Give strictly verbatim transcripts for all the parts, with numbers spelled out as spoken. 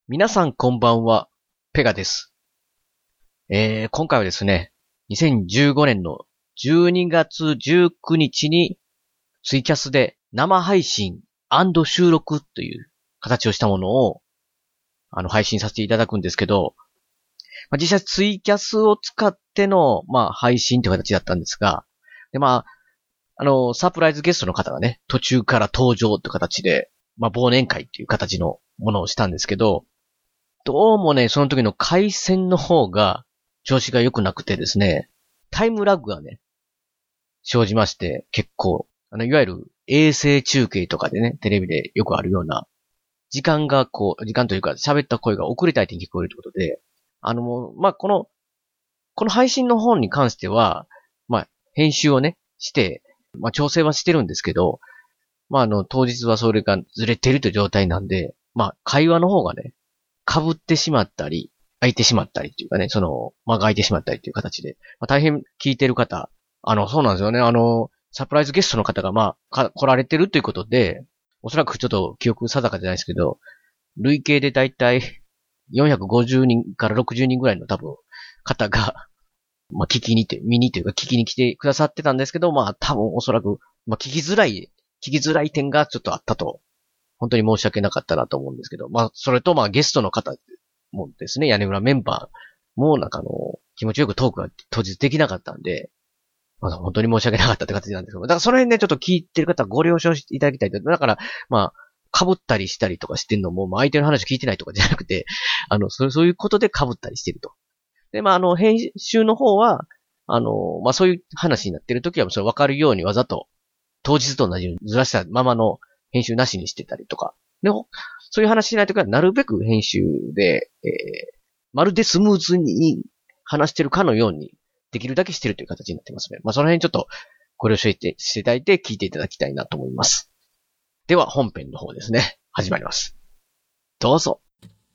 皆さんこんばんは、ペガです。えー、今回はですね、にせんじゅうごねんのじゅうにがつじゅうくにちにツイキャスで生配信&収録という形をしたものをあの配信させていただくんですけど、まあ、実際ツイキャスを使っての、まあ、配信という形だったんですが、で、まあ、あの、サプライズゲストの方がね、途中から登場という形で、まあ、忘年会という形のものをしたんですけど、どうもね、その時の回線の方が調子が良くなくてですね、タイムラグがね、生じまして、結構、あの、いわゆる衛星中継とかでね、テレビでよくあるような、時間がこう、時間というか喋った声が遅れたいって聞こえるということで、あの、まあ、この、この配信の方に関しては、まあ、編集をね、して、まあ、調整はしてるんですけど、まあ、あの、当日はそれがずれてるという状態なんで、まあ、会話の方がね、被ってしまったり、空いてしまったりっていうかね、その、間が空いてしまったりっていう形で、まあ、大変聞いてる方、あの、そうなんですよね、あの、サプライズゲストの方がまあ、か来られてるということで、おそらくちょっと記憶定かじゃないですけど、累計でだいたいよんひゃくごじゅうにんからろくじゅうにんぐらいの多分、方が、まあ、聞きにて、見にというか聞きに来てくださってたんですけど、まあ、多分おそらく、まあ、聞きづらい、聞きづらい点がちょっとあったと。本当に申し訳なかったなと思うんですけど、まあ、それとまあゲストの方もですね、屋根裏メンバーもなんかあの、気持ちよくトークが当日できなかったんで、まあ、本当に申し訳なかったって形なんですけど、だからその辺ね、ちょっと聞いてる方はご了承いただきたいと。だから、まあ、被ったりしたりとかしてんのも、まあ、相手の話聞いてないとかじゃなくて、あの、そうそういうことで被ったりしてると。で、まあ、あの、編集の方は、あの、まあ、そういう話になってるときは、それ分かるようにわざと、当日と同じようにずらしたままの編集なしにしてたりとか。でも、そういう話しないときは、なるべく編集で、えー、まるでスムーズに話してるかのように、できるだけしてるという形になってますね。まあ、その辺ちょっとご了承していただいて聞いていただきたいなと思います。では、本編の方ですね。始まります。どうぞ。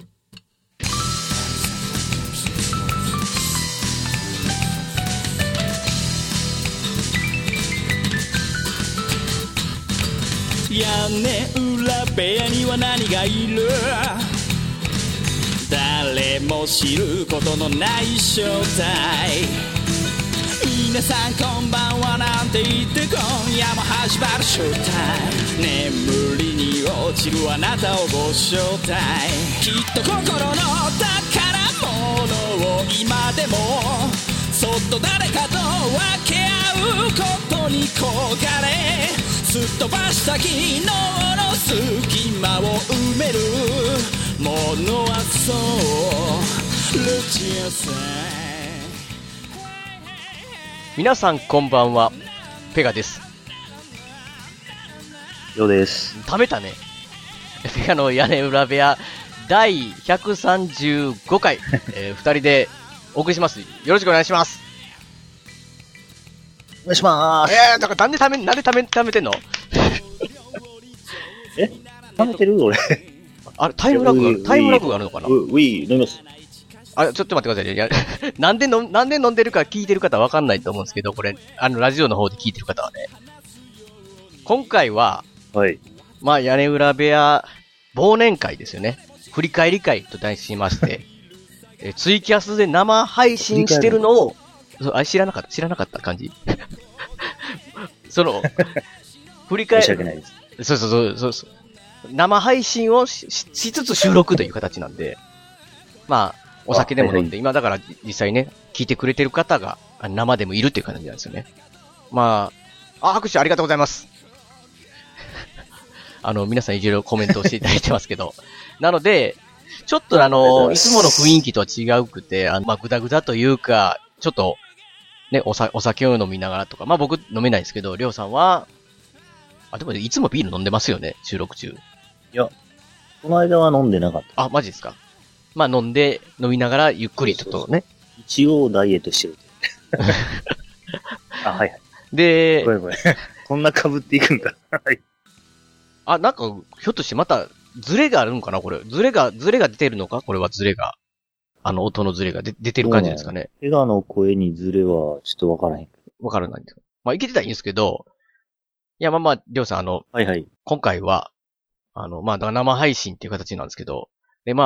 屋根裏部屋には何がいる？誰も知ることのない正体。皆さんこんばんはなんて言って今夜も始まるショータイム。眠りに落ちるあなたをご招待。きっと心の宝物を今でもそっと誰かと分け合うことに焦がれ、すっ飛ばした昨日の隙間を埋めるものはそうルチアさん。 皆さんこんばんは、ペガです。 ようです。 食べたね。ペガの屋根裏部屋だいひゃくさんじゅうごかい、えー、ふたりでお送りします。よろしくお願いします。 お願いしまーす。 えー、だからなんでため、なんでため、ためてんの？ え食べてる俺。 あれ、タイムラグがある、タイムラグがあるのかな？ ウィー、飲みます。 あれ、ちょっと待ってくださいね。いや、なんでの、なんで飲んでるか聞いてる方はわかんないと思うんですけど、これ、あの、ラジオの方で聞いてる方はね。今回は、 はい。 まあ、屋根裏部屋、忘年会ですよね。振り返り会と題しまして、えツイキャスで生配信してるのを、あ、知らなかった、知らなかった感じ。その、振り返り、 申し訳ないです。 そうそうそうそうそう。生配信を し, しつつ収録という形なんで、まあ、お酒でも飲んで、はいはい、今だから実際ね、聞いてくれてる方が生でもいるっていう感じなんですよね。まあ、あ、拍手ありがとうございます。あの、皆さんいろいろコメントをしていただいてますけど。なので、ちょっとあの、いつもの雰囲気とは違うくて、あの、まあ、ぐだぐだというか、ちょっと、ね、おさ、お酒を飲みながらとか、まあ僕飲めないですけど、りょうさんは、あ、でもいつもビール飲んでますよね、収録中。 いや、この間は飲んでなかった。 あ、マジですか。まあ飲んで、飲みながらゆっくりちょっとね。そうそうそう、 一応ダイエットしてる。あ、はいはい。 で、 ごめんごめん。こんな被っていくんだ。はい。 あ、なんか、ひょっとしてまた、ズレがあるのかなこれ。ズレが、ズレが出てるのかこれはズレが。あの、音のズレが出てる感じですかね。 ペガの声にズレは、ちょっとわからへん。 わからないんですよ。まあ、いけてたらいいんですけど、いや、まあまあ、りょうさん、あの、 はいはい。 今回は、あの、まあ、だから生配信っていう形なんですけど、で、まあ、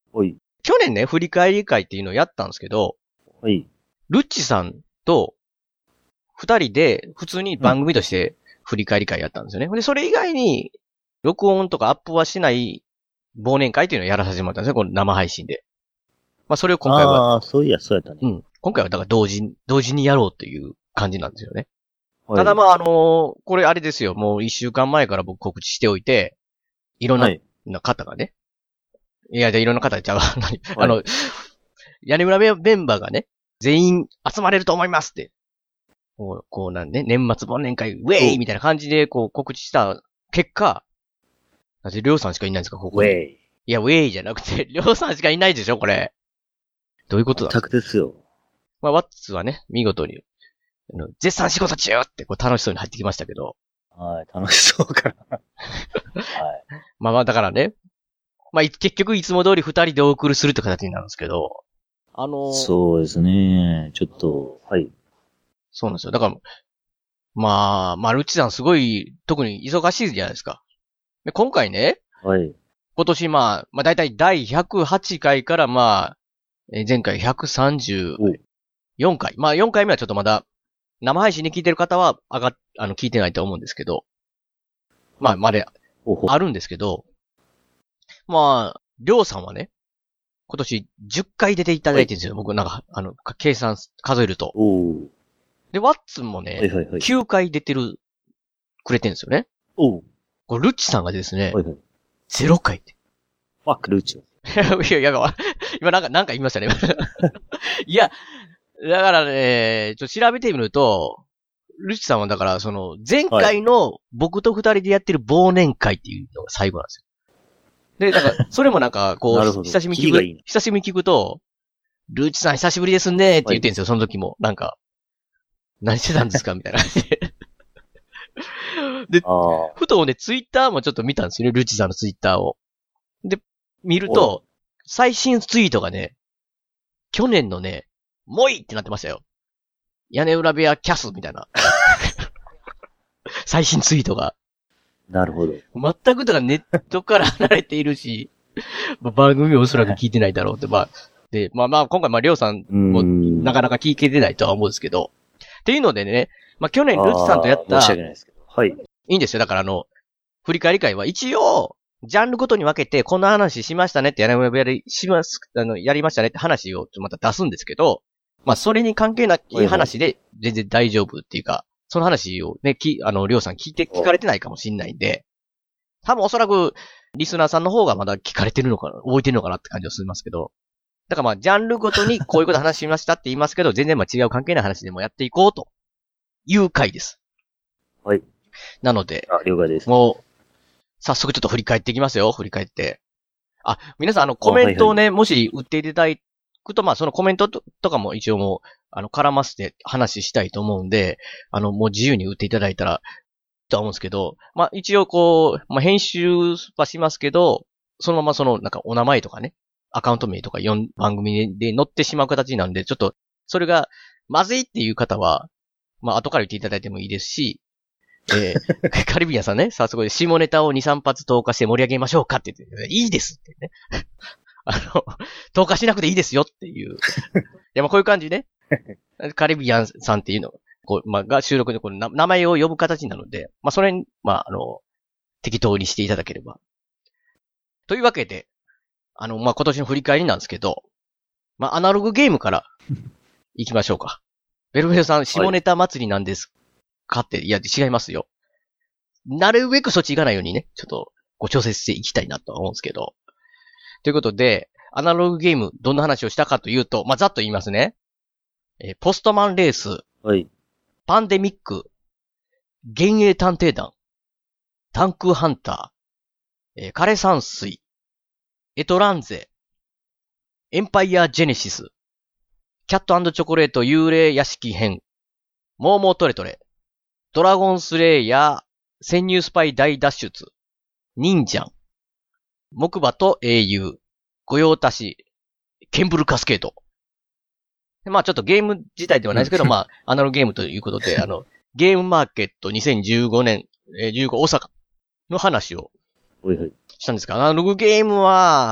はい。 去年ね、振り返り会っていうのをやったんですけど、 はい。 ルッチさんと二人で普通に番組として振り返り会やったんですよね。うん、で、それ以外に録音とかアップはしない忘年会っていうのをやらさせてもらったんですよ、この生配信で。まあそれを今回は。 ああ、そういや、そうやったね。 うん。今回はだから同時に、同時にやろうという感じなんですよね。 はい、 ただまああのー、これあれですよ、もう一週間前から僕告知しておいて、いろんな方がね、はい、いや、いろんな方じゃあ、何、はい、あの、屋根裏メンバーがね、全員集まれると思いますって、こう、こうなんね、年末忘年会、ウェイみたいな感じでこう告知した結果、なぜりょうさんしかいないんですか、ここに。 ウェイ。 いや、ウェイじゃなくて、りょうさんしかいないでしょ、これ。どういうことだ全くですよ。 まあ、ワッツはね、見事に、絶賛仕事中ってこう楽しそうに入ってきましたけど。 はい、楽しそうかな。はい。 まあまあ、だからね、まあ、結局いつも通り二人でお送りするって形になるんですけど、あのー、 そうですね。ちょっと、はい。 そうなんですよ。だから、まあ、まあ、ルッチさんすごい、特に忙しいじゃないですか。で今回ね、 はい。 今年まあ、まあ大体だいひゃくはちかいからまあ、前回ひゃくさんじゅうよんかい。まあよんかいめはちょっとまだ、生配信に聞いてる方は、上がっ、あの、聞いてないと思うんですけど、まあ、まで、あるんですけど、まあ、りょうさんはね、今年じゅっかい出ていただいてるんですよ。はい、僕なんか、あの、計算、数えると。で、ワッツンもね、はいはいはい、きゅうかい出てる、くれてるんですよね。 おこれルッチさんがですね、 はいはい、 ゼロかいって。 ファックルッチ。いやいや、今なんか、なんか言いましたね。いや、だからね、ちょっと調べてみると、ルッチさんはだから、その、前回の僕と二人でやってる忘年会っていうのが最後なんですよ。で、だから、それもなんか、こう、久しぶりに聞く、いい久しぶりに聞くと、ルッチさん久しぶりですねって言ってるんですよ、はい、その時も。なんか、何してたんですかみたいな感じで。で、ふとね、ツイッターもちょっと見たんですよね、ルッチさんのツイッターを。で、見ると、最新ツイートがね、去年のね、もいってなってましたよ。屋根裏部屋キャスみたいな。最新ツイートが。 なるほど。 全くだからネットから離れているし、番組をおそらく聞いてないだろうって。まあ、で、まあまあ、今回まあ、りょうさんもなかなか聞けてないとは思うんですけど。っていうのでね、まあ去年ルッチさんとやった、 申し訳ないですけど。はい。 いいんですよ。だからあの、振り返り会は一応、ジャンルごとに分けて、こんな話しましたねって、やり、やり、します、あの、やりましたねって話をまた出すんですけど、まあ、それに関係ない話で、全然大丈夫っていうか、その話をね、き、あの、りょうさん聞いて、聞かれてないかもしれないんで、多分おそらく、リスナーさんの方がまだ聞かれてるのかな、覚えてるのかなって感じはしますけど、だからまあ、ジャンルごとにこういうこと話しましたって言いますけど、全然まあ違う関係ない話でもやっていこうという回です。 はい。 なので、 あ、了解です。 もう、早速ちょっと振り返っていきますよ、振り返って。あ、皆さんあのコメントをね、はいはい、もし打っていただくと、まあそのコメントとかも一応もう、あの、絡ませて話したいと思うんで、あの、もう自由に打っていただいたら、とは思うんですけど、まあ一応こう、まあ編集はしますけど、そのままその、なんかお名前とかね、アカウント名とか番組で載ってしまう形なんで、ちょっと、それがまずいっていう方は、まあ後から言っていただいてもいいですし、えー、カリビアンさんね、早速で下ネタをに、さん発投下して盛り上げましょうかって言って、いいですってね。あの、投下しなくていいですよっていう。いや、まあこういう感じね。カリビアンさんっていうの、こう、まあ、が収録でこの名前を呼ぶ形なので、まあそれに、まああの、適当にしていただければ。というわけで、あの、まあ今年の振り返りなんですけど、まあアナログゲームから行きましょうか。ベルベルさん、下ネタ祭りなんですかって、いや、違いますよ。なるべくそっち行かないようにね、ちょっとご調整していきたいなと思うんですけど。ということで、アナログゲーム、どんな話をしたかというと、まあ、ざっと言いますね。えー、ポストマンレース。 はい。 パンデミック。幻影探偵団。タンクハンター。えー、枯山水。エトランゼ。エンパイアジェネシス。キャット&チョコレート幽霊屋敷編。モーモートレトレ。ドラゴンスレイヤー。潜入スパイ大脱出。忍者。木馬と英雄。御用達。ケンブルカスケート。まあちょっとゲーム自体ではないですけど、まあアナログゲームということで、あの、ゲームマーケットにせんじゅうごねん、えー、じゅうご大阪の話をしたんですが、アナログゲームは、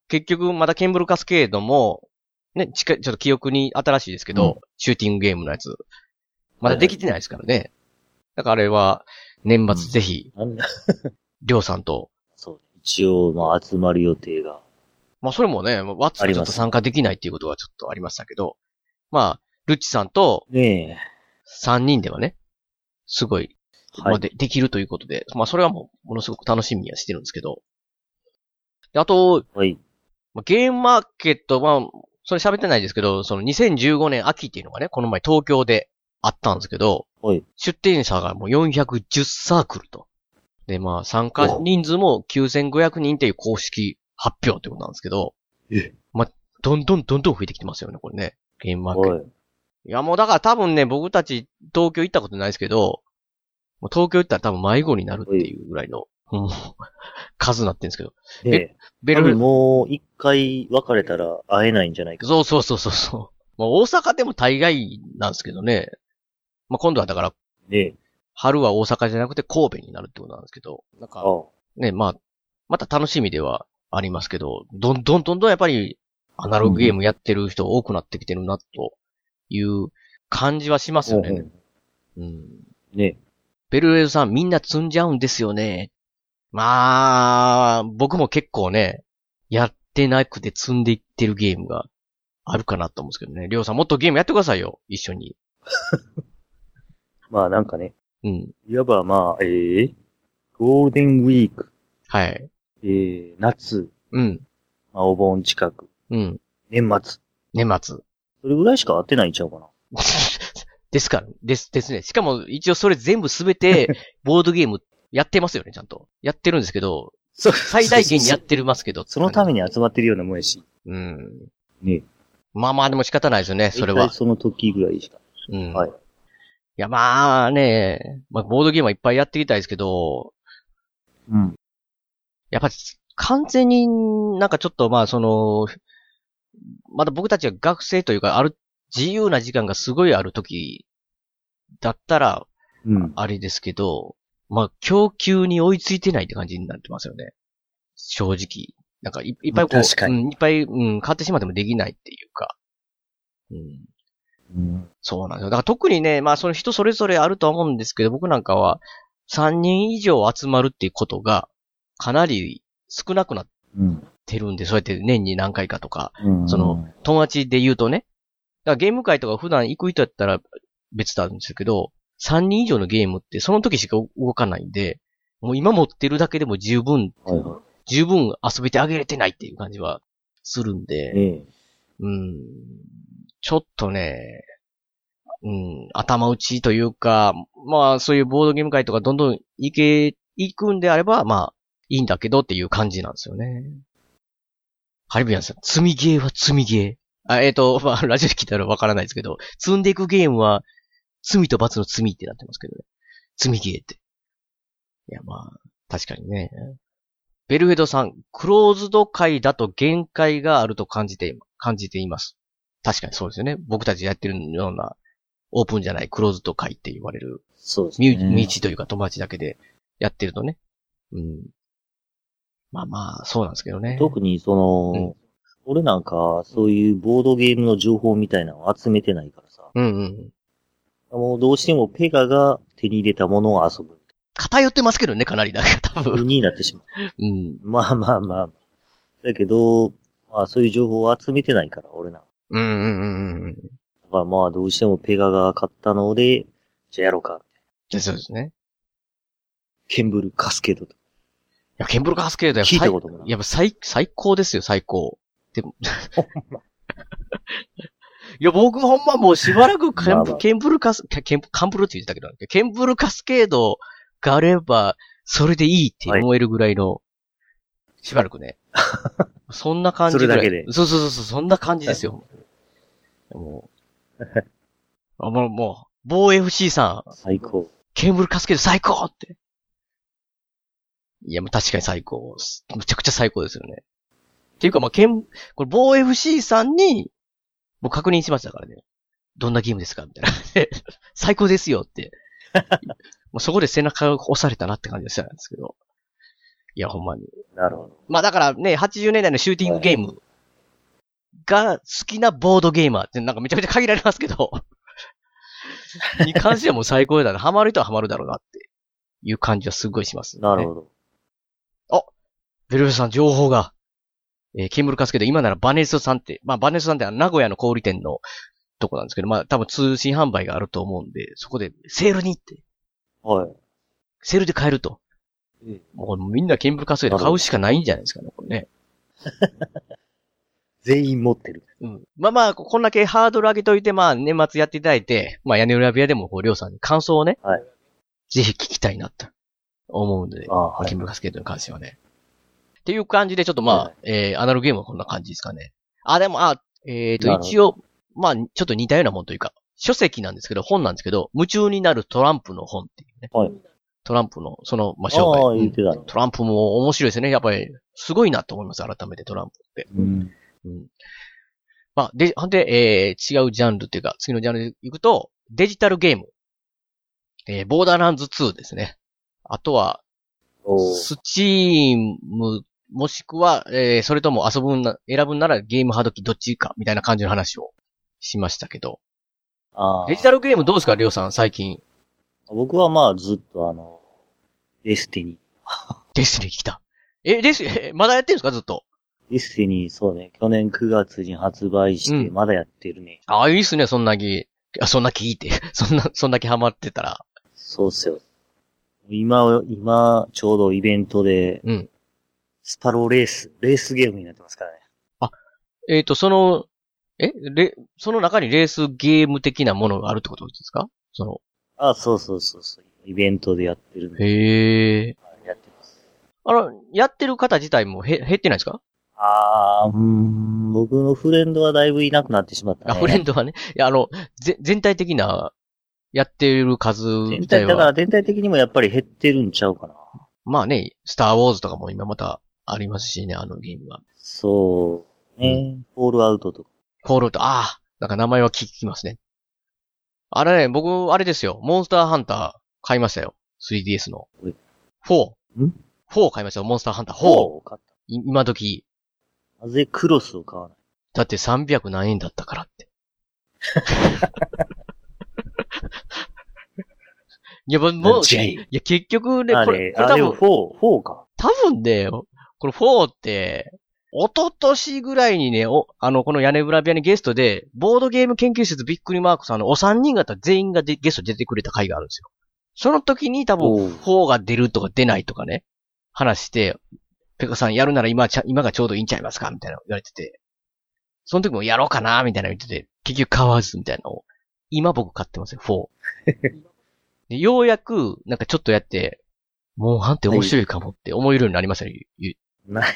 結局まだケンブルカスケードも、ね、近い、ちょっと記憶に新しいですけど、うん、シューティングゲームのやつ、まだできてないですからね。はいはい、だからあれは、年末ぜひ、りょうさんと。 そう。一応、まあ、集まる予定が。 まあ、それもね、ワッツがちょっと参加できないっていうことはちょっとありましたけど、まあ、ルッチさんと、 ねえ。 さんにんではね、すごい、まあで、できるということで、まあ、それはもう、ものすごく楽しみにはしてるんですけど。であと、 はい。 ゲームマーケット、まあ、それ喋ってないですけど、そのにせんじゅうごねん秋っていうのがね、この前東京であったんですけど、 はい。 出展者がもうよんひゃくじゅうサークルと。で、まあ、参加人数もきゅうせんごひゃくにんっていう公式発表ってことなんですけど、 えまあ、どんどんどんどん増えてきてますよね、これね。ゲームマーケット。いや、もうだから多分ね、僕たち東京行ったことないですけど、もう東京行ったら多分迷子になるっていうぐらいの、うん、数になってるんですけど。 ええ。ベルもう一回別れたら会えないんじゃないか。 そうそうそうそうそう。まあ、大阪でも大概なんですけどね。まあ、今度はだから、 ね、 春は大阪じゃなくて神戸になるってことなんですけど、なんか、ね、まあ、また楽しみではありますけど、どんどんどんどんやっぱりアナログゲームやってる人多くなってきてるなという感じはしますよね。うん。うん、 ね。 ベルレードさんみんな積んじゃうんですよね。まあ、僕も結構ね、やってなくて積んでいってるゲームがあるかなと思うんですけどね。りょうさんもっとゲームやってくださいよ、一緒に。 まあなんかね。 うん。 いわばまあ、えー、ゴールデンウィーク。 はい。 えー、夏。 うん。 まあ、お盆近く。 うん。 年末。 年末。 それぐらいしか会ってないんちゃうかな。 ですから、です、ですね。しかも一応それ全部すべて、ボードゲームやってますよね、ちゃんと。やってるんですけど、最大限にやってるますけど。 そのために集まってるようなもんやし。 うん。 ね。 まあまあでも仕方ないですよね、それは。 その時ぐらいしか。 うん。 はい。 いやまあね、まあ、ボードゲームはいっぱいやっていきたいですけど、 うん。 やっぱり完全になんかちょっとまあその、まだ僕たちが学生というかある自由な時間がすごいある時だったら、 うん、 あれですけど、まあ供給に追いついてないって感じになってますよね。正直。なんかい、いっぱいこう、 確かに。 うん、いっぱい、うん、買ってしまってもできないっていうか。うん。 うん、 そうなんですよ。だから特にね、まあその人それぞれあると思うんですけど、僕なんかはさんにん以上集まるっていうことがかなり少なくなってるんで、うん、そうやって年に何回かとか、うん、その友達で言うとね、だからゲーム会とか普段行く人やったら別なんですけど、さんにん以上のゲームってその時しか動かないんで、もう今持ってるだけでも十分、 はいはい、 十分遊べてあげれてないっていう感じはするんで、 ええ、 うん、ちょっとね、うん、頭打ちというか、まあそういうボードゲーム会とかどんどん行け、行くんであれば、まあいいんだけどっていう感じなんですよね。ハリビアンさん、積みゲーは積みゲー。あ、えっ、ー、と、まあラジオで聞いたらわからないですけど、積んでいくゲームは罪と罰の罪ってなってますけどね。積みゲーって。いやまあ、確かにね。ベルフェドさん、クローズド会だと限界があると感じて、感じています。確かにそうですよね。僕たちやってるような、オープンじゃないクローズド会って言われる。 そうですね。 身内というか友達だけでやってるとね。うん。まあまあ、そうなんですけどね。 特にその、うん、俺なんか、そういうボードゲームの情報みたいなのを集めてないからさ。 うんうん。 もうどうしてもペガが手に入れたものを遊ぶ。 偏ってますけどね、かなりだから多分。 になってしまう。 うん。 まあまあまあ。だけど、まあそういう情報を集めてないから、俺な。 うんうんうんうん。 だからまあどうしてもペガが買ったので、じゃあやろうか。 でそうですね。 ケンブルカスケードと。 いや、ケンブルカスケードや聞いたこともない。 やっぱ最、最高ですよ、最高。でも。いや、僕ほんまもうしばらくケン, まあまあケンブルカス、ケン、カンブルって言ってたけど、ケンブルカスケードがあれば、それでいいって思えるぐらいの、はい、しばらくね。そんな感じぐらい。 それだけで。 そうそうそう、そんな感じですよ。はい、もう。あ、もう、もう、某 エフシー さん。 最高。 ケンブルカスケード最高って。いや、もう確かに最高。むちゃくちゃ最高ですよね。っていうか、まあ、ケン、これ某 エフシー さんに、もう確認しましたからね。どんなゲームですかみたいな。最高ですよって。もうそこで背中を押されたなって感じがしたんですけど。 いや、ほんまに。 なるほど。 まあだからね、はちじゅうねんだいのシューティングゲームが好きなボードゲーマーってなんかめちゃめちゃ限られますけど、に関してはもう最高だな。ハマる人はハマるだろうなっていう感じはすごいします、ね。 なるほど。 あ、ベルベさん情報が。えー、ケンブルカスケど今ならバネストさんって、まあバネストさんって名古屋の小売店のとこなんですけど、まあ多分通信販売があると思うんで、そこでセールに行って。 はい。 セールで買えると。ええ、もうみんなケンブルカスケで買うしかないんじゃないですかね、これね。 全員持ってる。 うん。まあまあ、こんだけハードル上げといて、まあ年末やっていただいて、まあ屋根裏部屋でもこう、りょうさんに感想をね、 はい。ぜひ聞きたいなと思うんで、 ああ、はい。 ケンブルカスケに関してはね。っていう感じで、ちょっとまあ、はい、えー、アナログゲームはこんな感じですかね。あ、でも、あ、えっと、一応、まあ、ちょっと似たようなもんというか、書籍なんですけど、本なんですけど、夢中になるトランプの本っていうね。はい。トランプの、その、まあ、紹介。 ああ、言ってたね。 トランプも面白いですね。やっぱり、すごいなと思います。改めてトランプって。 うん。 うん。まあ、で、ほんで、えー、違うジャンルっていうか、次のジャンルで行くと、デジタルゲーム。えー、ボーダーランズツーですね。あとは、スチーム、もしくは、えー、それとも遊ぶんな、選ぶんならゲームハード機どっちかみたいな感じの話をしましたけど。 あデジタルゲームどうですか、りょうさん、最近。 僕はまあずっとあの、デスティニー。 デスティニー来た。え、デス、え、まだやってるんですか、ずっと。 デスティニー、そうね。去年くがつに発売して、まだやってるね。 うん、ああ、いいっすね、そんな気。あ、そんな気って。そんな、そんだけハマってたら。 そうっすよ。今、今、ちょうどイベントで、うん。スパローレース、レースゲームになってますからね。 あ、えっと、その、えレ、その中にレースゲーム的なものがあるってことですか？その。 あ、そうそうそうそう。イベントでやってるんで。 へー。やってます。 あの、やってる方自体もへ、減ってないですか？ あー、うーん、僕のフレンドはだいぶいなくなってしまったね。 あ、フレンドはね。いや、あの、ぜ、全体的な、やってる数自体は。 だから全体的にもやっぱり減ってるんちゃうかな。 まあね、スターウォーズとかも今またありますしね、あのゲームは。 そうね、うん。フォールアウトとか。 フォールアウト、ああ、なんか名前は聞きますね。あれね、僕、あれですよ。モンスターハンター買いましたよ。スリーディーエス の。フォー。ん ?フォー 買いましたよ。モンスターハンターフォー。フォーを買った。今時。 なぜクロスを買わない？ だってさんびゃく何円だったからって。いや、もう、いや、結局ね、これ、これ多分、 フォー、フォーか。 多分ね、これフォーって、一昨年ぐらいにね、お、あの、この屋根裏部屋にゲストで、ボードゲーム研究室びっくりマークさんのお三人方全員がでゲスト出てくれた回があるんですよ。その時に多分、フォーが出るとか出ないとかね、話して、ペコさんやるなら今ちゃ、今がちょうどいいんちゃいますかみたいな言われてて、その時もやろうかなみたいな言ってて、結局買わずみたいなのを、今僕買ってますよ、フォー。でようやく、なんかちょっとやって、モンハンって面白いかもって思えるようになりましたね。 ない。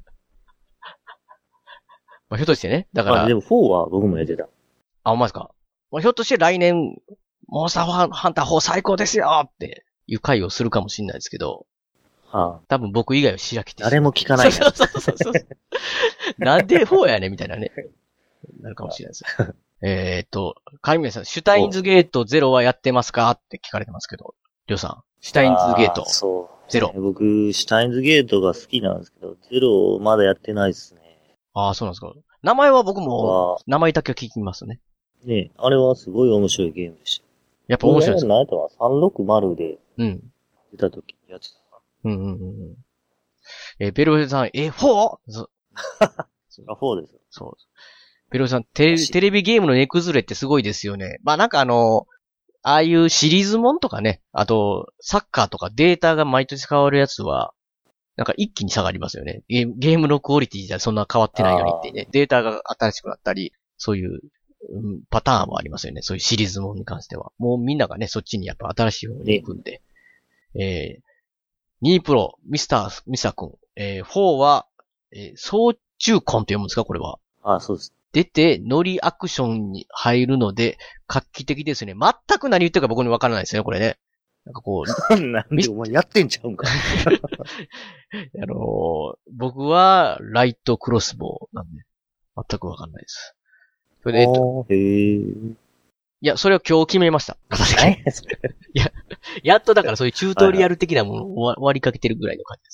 まあ、ひょっとしてね。だから。 あ、でもフォーは僕もやってた。 あ、ほんまですか。まあ、ひょっとして来年、モンスターハンターフォー最高ですよっていう回をするかもしれないですけど。 はあ。 多分僕以外はしらけて。 誰も聞かないな。 そうそうそうそう。なんでフォーやねんみたいなね。なるかもしれないです。えっと、カリミネさん、シュタインズゲートゼロはやってますかって聞かれてますけど、りょうさん、シュタインズゲートゼロ。 僕、シュタインズゲートが好きなんですけど、ゼロまだやってないですね。 ああ、そうなんですか。名前は僕も、名前だけは聞きますね。 ねあれはすごい面白いゲームでした。 やっぱ面白いですか？ 何やったかさんろくまるで、 うん。 出た時やってた。 うんうんうんうん。えー、ベルフェさん、え、フォー? そあ、フォーですよ。 そう。ベルフェさん、テレ、テレビゲームの値崩れってすごいですよね。まあなんかあの、ああいうシリーズもんとかね、あと、サッカーとかデータが毎年変わるやつは、なんか一気に下がりますよね。ゲーム、ゲームのクオリティじゃそんな変わってないのにってね。データが新しくなったり、そういう、うん、パターンもありますよね。そういうシリーズもんに関しては。もうみんながね、そっちにやっぱ新しい方に行くんで。ね、えー、ニープロ、ミスター、ミスター君、えー、フォーは、えー、総中婚って読むんですかこれは。 ああ、そうです。 出て、ノリアクションに入るので、画期的ですね。全く何言ってるか僕にわからないですね、これね。なんかこう。 なんでお前やってんちゃうんか。 あのー、僕は、ライトクロスボウなんで、全くわかんないです。それで、えっと、 へー。 いや、それを今日決めました。いや、やっとだからそういうチュートリアル的なものを終わりかけてるぐらいの感じです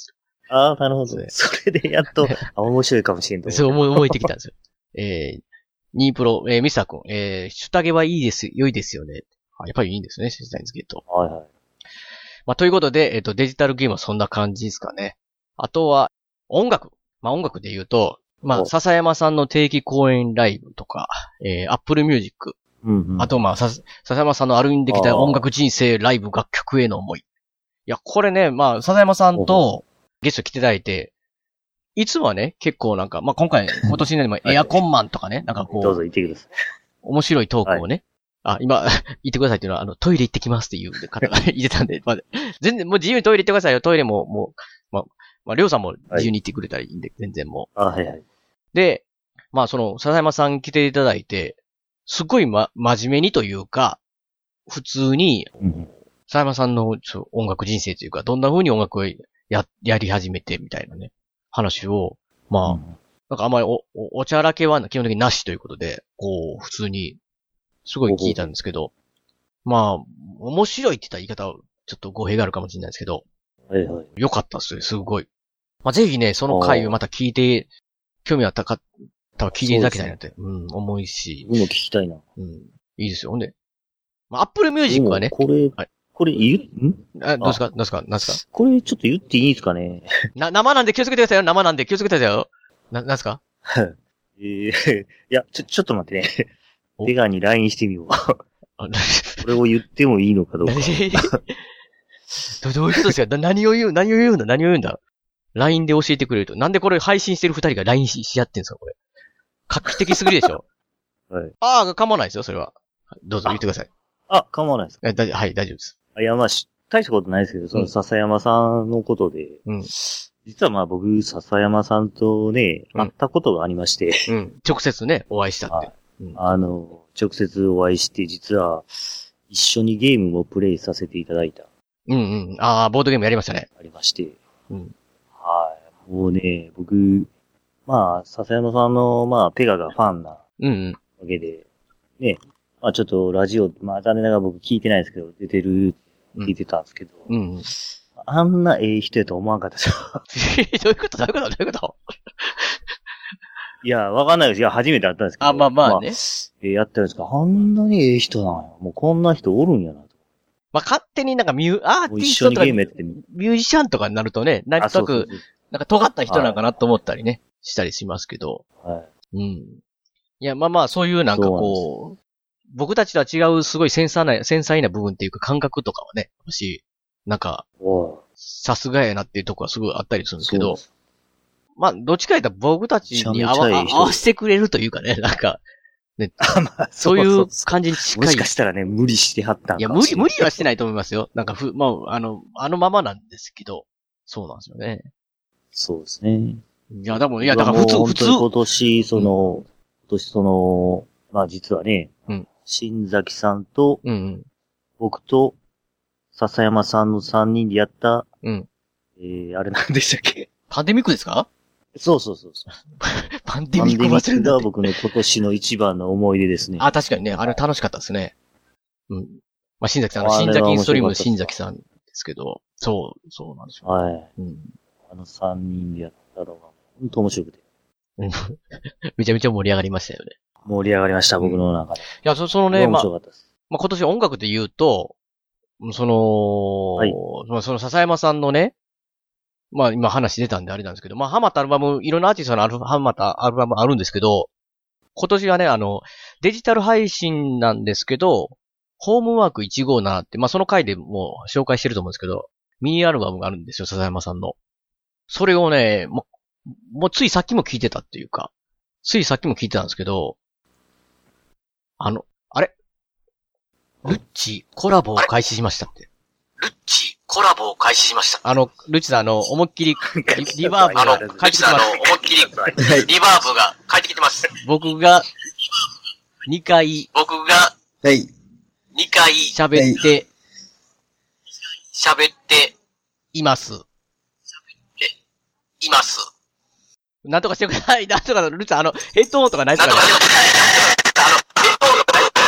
ああ、なるほど。それでやっと、あ、面白いかもしれんと思う。 そう思い、思えてきたんですよ。えー、ニープロ、えー、ミスター君、えー、シュタゲはいいです、良いですよね。あ、やっぱりいいんですね、シュタインズゲート。 はいはい。 まあ、ということで、えっと、デジタルゲームはそんな感じですかね。あとは、音楽。まあ、音楽で言うと、まあ、笹山さんの定期公演ライブとか、えー、Apple Music。 うんうん、 あと、まあ、さ、笹山さんの歩んできた音楽人生ライブ楽曲への思い。いや、これね、まあ、笹山さんとゲスト来ていただいて、いつもはね、結構なんか、まあ、今回、今年ね、エアコンマンとかね、なんかこう、 どうぞ言ってください。 面白いトークをね、はい、あ、今、言ってくださいっていうのは、あの、トイレ行ってきますっていう方が言ってたんで、まあ、全然、もう自由にトイレ行ってくださいよ。トイレも、もう、まあ、まあ、りょうさんも自由に行ってくれたらいいんで、はい、全然もう。 あ、はいはい。 で、まあ、その、笹山さん来ていただいて、すごいま、真面目にというか、普通に、うん、笹山さんの音楽人生というか、どんな風に音楽をや、やり始めてみたいなね、話を、まあ、うん、なんかあんまりお、お、おちゃらけは基本的になしということで、こう、普通に、すごい聞いたんですけど、まあ、面白いって言った言い方は、ちょっと語弊があるかもしれないですけど、 はいはい。 よかったっすね、すごい。まあ、ぜひね、その回をまた聞いて、興味あったか、多分聞いていただきたいなって、う、ね、うん、思いし。 僕も聞きたいな。 うん。いいですよ。ほんで、まあ、Apple Music はね。 これ、はい、これ言う、んあ、どうですかどうですかなんですかこれちょっと言っていいですかねな、生なんで気をつけてくださいよ。生なんで気をつけてくださいよ。な、なんですかえー、いや、ちょ、ちょっと待ってね。ペガに ライン してみよう。これを言ってもいいのかどうか。 ど, どういうことですか何を言う何を言うんだ何を言うんだ ?ライン で教えてくれると。なんでこれ配信してる二人が ライン し, し合ってんすかこれ。画期的すぎでしょはい。 ああ、構わないですよ、それは。どうぞ言ってください。 あ、構わないですかだはい、大丈夫です。 いや、まあ、大したことないですけど、その笹山さんのことで、 うん、 実はまあ僕、笹山さんとね、会ったことがありまして、 うん。うん。直接ね、お会いしたって。 うん、あの、直接お会いして、実は、一緒にゲームもプレイさせていただいた。 うんうん。ああ、ボードゲームやりましたね。 ありまして。 うん。 はい。もうね、僕、まあ、笹山さんの、まあ、ペガがファンなわけで、うんうん、ね、まあちょっとラジオ、まあ残念ながら僕聞いてないですけど、出てる聞いてたんですけど、 うんうん、 あんなええ人やと思わんかったですよ。 どういうことどういうことどういうこといや、わかんないです。いや、初めて会ったんですけど。 あ、まあまあね。まあ、 えー、やってるんですかあんなにええ人なんや。もうこんな人おるんやなと。 まあ勝手になんかミュー、アーティストとか、ミュージシャンとかになるとね、なんとなく、なんか尖った人なんかなと思ったりね、はい、したりしますけど。 はい。 うん。いや、まあまあ、そういうなんかこう、僕たちとは違うすごい繊細な、繊細な部分っていうか感覚とかはね、私、なんか、さすがやなっていうとこはすごいあったりするんですけど、まあ、どっちか言ったら僕たちに合わ、合わせてくれるというかね、なんか、ね、まあ、そういう感じに近い。 もしかしたらね、無理してはったんかもしれない。 いや、無理、無理はしてないと思いますよ。なんかふ、まあ、あの、あのままなんですけど、そうなんですよね。 そうですね。 いや、でも、いや、だから普通、普通。 今年、その、うん、今年その、まあ実はね、 うん、 新崎さんと、 うんうん、 僕と、笹山さんのさんにんでやった、 うん、 えー、あれ何でしたっけパンデミックですかそうそうそうそう。 パンデミック忘れた。パンデミックが僕の今年の一番の思い出ですね。 あ、確かにね、あれ楽しかったですね。うん。まあ、新崎さん、新崎インストリームの新崎さんですけど、そう、そうなんですよ。 はい。 うん、 あのさんにんでやったのが、本当面白くて。 めちゃめちゃ盛り上がりましたよね。 盛り上がりました、僕の中で。いや、そ、そのね、 まあ、まあ今年音楽で言うと、その、はい、その笹山さんのね、まあ今話出たんであれなんですけど、まあハマったアルバム、いろんなアーティストのアルハマったアルバムあるんですけど、今年はね、あの、デジタル配信なんですけど、ホームワークいちごーななって、まあその回でもう紹介してると思うんですけど、ミニアルバムがあるんですよ、笹山さんの。それをね、もう、もうついさっきも聞いてたっていうか、ついさっきも聞いてたんですけど、あの、あれルッチコラボを開始しましたって。 ルッチコラボを開始しました。 あの、ルッチさん、あの、思いっきりリ、リバーブがあの、 返ってきてます。 あの、思いっきりリバーブが返ってきてます。 僕がにかい、 僕がはい。 にかい喋って、 喋っています。 喋っています。 なんとかしてください。なんとか、ルッチさん、あの、ヘッドホンとかないですかね。 なんとかしてください。あの、ヘッドホンとかない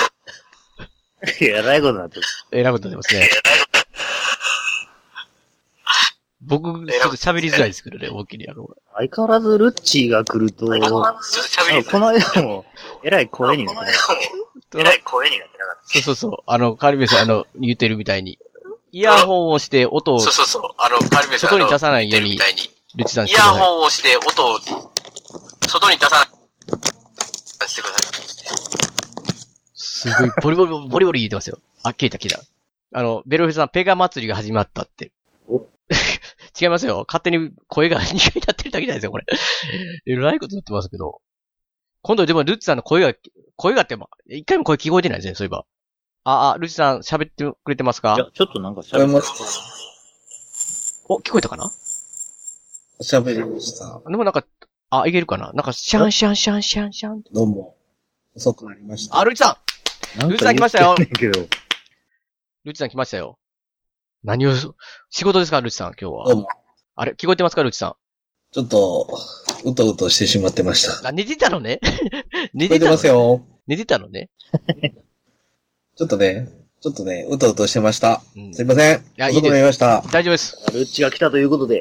えらいことになってる。 えらいことになってますね。 僕、ちょっと喋りづらいですけどね、大きにあの。 相変わらずルッチーが来ると、 相変わらず喋りづらい。 この間も、えらい声になってなかった。 えらい声になってなかった。 そうそうそう。あの、カリベさん、あの、言ってるみたいに。イヤホンをして音を、 そうそうそう。あの、カリベさん、 外に出さないように、ルッチさんイヤホンをして音を、外に出さない。してください。 すごい、ボリボリ、ボリボリ言ってますよ。あ、消えた消えた。あの、ベロフェさん、ペガ祭りが始まったって。違いますよ。勝手に声がにかいになってるだけじゃないですよ、これ。えらいことになってますけど。今度でも、ルッチさんの声が、声がっても、一回も声聞こえてないですね、そういえば。あ、あ、ルッチさん喋ってくれてますか？ いや、ちょっとなんか喋ってます。 お、聞こえたかな？ 喋りました。 でもなんか、あ、いけるかな？なんか、シャンシャンシャンシャンシャン。 どうも。遅くなりました。 あ、ルッチさんルッチさん来ましたよ。ルッチさん来ましたよ。何を、仕事ですか、ルッチさん、今日は。 どうも。 あれ、聞こえてますか、ルッチさん。 ちょっと、うとうとしてしまってました。 あ、寝てたのね寝てたの、ね、聞こえてますよ。 寝てたのねちょっとね、ちょっとね、うとうとしてました。うん、すいません。 いや、 遅くなりました。 大丈夫です。 ルッチが来たということで。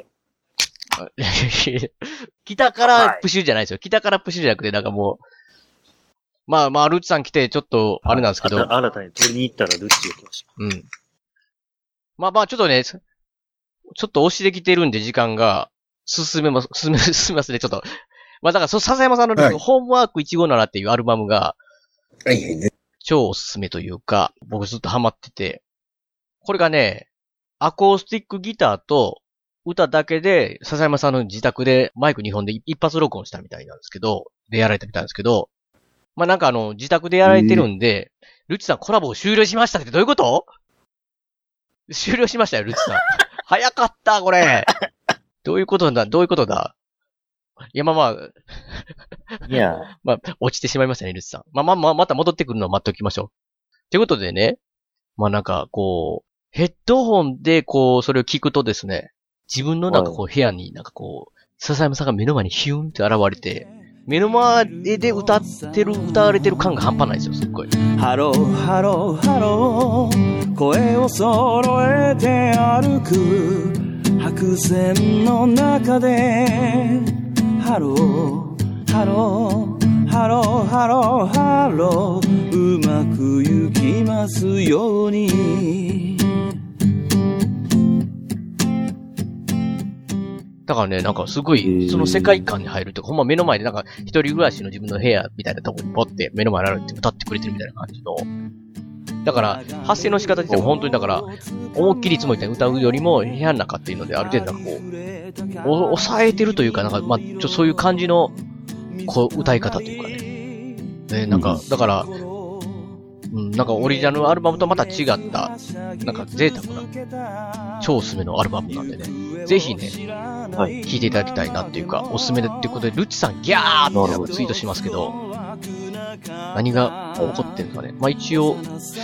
北からプシュじゃないですよ。北からプシュじゃなくて、なんかもう、まあまあ、ルッチさん来て、ちょっと、あれなんですけど。 新たに取りに行ったらルッチが来ました。 うん。まあまあ、ちょっとね、ちょっと押しできてるんで、時間が、進めます、進め、進めますね、ちょっと。まあだから、そ、笹山さんの、はい、ホームワークいちごななっていうアルバムが、 はいはいね。 超おすすめというか、僕ずっとハマってて、これがね、アコースティックギターと歌だけで、笹山さんの自宅でマイクにほんで一発録音したみたいなんですけど、でやられたみたいなんですけど、まあなんかあの、自宅でやられてるんで、ルッチさんコラボを終了しましたってどういうこと？終了しましたよ、ルッチさん。早かった、これ。どういうことだ、どういうことだ。いや、まあまあ。 いや。 まあ、落ちてしまいましたね、ルッチさん。まあまあまあ、また戻ってくるのを待っておきましょう。ということでね、まあなんか、こう、ヘッドホンでこう、それを聞くとですね、自分のなんかこう、部屋になんかこう、笹山さんが目の前にヒュンって現れて、目の前で歌ってる、歌われてる感が半端ないですよ、すっごい。 ハロー、ハロー、ハロー、声を揃えて歩く、白線の中で、ハロー、ハロー、ハロー、ハロー、ハロー、うまくいきますように。 だからね、なんかすごい、その世界観に入るとか、ほんま目の前でなんか一人暮らしの自分の部屋みたいなところにポって目の前に現れて歌ってくれてるみたいな感じの。だから、発声の仕方自体も本当にだから、思いっきりいつも言ったように歌うよりも部屋の中っていうのである程度なんかこう、抑えてるというか、なんか、まあ、ちょ、そういう感じの、こう、歌い方というかね。ね、なんか、だから、うん、なんかオリジナルのアルバムとまた違った、なんか贅沢な、超おすすめのアルバムなんでね。ぜひね、はい、聴いていただきたいなっていうか、おすすめでっていうことで、ルッチさんギャーってなんかツイートしますけど、何が起こってるんですかね。まあ一応、これ、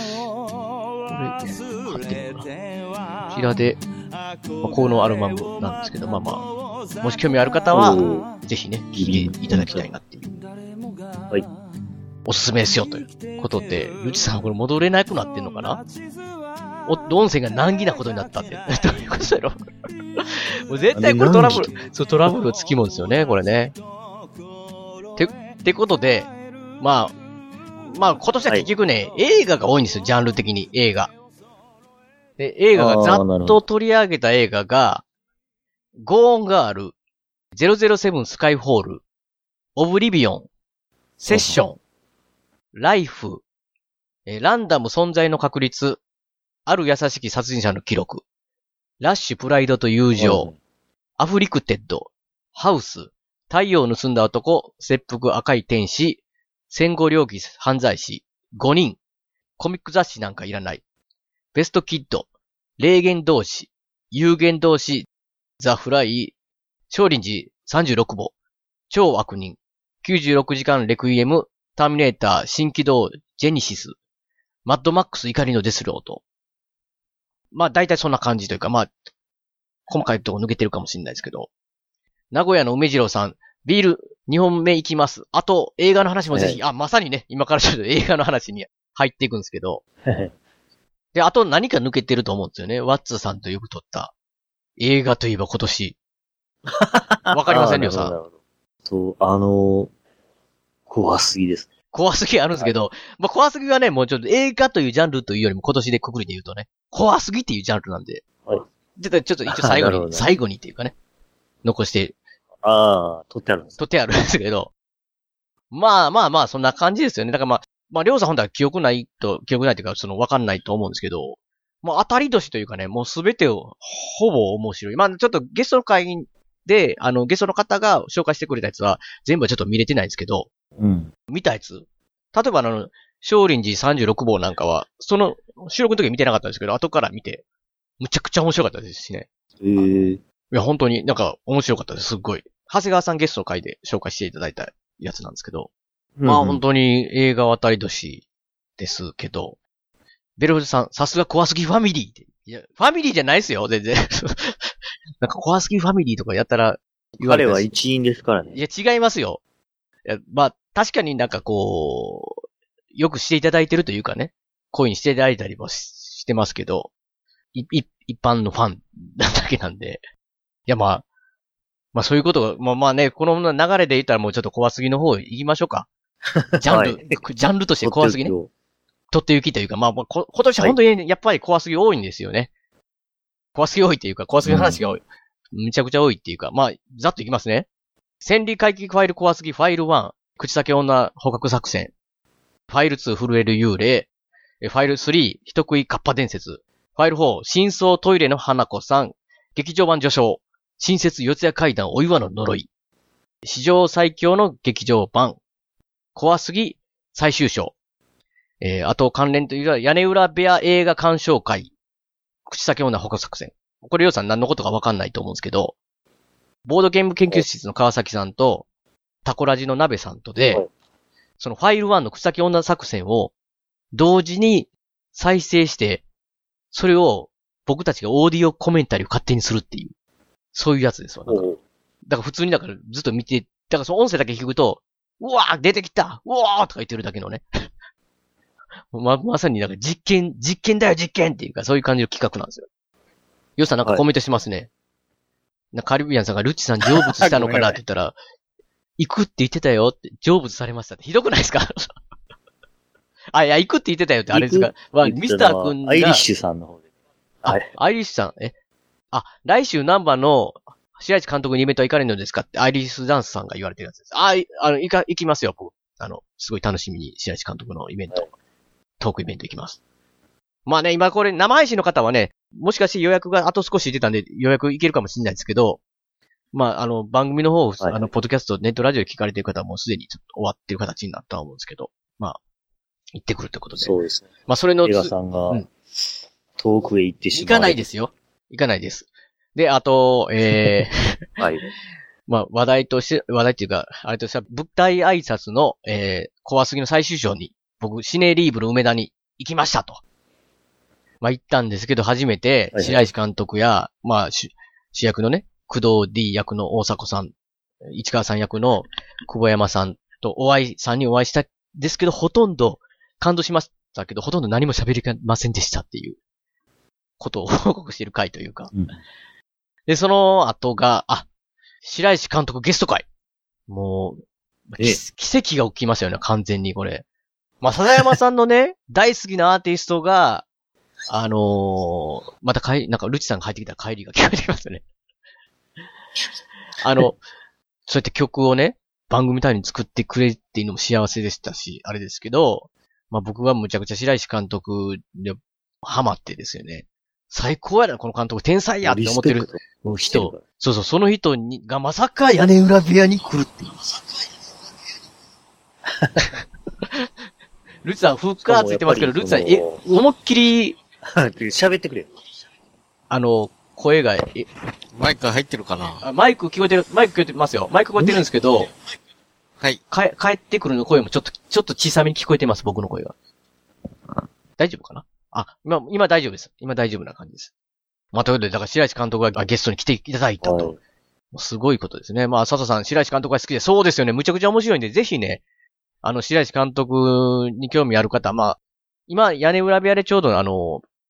貼ってるのかな。こちらで、まあ、このアルバムなんですけど、まあまあ、もし興味ある方は、ぜひね、聴いていただきたいなっていう。はい。おすすめですよということで、ルチさんこれ戻れなくなってんのかな？お、音声が難儀なことになったって。どういうことやろもう絶対これトラブル、そう、トラブルつきもんですよね、これね。て、ってことで、まあ、まあ今年は結局ね、はい、映画が多いんですよ、ジャンル的に、映画。で、映画がざっと取り上げた映画が、ゴーンガール、ゼロゼロセブンスカイフォール、オブリビオン、セッション、ライフ、えー、ランダム存在の確率、ある優しき殺人者の記録、ラッシュプライドと友情、アフリクテッド、ハウス、太陽を盗んだ男、切腹赤い天使、戦後猟奇犯罪師、ごにん、コミック雑誌なんかいらない、ベストキッド、霊言同士、有言同士、ザ・フライ、少林寺さんじゅうろくぼ、超悪人、きゅうじゅうろくじかんレクイエム、ターミネーター、新起動、ジェニシス、マッドマックス怒りのデスロート。まあ大体そんな感じというか、まあ、細かいとこ抜けてるかもしれないですけど。名古屋の梅次郎さん、ビールにほんめ行きます。あと映画の話もぜひ、はい、あ、まさにね、今からちょっと映画の話に入っていくんですけど。で、あと何か抜けてると思うんですよね。ワッツーさんとよく撮った。 映画といえば今年。わかりませんよ、さ。 なるほど。そう、あのー、怖すぎです。 怖すぎあるんですけど、はい、まあ怖すぎはね、もうちょっと映画というジャンルというよりも今年でくくりで言うとね、怖すぎっていうジャンルなんで。はい。ちょっと一応最後に、最後にっていうかね、残して。 ああ、取ってあるんです。 取ってあるんですけど。まあまあまあ、そんな感じですよね。だからまあ、まあ、りょうさん本当は記憶ないと、記憶ないというか、そのわかんないと思うんですけど、もう当たり年というかね、もうすべてを、ほぼ面白い。まあ、ちょっとゲストの会で、あの、ゲストの方が紹介してくれたやつは、全部はちょっと見れてないんですけど、 うん。 見たやつ。例えばあの、少林寺さんじゅうろくぼうなんかは、その、収録の時見てなかったんですけど、後から見て、むちゃくちゃ面白かったですしね。 ええー。いや、本当になんか面白かったです、すっごい。長谷川さんゲストの回で紹介していただいたやつなんですけど、うん、まあ本当に映画渡り年ですけど、ベルフルさん、さすが怖すぎファミリーって。いや、ファミリーじゃないですよ、全然。なんか怖すぎファミリーとかやったら言われた。彼は一員ですからね。 いや、違いますよ。いや、まあ、確かになんかこう、よくしていただいてるというかね、声にしていただいたりも し, してますけど、い、い、一般のファンなだけなんで。いや、まあ、まあそういうことが、まあまあね、この流れで言ったらもうちょっと怖すぎの方行きましょうか。ジャンル、はい、ジャンルとして怖すぎね。取って行きというか、まあ、まあ、こ今年は本当にやっぱり怖すぎ多いんですよね。はい、怖すぎ多いっていうか、怖すぎの話が多い。うん、めちゃくちゃ多いっていうか、まあ、ざっといきますね。千里回帰ファイル怖すぎファイルワン、口先女捕獲作戦。ファイルツー震える幽霊。ファイルスリー、人食いカッパ伝説。ファイルフォー、真相トイレの花子さん。劇場版序章。新設四谷階段お岩の呪い。史上最強の劇場版。怖すぎ最終章。えー、あと関連というと、屋根裏部屋映画鑑賞会。口先女捕獲作戦。これ、ようさん何のことかわかんないと思うんですけど、ボードゲーム研究室の川崎さんと、タコラジの鍋さんとで、そのファイルワンの口先女作戦を同時に再生して、それを僕たちがオーディオコメンタリーを勝手にするっていう、そういうやつですわ。だから普通にだからずっと見て、だからその音声だけ聞くと、うわー出てきたうわーとか言ってるだけのね。ま、まさになんか実験、実験だよ実験っていうかそういう感じの企画なんですよ。よさんなんかコメントしますね。はい、なカリビアンさんがルッチさん成仏したのかなって言ったら、行くって言ってたよって、成仏されましたって。ひどくないですかあ、いや、行くって言ってたよってあれですか。まあ、ミスター君が。 アイリッシュさんの方で。 はい。アイリッシュさん、えあ、来週ナンバーの白石監督にイベントは行かれるのですかってアイリッシュダンスさんが言われてるやつです。あ、あの、行か、行きますよ、僕。あの、すごい楽しみに白石監督のイベント、はい、トークイベント行きます。まあね、今これ生配信の方はね、もしかして予約があと少し出たんで予約いけるかもしれないですけど、まあ、あの、番組の方、はい、あの、ポッドキャスト、ネットラジオで聞かれている方はもうすでにちょっと終わってる形になったと思うんですけど、まあ、行ってくるってことで。 そうですね。 まあ、それの、 映画さんが、遠くへ行ってしまう。 行かないですよ。行かないです。で、あと、えー、はい。まあ、話題として、話題っていうか、あれとしては、舞台挨拶の、えー、怖すぎの最終章に、僕、シネリーブル梅田に行きましたと。まあ、行ったんですけど、初めて、白石監督や、はい、まあ、主役のね、工藤 D 役の大迫さん、市川さん役の久保山さんとお会い、さんにんお会いしたんですけど、ほとんど感動しましたけど、ほとんど何も喋りませんでしたっていうことを報告している回というか。うん、で、その後が、あ、白石監督ゲスト会。もう、奇跡が起きましたよね、完全にこれ。まあ、笹山さんのね、大好きなアーティストが、あのー、また帰り、なんかルチさんが入ってきた帰りが聞こえてきますよね。あの、そうやって曲をね、番組単位に作ってくれっていうのも幸せでしたし、あれですけど、まあ僕はむちゃくちゃ白石監督でハマってですよね。最高やな、この監督天才やって思ってる人。そうそう、その人にがまさか屋根裏部屋に来るっていう。ルチさん、フッカーついてますけど、ルチさん、え、思いっきり、 喋ってくれ。 あの、声が、え、 マイク入ってるかな？ あ、マイク聞こえてる、マイク聞こえてますよ。マイク聞こえてるんですけど、 はい。 かえ、帰ってくるの声もちょっと、ちょっと小さめに聞こえてます、僕の声が。大丈夫かな？あ、今、今大丈夫です。今大丈夫な感じです。まあ、ということで、だから白石監督がゲストに来ていただいたと。はい、すごいことですね。まあ、佐藤さん、白石監督が好きで、そうですよね。むちゃくちゃ面白いんで、ぜひね、あの、白石監督に興味ある方、まあ、今、屋根裏部屋でちょうどあの、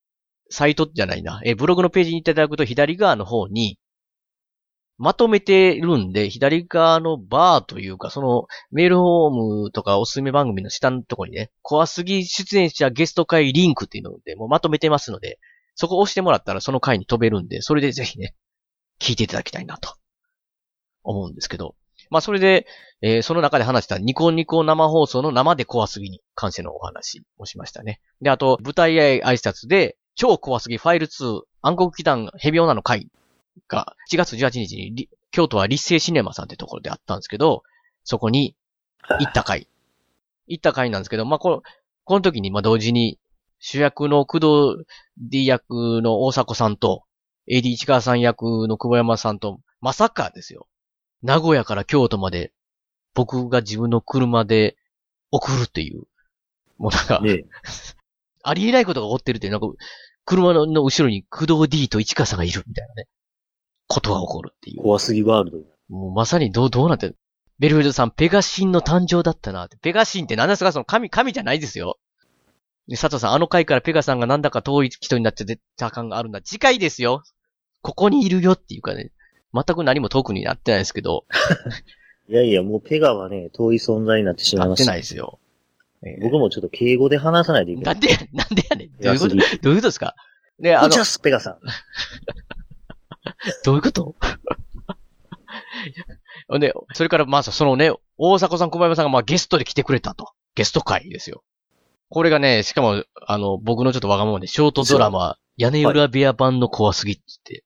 サイトじゃないな、え、ブログのページに行っていただくと左側の方に、まとめてるんで、左側のバーというか、そのメールフォームとかおすすめ番組の下のところにね、怖すぎ出演者ゲスト会リンクっていうので、もうまとめてますので、そこを押してもらったらその回に飛べるんで、それでぜひね、聞いていただきたいなと思うんですけど。まあそれで、えー、その中で話したニコニコ生放送の生で怖すぎに関してのお話をしましたね。で、あと舞台挨拶で超怖すぎファイルツー暗黒祈願ヘビオナの回がしちがつじゅうはちにちに京都は立成シネマさんってところであったんですけど、そこに行った回。行った回なんですけど、まあこの、この時にまあ同時に主役の工藤 D 役の大迫さんと エーディー 市川さん役の久保山さんとまさかですよ。名古屋から京都まで僕が自分の車で送るっていう。もうなんか、ね、ありえないことが起こってるっていう、なんか車の後ろに工藤 D と市川さんがいるみたいなね。ことが起こるっていう。 怖すぎワールド。 もうまさにどう、どうなってる。ベルフェルドさん、ペガシンの誕生だったなって。ペガシンって何ですか？その神、神じゃないですよ。で、佐藤さん、あの回からペガさんがなんだか遠い人になっちゃった感があるんだ。次回ですよ。ここにいるよっていうかね。全く何も遠くになってないですけど。 いやいや、もうペガはね、遠い存在になってしまいました。 なってないですよ。 えー、僕もちょっと敬語で話さないといけない。 なんで、なんでやねん。どういうことどういうことですか？で、あの。 おチャス、ペガさん。 どういうことで、それからまあそのね、大迫さん、小林さんがまあゲストで来てくれたと。ゲスト会ですよ。これがね、しかも、あの、僕のちょっとわがままで、ショートドラマ、屋根裏部屋版の怖すぎって、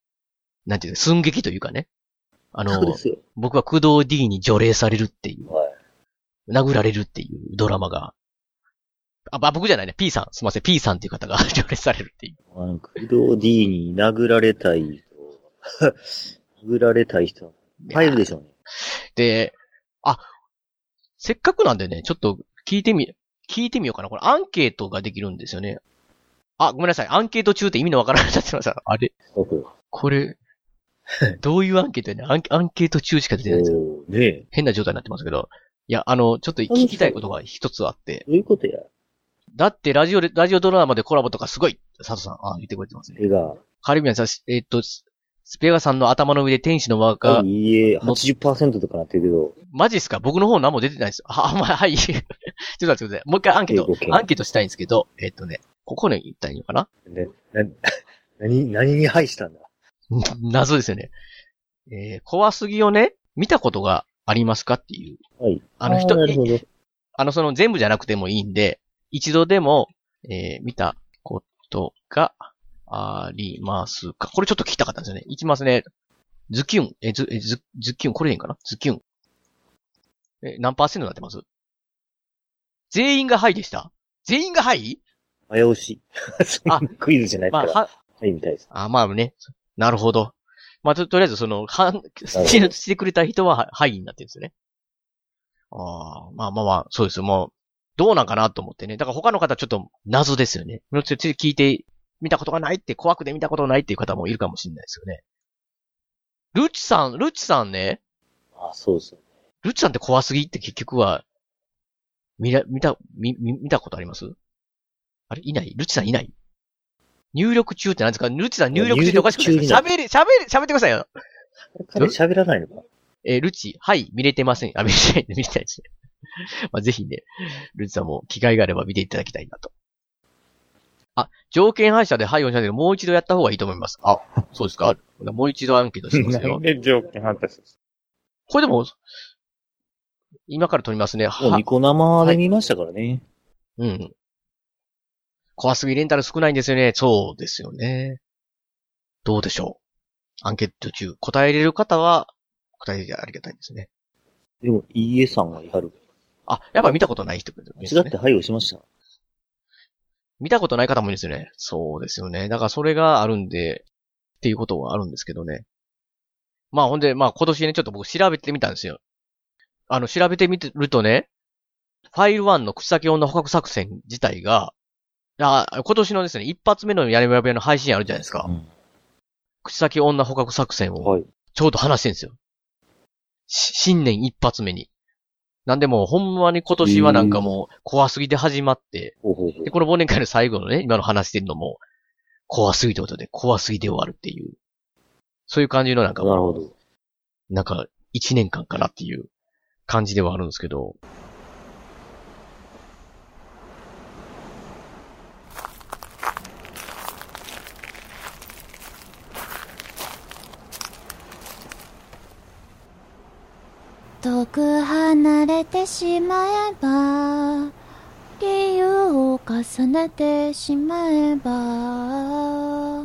なんていうの、寸劇というかね。あの、僕は工藤 D に除霊されるっていう、はい、殴られるっていうドラマが、あ、僕じゃないね、P さん、すみません、P さんっていう方が除霊されるっていう。 あの、工藤 D に殴られたい人、殴られたい人、入るでしょうね。 で、あ、せっかくなんでね、ちょっと聞いてみ、聞いてみようかな。これアンケートができるんですよね。あ、ごめんなさい。アンケート中って意味のわからなくなってました。あれこれ、どういうアンケートやねアン、アンケート中しか出てないんですよ。ね、変な状態になってますけど。いや、あの、ちょっと聞きたいことが一つあって。 どういうことやだってラジオで、ラジオドラマでコラボとかすごい。佐藤さん、あ、言ってくれてますね。 ペガ。 カリビアンさん、えー、っと、スペガさんの頭の上で天使の輪が。 いいえ、はちじゅっパーセント とかなってるけど。 マジっすか？僕の方何も出てないです。あ、まあ、はい。ちょっと待ってください。もう一回アンケート、アンケートしたいんですけど、えー、っとね、ここに行ったらいいのかな？ ね、な、何、何に配したんだ謎ですよね。えー、怖すぎをね、見たことがありますかっていう。 はい。 あの人、 なるほど。 あの、その全部じゃなくてもいいんで、一度でも、えー、見たことがありますか？これちょっと聞きたかったんですよね。いきますね。ズキュン。え、ズ、え、ズ、ズキュン。これでいいんかな？ズキュン。え、何パーセントになってます？全員がはいでした？全員がはい？ 早押し。あ、クイズじゃないから。まあ、は、はいみたいです。 あ、まあね。なるほど。まあ、と、とりあえずその、は、してくれた人は、はいになってるんですよね。ああ、まあまあまあ、そうですよ。もう、どうなんかなと思ってね。だから他の方ちょっと謎ですよね。聞いて、見たことがないって、怖くて見たことがないっていう方もいるかもしれないですよね。ルチさん、ルチさんね。 あ、そうですよね。 ルチさんって怖すぎって結局は、見ら、見た、見、見たことあります？あれいない？ルチさんいない？入力中って何ですか？ルチさん入力中っておかしくないですか？喋れ、喋れ、喋ってくださいよ。 彼喋らないのか？ えー、ルチ、はい、見れてません。あ、見れてない、見れてないですね。まあ、ぜひね、ルチさんも機会があれば見ていただきたいなと。あ、条件反射ではいおっしゃるけど、もう一度やった方がいいと思います。あ、そうですか？もう一度アンケートしますよ。 なんで条件反射です？ これでも、今から撮りますね。 もうニコ生で見ましたからね。 はい、うん。怖すぎレンタル少ないんですよね。そうですよね。どうでしょう。アンケート中、答えれる方は、答えてありがたいですね。 でも、いいえさんはやる。 あ、やっぱ見たことない人ですね。 違ってはい押しました。 見たことない方もいるんですよね。そうですよね。だからそれがあるんで、っていうことはあるんですけどね。まあほんで、まあ今年ね、ちょっと僕調べてみたんですよ。あの、調べてみるとね、ファイルワンの口先女捕獲作戦自体が、あ、今年のですね、一発目のやりやりの配信あるじゃないですか。うん、口先女捕獲作戦を、ちょうど話してるんですよ。はい、新年一発目に。なんでもうほんまに今年はなんかもう怖すぎて始まって、で、この忘年会の最後のね、今の話してるのも、 怖すぎってことで、怖すぎで終わるっていう。そういう感じのなんか、 なるほど。 なんか、一年間かなっていう感じではあるんですけど。 遠く離れてしまえば、理由を重ねてしまえば、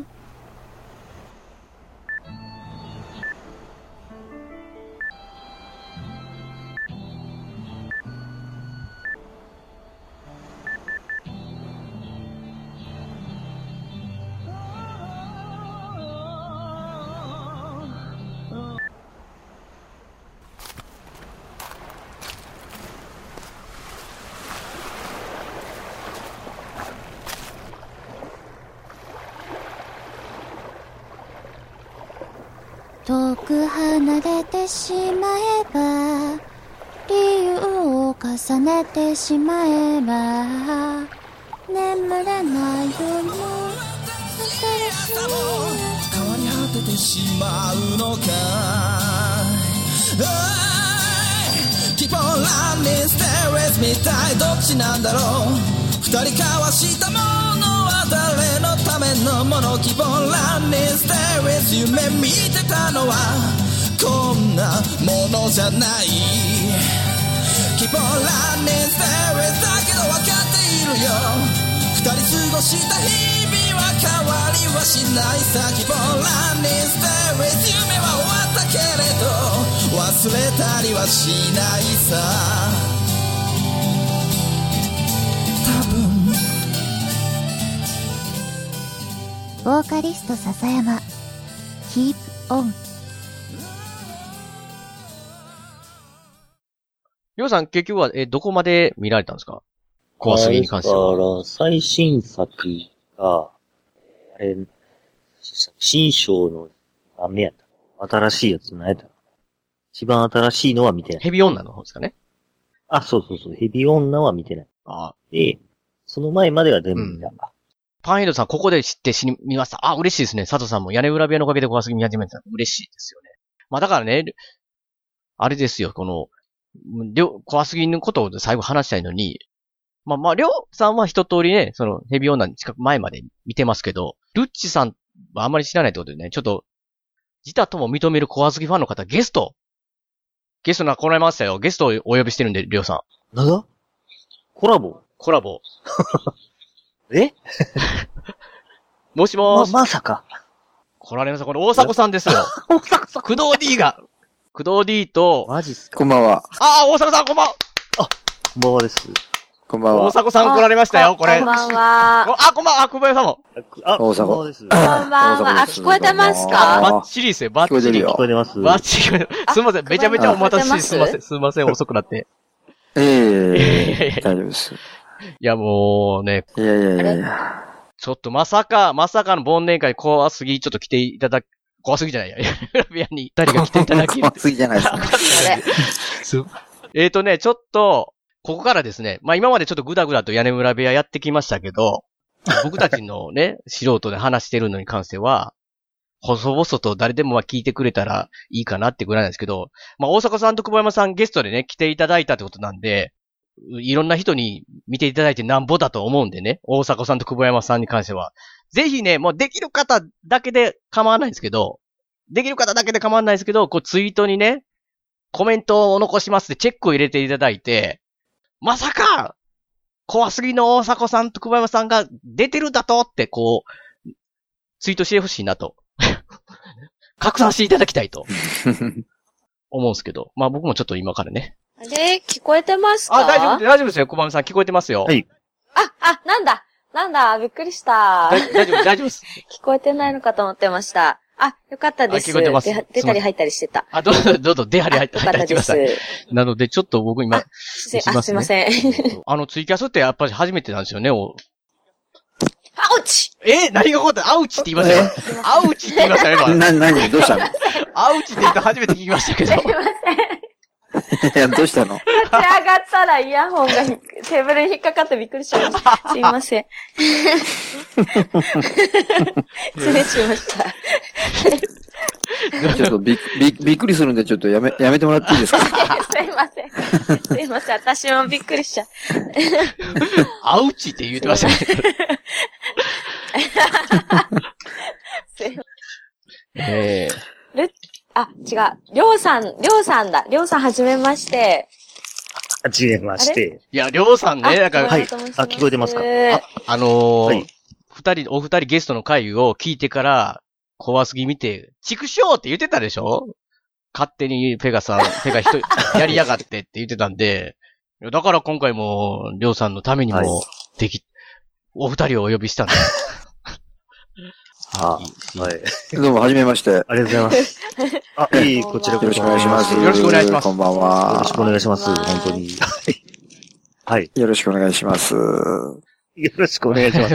遠く離れてしまえば、理由を重ねてしまえば、眠れない夜も新しい変わり果ててしまうのか。Keep on running, stay with me 一体どっちなんだろう。二人交わしたものは誰のためのもの。 Keep on running, stay with 夢見てたのはこんなものじゃない。 Keep on running, stay with だけど分かっているよ。二人過ごした日々は変わりはしないさ。 Keep on running, stay with 夢は終わったけれど忘れたりはしないさ。 ボーカリスト笹山 Keep on。 りょうさん結局は、え、どこまで見られたんですか？怖すぎに関しては。 だから、最新作が、あれ、新章の何目やった新しいやつ何やった一番新しいのは見てない。 ヘビ女の方ですかね？ あ、そうそうそう。ヘビ女は見てない。 ああ。 で、その前までは全部見た。うん、 パンヘッドさん、ここで知って知り、見ました。あ、嬉しいですね。佐藤さんも屋根裏部屋のおかげで怖すぎ見始めた。嬉しいですよね。まあだからね、あれですよ、この、りょ、怖すぎのことを最後話したいのに、まあまあ、りょうさんは一通りね、そのヘビ女に近く前まで見てますけど、ルッチさんはあんまり知らないってことでね、ちょっと、自他とも認める怖すぎファンの方、ゲスト、ゲストな、来られましたよ。ゲストをお呼びしてるんで、りょうさん。 なんだコラボコラボ。 えもしもーし。 ま、まさか。 来られました。これ大迫さんですよ。 大迫さん。 工藤 D が。工藤 D と。 マジっすか。 こんばんは。 ああ、大迫さんこんばんは。 あ、こんばんはです。 こんばんは。 大迫さん来られましたよ、これ。 こんばんは。 あ、こんばんは、久保屋さんも。 あ、 大迫。 こんばんはです。 こんばんは。あ、聞こえてますか？ バッチリですよ、バッチリ。 聞こえてます。 バッチリ。すいません、めちゃめちゃお待たせして、すいません、すいません、遅くなって。 ええ、大丈夫です。 いや、もうね。 いやいやいやいや。 ちょっとまさか、まさかの忘年会怖すぎ、ちょっと来ていただき、怖すぎじゃないや。部屋に誰が来ていただける。 怖すぎじゃないですか。 えーとね、ちょっと、ここからですね、まあ今までちょっとグダグダと屋根裏部屋やってきましたけど、僕たちのね、素人で話してるのに関しては、細々と誰でも聞いてくれたらいいかなってぐらいなんですけど、まあ大阪さんと久保山さんゲストでね、来ていただいたってことなんで、いろんな人に見ていただいてなんぼだと思うんでね、大迫さんと久保山さんに関しては。ぜひね、もうできる方だけで構わないんですけど、できる方だけで構わないですけど、こうツイートにね、コメントを残しますってチェックを入れていただいて、まさか、怖すぎの大迫さんと久保山さんが出てるだとってこう、ツイートしてほしいなと。拡散していただきたいと。思うんですけど。まあ僕もちょっと今からね。 あれ聞こえてますか？ あ、大丈夫、大丈夫ですよ。小林さん聞こえてますよ。 はい。 あ、あ、なんだ、なんだ、びっくりした。 大丈夫、大丈夫です。 聞こえてないのかと思ってました。あ、よかったです。 聞こえてます。 出たり入ったりしてた。 あ、どうぞ、どうぞ、出たり入ったりしてください。なので、ちょっと僕今、 すいません。 あの、ツイキャスってやっぱり初めてなんですよね。 アウチえ何が起こったアウチって言いましたよ。アウチって言いましたよ、今。 な、なにどうしたの？ アウチって言うと初めて聞きましたけど。 すいません。 いや、どうしたの？ 立ち上がったらイヤホンがテーブルに引っかかってびっくりしちゃいました。すいません。失礼しました。 ちょっとび、び、びっくりするんで、ちょっとやめ、やめてもらっていいですか？ すいません。すいません。私もびっくりしちゃう。 アウチって言ってましたね。 すいません。 えー、ルあ、違う。りょうさん、りょうさんだ。りょうさんはじめまして。 はじめまして。 いや、りょうさんね、なんか、 はい。あ、聞こえてますか？あ、 あのー、はい、二人、お二人ゲストの会を聞いてから、怖すぎ見て、畜生って言ってたでしょ？勝手にペガさん、ペガ人、やりやがってって言ってたんで、だから今回も、りょうさんのためにも、でき、はい、お二人をお呼びしたんだ。 あ、はい。 どうも、はじめまして。 ありがとうございます。あ、いい、こちらこそよろしくお願いします。 よろしくお願いします。 こんばんは。 よろしくお願いします。本当に。はい。 よろしくお願いします。よろしくお願いします。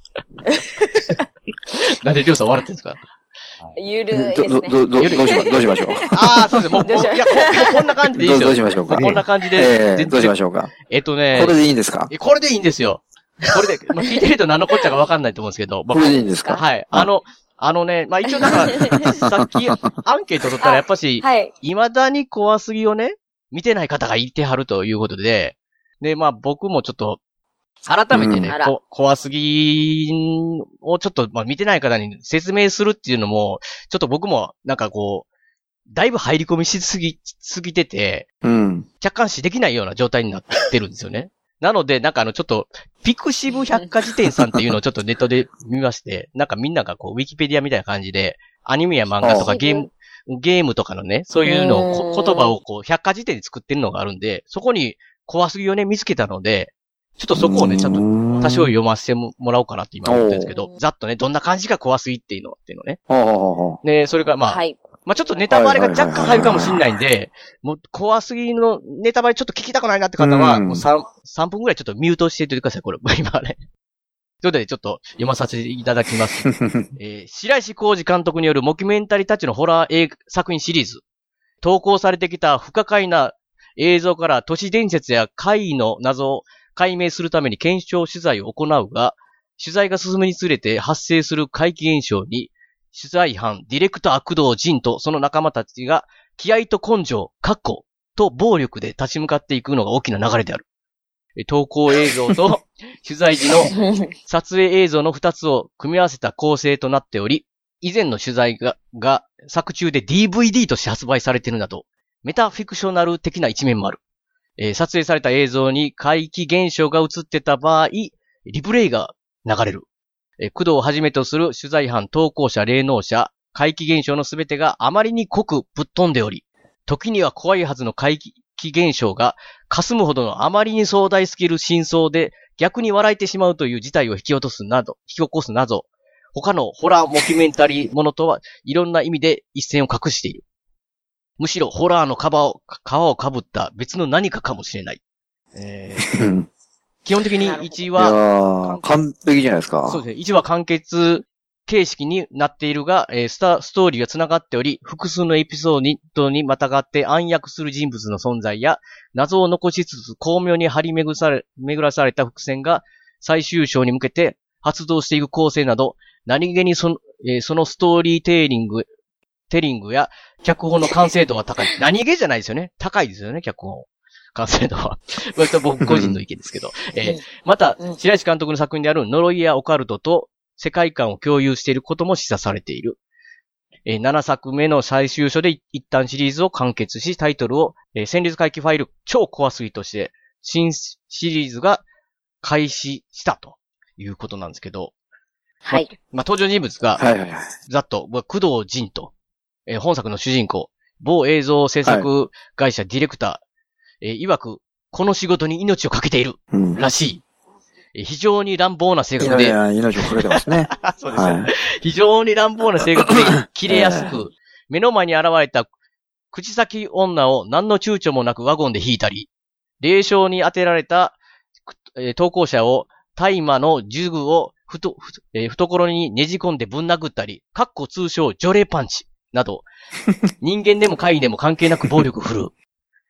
なんでりょうさん笑ってんですか？ ゆるいですね。 ど、ど、ど、どうしま、どうしましょう。 ああ、そうです。もう、いや、こんな感じでいいですよ。 どうしましょうか。 こんな感じで。 えー、どうしましょうか。 えっとね。 これでいいんですか？ これでいいんですよ。これで、まあ、聞いてると何のこっちゃかわかんないと思うんですけど。 まあ、これでいいんですか？ はい。あの、あのね、まあ、一応なんか、さっきアンケート取ったらやっぱし、はい。未だに怖すぎをね、見てない方がいてはるということで、で、まあ、僕もちょっと、改めてね、うん、こ怖すぎをちょっと、まあ、見てない方に説明するっていうのも、ちょっと僕もなんかこう、だいぶ入り込みしすぎ、すぎてて、 うん、 客観視できないような状態になってるんですよね。なので、なんかあの、ちょっと、ピクシブ百科事典さんっていうのをちょっとネットで見まして、なんかみんながこう、ウィキペディアみたいな感じで、アニメや漫画とかゲーム、ゲームとかのね、そういうのを、言葉をこう、百科事典で作ってるのがあるんで、そこに怖すぎをね、見つけたので、ちょっとそこをね、ちゃんと多少読ませてもらおうかなって今思ってるんですけど、ざっとね、どんな感じが怖すぎっていうのっていうのね。で、それからまあ、はい、まあちょっとネタバレが若干入るかもしれないんで、もう怖すぎのネタバレちょっと聞きたくないなって方は、もう3、さんぷんくらいちょっとミュートしておいてください、これ。今ね。ということでちょっと読まさせていただきます。えー、白石浩二監督によるモキュメンタリーたちのホラー映画作品シリーズ。投稿されてきた不可解な映像から都市伝説や怪異の謎を解明するために検証取材を行うが、取材が進むにつれて発生する怪奇現象に、取材班、ディレクター工藤仁とその仲間たちが、気合と根性、確固と暴力で立ち向かっていくのが大きな流れである。投稿映像と取材時の撮影映像の二つを組み合わせた構成となっており、以前の取材が、が作中で ディーブイディー として発売されているなど、メタフィクショナル的な一面もある。えー、撮影された映像に怪奇現象が映ってた場合、リプレイが流れる。えー、工藤をはじめとする取材班、投稿者、霊能者、怪奇現象のすべてがあまりに濃くぶっ飛んでおり、時には怖いはずの怪奇現象が霞むほどのあまりに壮大すぎる真相で逆に笑えてしまうという事態を引き落とすなど、引き起こすなど、他のホラーモキュメンタリーものとはいろんな意味で一線を画している。むしろホラーの皮を、皮をかぶった別の何かかもしれない。えー、基本的にいちわ、 完璧じゃないですか。 そうですね。いちわ完結形式になっているが、えー、スタ、ストーリーが繋がっており、複数のエピソードにまたがって暗躍する人物の存在や、謎を残しつつ巧妙に張り巡され、巡らされた伏線が最終章に向けて発動していく構成など、何気にその、えー、そのストーリーテーリング、テリングや脚本の完成度は高い。何気じゃないですよね。高いですよね、脚本。完成度は。割と僕個人の意見ですけど。えー、また、白石監督の作品である呪いやオカルトと世界観を共有していることも示唆されている。えー、ななさくめの最終章で一旦シリーズを完結し、タイトルを、えー、戦慄回帰ファイル超怖すぎとして、新シリーズが開始したということなんですけど。 はい。 ま、まあ、登場人物が、 はいはいはい。 ざっと、工藤仁と、えー、本作の主人公、某映像制作会社ディレクター、はい、えー、曰く、この仕事に命をかけている、らしい。うん、非常に乱暴な性格で。 いやいや、命をかけてますね。 そうですね、はい。非常に乱暴な性格で、切れやすく、目の前に現れた口先女を何の躊躇もなくワゴンで引いたり、霊障に当てられた、えー、投稿者を大麻の呪具をふと、えー、懐にねじ込んでぶん殴ったり、かっこ通称除霊パンチなど、人間でも怪異でも関係なく暴力振るう。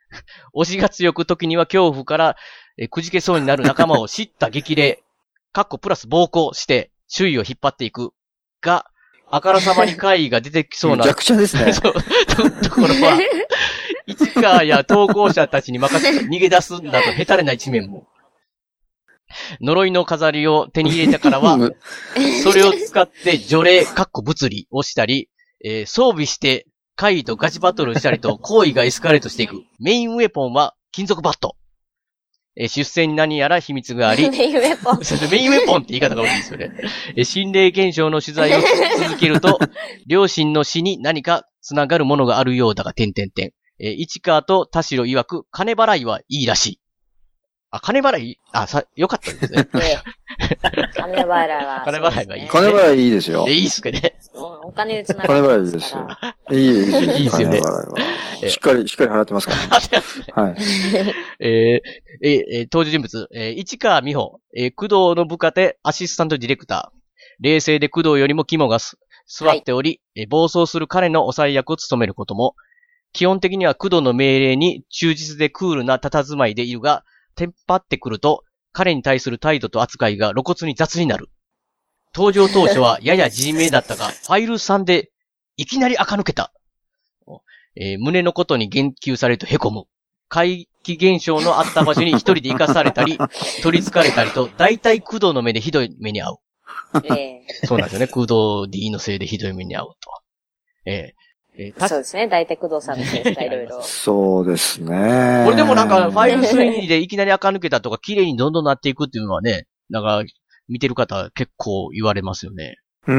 推しが強く時には恐怖からえくじけそうになる仲間を知った激励、かっこプラス暴行して周囲を引っ張っていくが、あからさまに怪異が出てきそうな。 めちゃくちゃですね。 そう、ところは、市川や投稿者たちに任せて逃げ出すなど下手れな一面も。呪いの飾りを手に入れてからは、それを使って除霊、かっこ物理をしたり、えー、装備して怪異とガチバトルしたりと行為がエスカレートしていく。メインウェポンは金属バット。えー、出世に何やら秘密があり。 メインウェポン。 メインウェポンって言い方が多いですよね。えー、心霊現象の取材を続けると、両親の死に何か繋がるものがあるようだが、点々点。えー、市川と田代曰く、金払いはいいらしい。あ、金払い、あ、さ、よかったですね。 金払いは。 金払いはいい、ね。 金払いいいですよ。 え、いいっすかね。 お金でつながる。金払いいいですよ。いい、いい、 いいですよね。 金払いは。しっかり、しっかり払ってますからね。はい。 えー、えー、登場人物、えー、市川美穂、えー、工藤の部下でアシスタントディレクター。冷静で工藤よりも肝がす座っており、はい、暴走する彼の抑え役を務めることも、基本的には工藤の命令に忠実でクールな佇まいでいるが、テンパってくると、彼に対する態度と扱いが露骨に雑になる。登場当初はやや地味めだったが、ファイルさんでいきなり垢抜けた。えー、胸のことに言及されると凹む。怪奇現象のあった場所に一人で生かされたり、取り憑かれたりと、大体工藤の目でひどい目に遭う。えー、そうなんですよね。工藤 D のせいでひどい目に遭うと。えーえー、そうですね。大体工藤さんのせいですか、いろいろ。 そうですね。 これでもなんか、ファイルスリーでいきなり垢抜けたとか、綺麗にどんどんなっていくっていうのはね、なんか、見てる方結構言われますよね。 うん。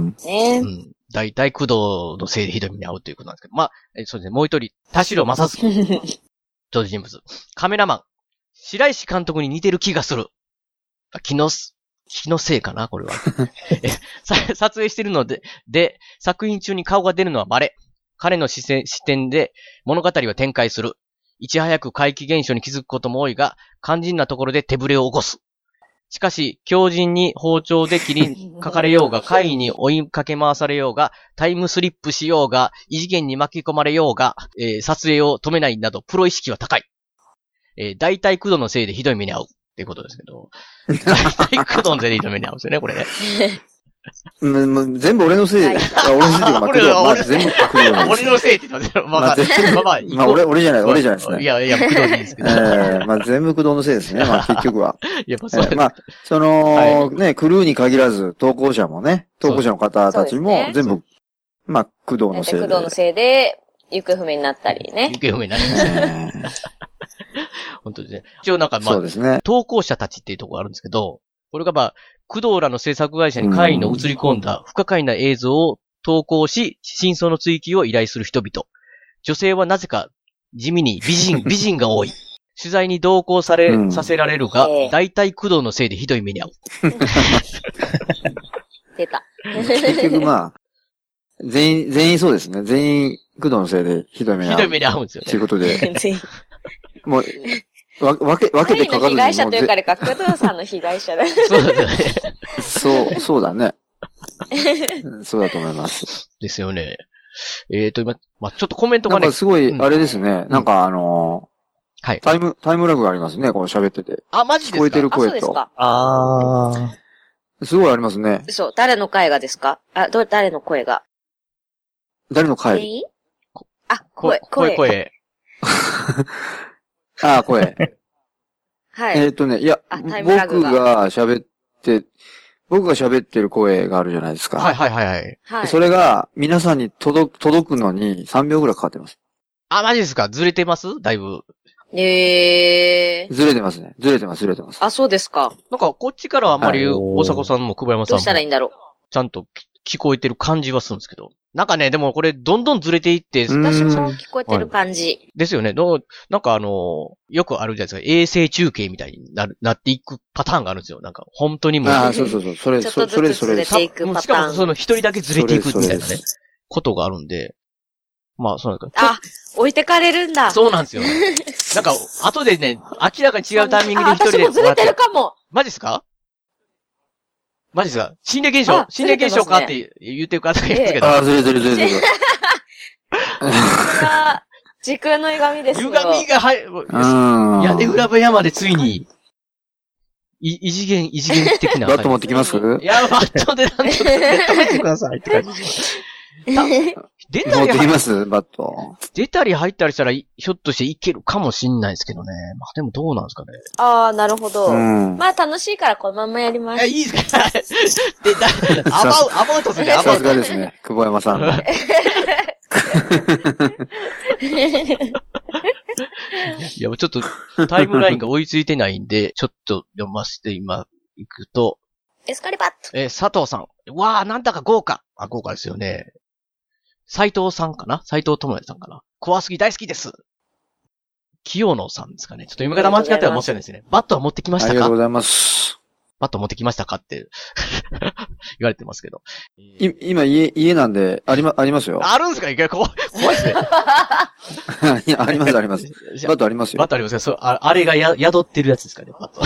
ね、 うん。大体工藤のせいでひどい目に遭うということなんですけど。まあ、えそうですね。もう一人、田代正樹。登場人物。カメラマン。白石監督に似てる気がする。気の、気のせいかなこれは。撮影してるので、で、作品中に顔が出るのは稀。彼の視線、視点で物語は展開する。いち早く怪奇現象に気づくことも多いが、肝心なところで手ぶれを起こす。しかし、強靭に包丁で切りかかれようが、怪異に追いかけ回されようが、タイムスリップしようが、異次元に巻き込まれようが、えー、撮影を止めないなど、プロ意識は高い。えー、大体工藤のせいでひどい目に遭う。っていうことですけど。大体工藤のせいでひどい目に遭うんですよね、これね。 全部俺のせい。俺のせいで負ける。まあ、全部工藤俺のせいって言ってます。まあまあ、まあまあ、 まあ俺、俺じゃない、俺じゃないですね。 いやいや、工藤でいいですけど。 ええ、まあ全部工藤のせいですね、まあ結局は。 いや、そうまあ、その、ね、クルーに限らず、投稿者もね、投稿者の方たちも全部、まあ、工藤のせいで。 工藤のせいで、行方不明になったりね。 行方不明になりますね。本当ですね。一応なんかまあ、 そうですね。 投稿者たちっていうところがあるんですけど、これがまあ、工藤らの制作会社に怪異の映り込んだ不可解な映像を投稿し、真相の追求を依頼する人々。女性はなぜか地味に美人、美人が多い。取材に同行され、うん、させられるが、大体工藤のせいでひどい目に遭う。 出た。 結局まあ、全員、全員そうですね。全員工藤のせいでひどい目に遭う。 ひどい目に遭うんですよね。 ということで。もう、わ、分け、分けてかかる被害者というか、工藤さんの被害者だ。 そうだね。 そう、そうだね。そうだと思います。 ですよね。えーと、今、まあ、ちょっとコメントがね。 なんかすごい、あれですね。うん、なんかあのー、はい。 タイム、タイムラグがありますね。この喋ってて。 あ、マジですか？ 聞こえてる声と。 あ、そうですか。 あー。すごいありますね。 そう、誰の声がですか？あ、ど、誰の声が？ 誰の声？ あ、声、 声、声。 ああ、声。 はい。 えっとね、いや、僕が喋って、僕が喋ってる声があるじゃないですか。 はいはいはいはい。 はい、 それが皆さんに届く、届くのにさんびょうぐらいかかってます。 あ、マジですか？ずれてますだいぶ。 えー。 ずれてますね。ずれてます、ずれてます。 あ、そうですか。 なんか、こっちからはあんまり、大迫さんも久保山さんも。 どうしたらいいんだろう。 ちゃんと聞こえてる感じはするんですけど。なんかね、でもこれ、どんどんずれていって、 私もそう聞こえてる感じ。はい、 ですよね。どなんかあの、よくあるじゃないですか。衛星中継みたいになる、なっていくパターンがあるんですよ。なんか、本当にもう。 ああ、そうそうそう。それ、それ、それ、それ。 ずれていくパターン。 しかも、その一人だけずれていくみたいなね、ことがあるんで。まあ、そうなんですか。 あ、置いてかれるんだ。 そうなんですよ。なんか、後でね、明らかに違うタイミングで一人で。 私もずれてるかも。 マジですか？マジですか？心霊現象心霊現象かって言ってる方がいるんですけど。 ああ、ずれずれずれずれ。 それは、 時空の歪みですよ。 歪みが入る。屋根裏部屋までついに、い異次元、異次元的な。 バット持ってきます？ いや、バットでなんとか止めてくださいって感じ。出たり持ってきますバット。 出たり入ったりしたら、ひょっとしていけるかもしんないですけどね。まあでもどうなんですかね。 ああ、なるほど。 うん、 まあ楽しいからこのままやります。 いや、いいですかで、だ、アバウ、アバウトするね、アバウト。 さすがですね、久保山さん。 いや、ちょっと、タイムラインが追いついてないんで、ちょっと読ませて今、いくと。 エスカリバット。 えー、佐藤さん。わー、なんだか豪華。あ、豪華ですよね。斉藤さんかな斉藤智也さんかな怖すぎ大好きです。清野さんですかね。ちょっと読み方間違っては申し訳ないですね。バットは持ってきましたか？ ありがとうございます。 バット持ってきましたかって言われてますけど。 い今家、家なんで、ありま、ありますよ。 あるんですか？いや、怖い、怖いですね。 いや、あります、あります。バットありますよ。 バットありますよ。そう、ああれがや、宿ってるやつですかね、バット。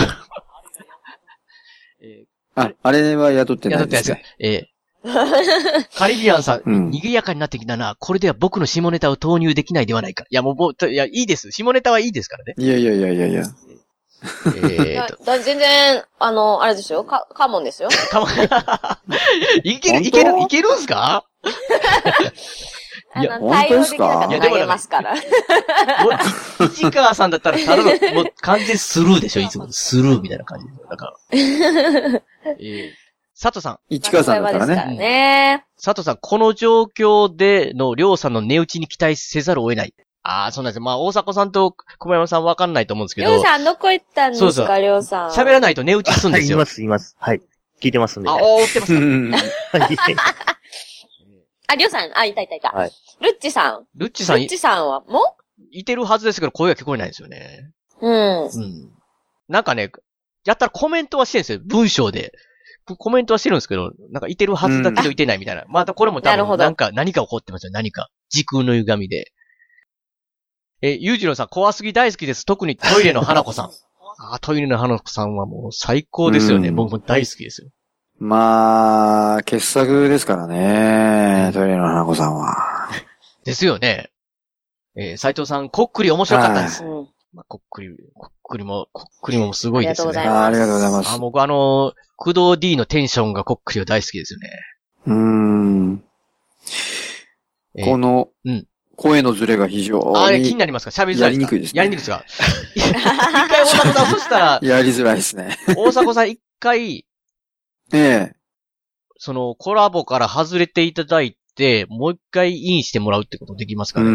えー、あ、あれは宿ってないですね。 宿ってないですか。ええーカリビアンさん、うん、賑やかになってきたな。これでは僕の下ネタを投入できないではないか。いや、もう、いや、いいです。下ネタはいいですからね。 いやいやいやいやいや。 えーと。全然、あの、あれですよ。か、カモンですよ。 カモン。いける、いける、いけるんすかいや、対応できなかったら投げますから。 市川さんだったら、ただの、もう完全スルーでしょ、いつも。スルーみたいな感じで。だから。えー佐藤さん。 市川さんだったらね。 ね佐藤さん、この状況でのりょうさんの値打ちに期待せざるを得ない。ああ、そうなんですよ。まあ、大迫さんと小山さんわかんないと思うんですけど。 りょうさんどこ行ったんですか、りょうさん。 喋らないと値打ちするんですよ。 います、います。はい。聞いてますんで。 あ、追ってますか。 あ、りょうさん、あ、いたいたいた。はい。ルッチさん。 ルッチさん。 ルッチさんは、もいてるはずですけど、声が聞こえないんですよね。 うん。 うん。なんかね、やったらコメントはしてるんですよ。文章で。コメントはしてるんですけど、なんかいてるはずだけどいてないみたいな。うん、またこれも多分なんか何か起こってますよ。何か。時空の歪みで。え、ゆうじろうさん、怖すぎ大好きです。特にトイレの花子さん。あ、トイレの花子さんはもう最高ですよね。うん、僕も大好きですよ。 まあ、傑作ですからね。トイレの花子さんは。 ですよね。えー、斉藤さん、こっくり面白かったです。うんまあ、こっくり、こっくりも、こっくりもすごいですね。 ありがとうございます。 ありがとうございます。 あ、僕あの、工藤 D のテンションがこっくりは大好きですよね。 うーん。えー、この、うん。声のズレが非常に。 あれ気になりますか？喋りづらいですか？やりにくいですね。やりにくいですか？一回大迫さん、そしたら。 やりづらいですね。 大迫さん一回、 ええ。 その、コラボから外れていただいて、もう一回インしてもらうってことできますかね？ うん。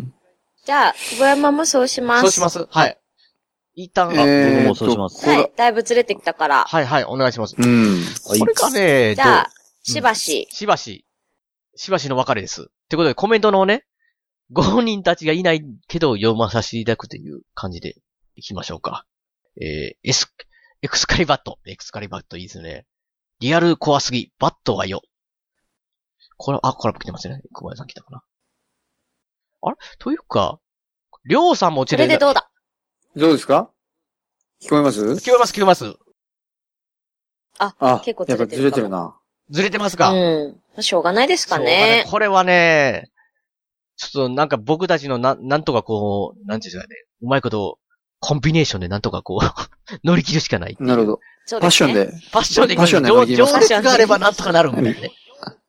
じゃあ、小山もそうします。 そうします。はい。一旦、 あ、えー、僕もそうします。 はい。だいぶずれてきたから。 はいはい、お願いします。 うん。 これがね、 じゃあ、しばし。 しばし。しばしの別れです。ってことで、コメントのね、ごにんたちがいないけど読まさせていただくという感じでいきましょうか。えー、エス、エクスカリバット。エクスカリバットいいですね。リアル怖すぎ。バットはよ。これ、あ、コラボ来てますね。小林さん来たかな。あれというか、りょうさんも落ちる。 それでどうだどうですか？聞こえます？ 聞こえます、聞こえます。 あ、あ結構ずれてる。 やっぱずれてるな。 ずれてますか？ うん。しょうがないですかね。 これはね、ちょっとなんか僕たちのな、なんとかこう、なんていうんですかね、うまいこと、コンビネーションでなんとかこう、乗り切るしかない。 なるほど。 そうですね。 ファッションで。 ファッションで。ファッションで乗り切ります。情熱があればなんとかなるみたいなね。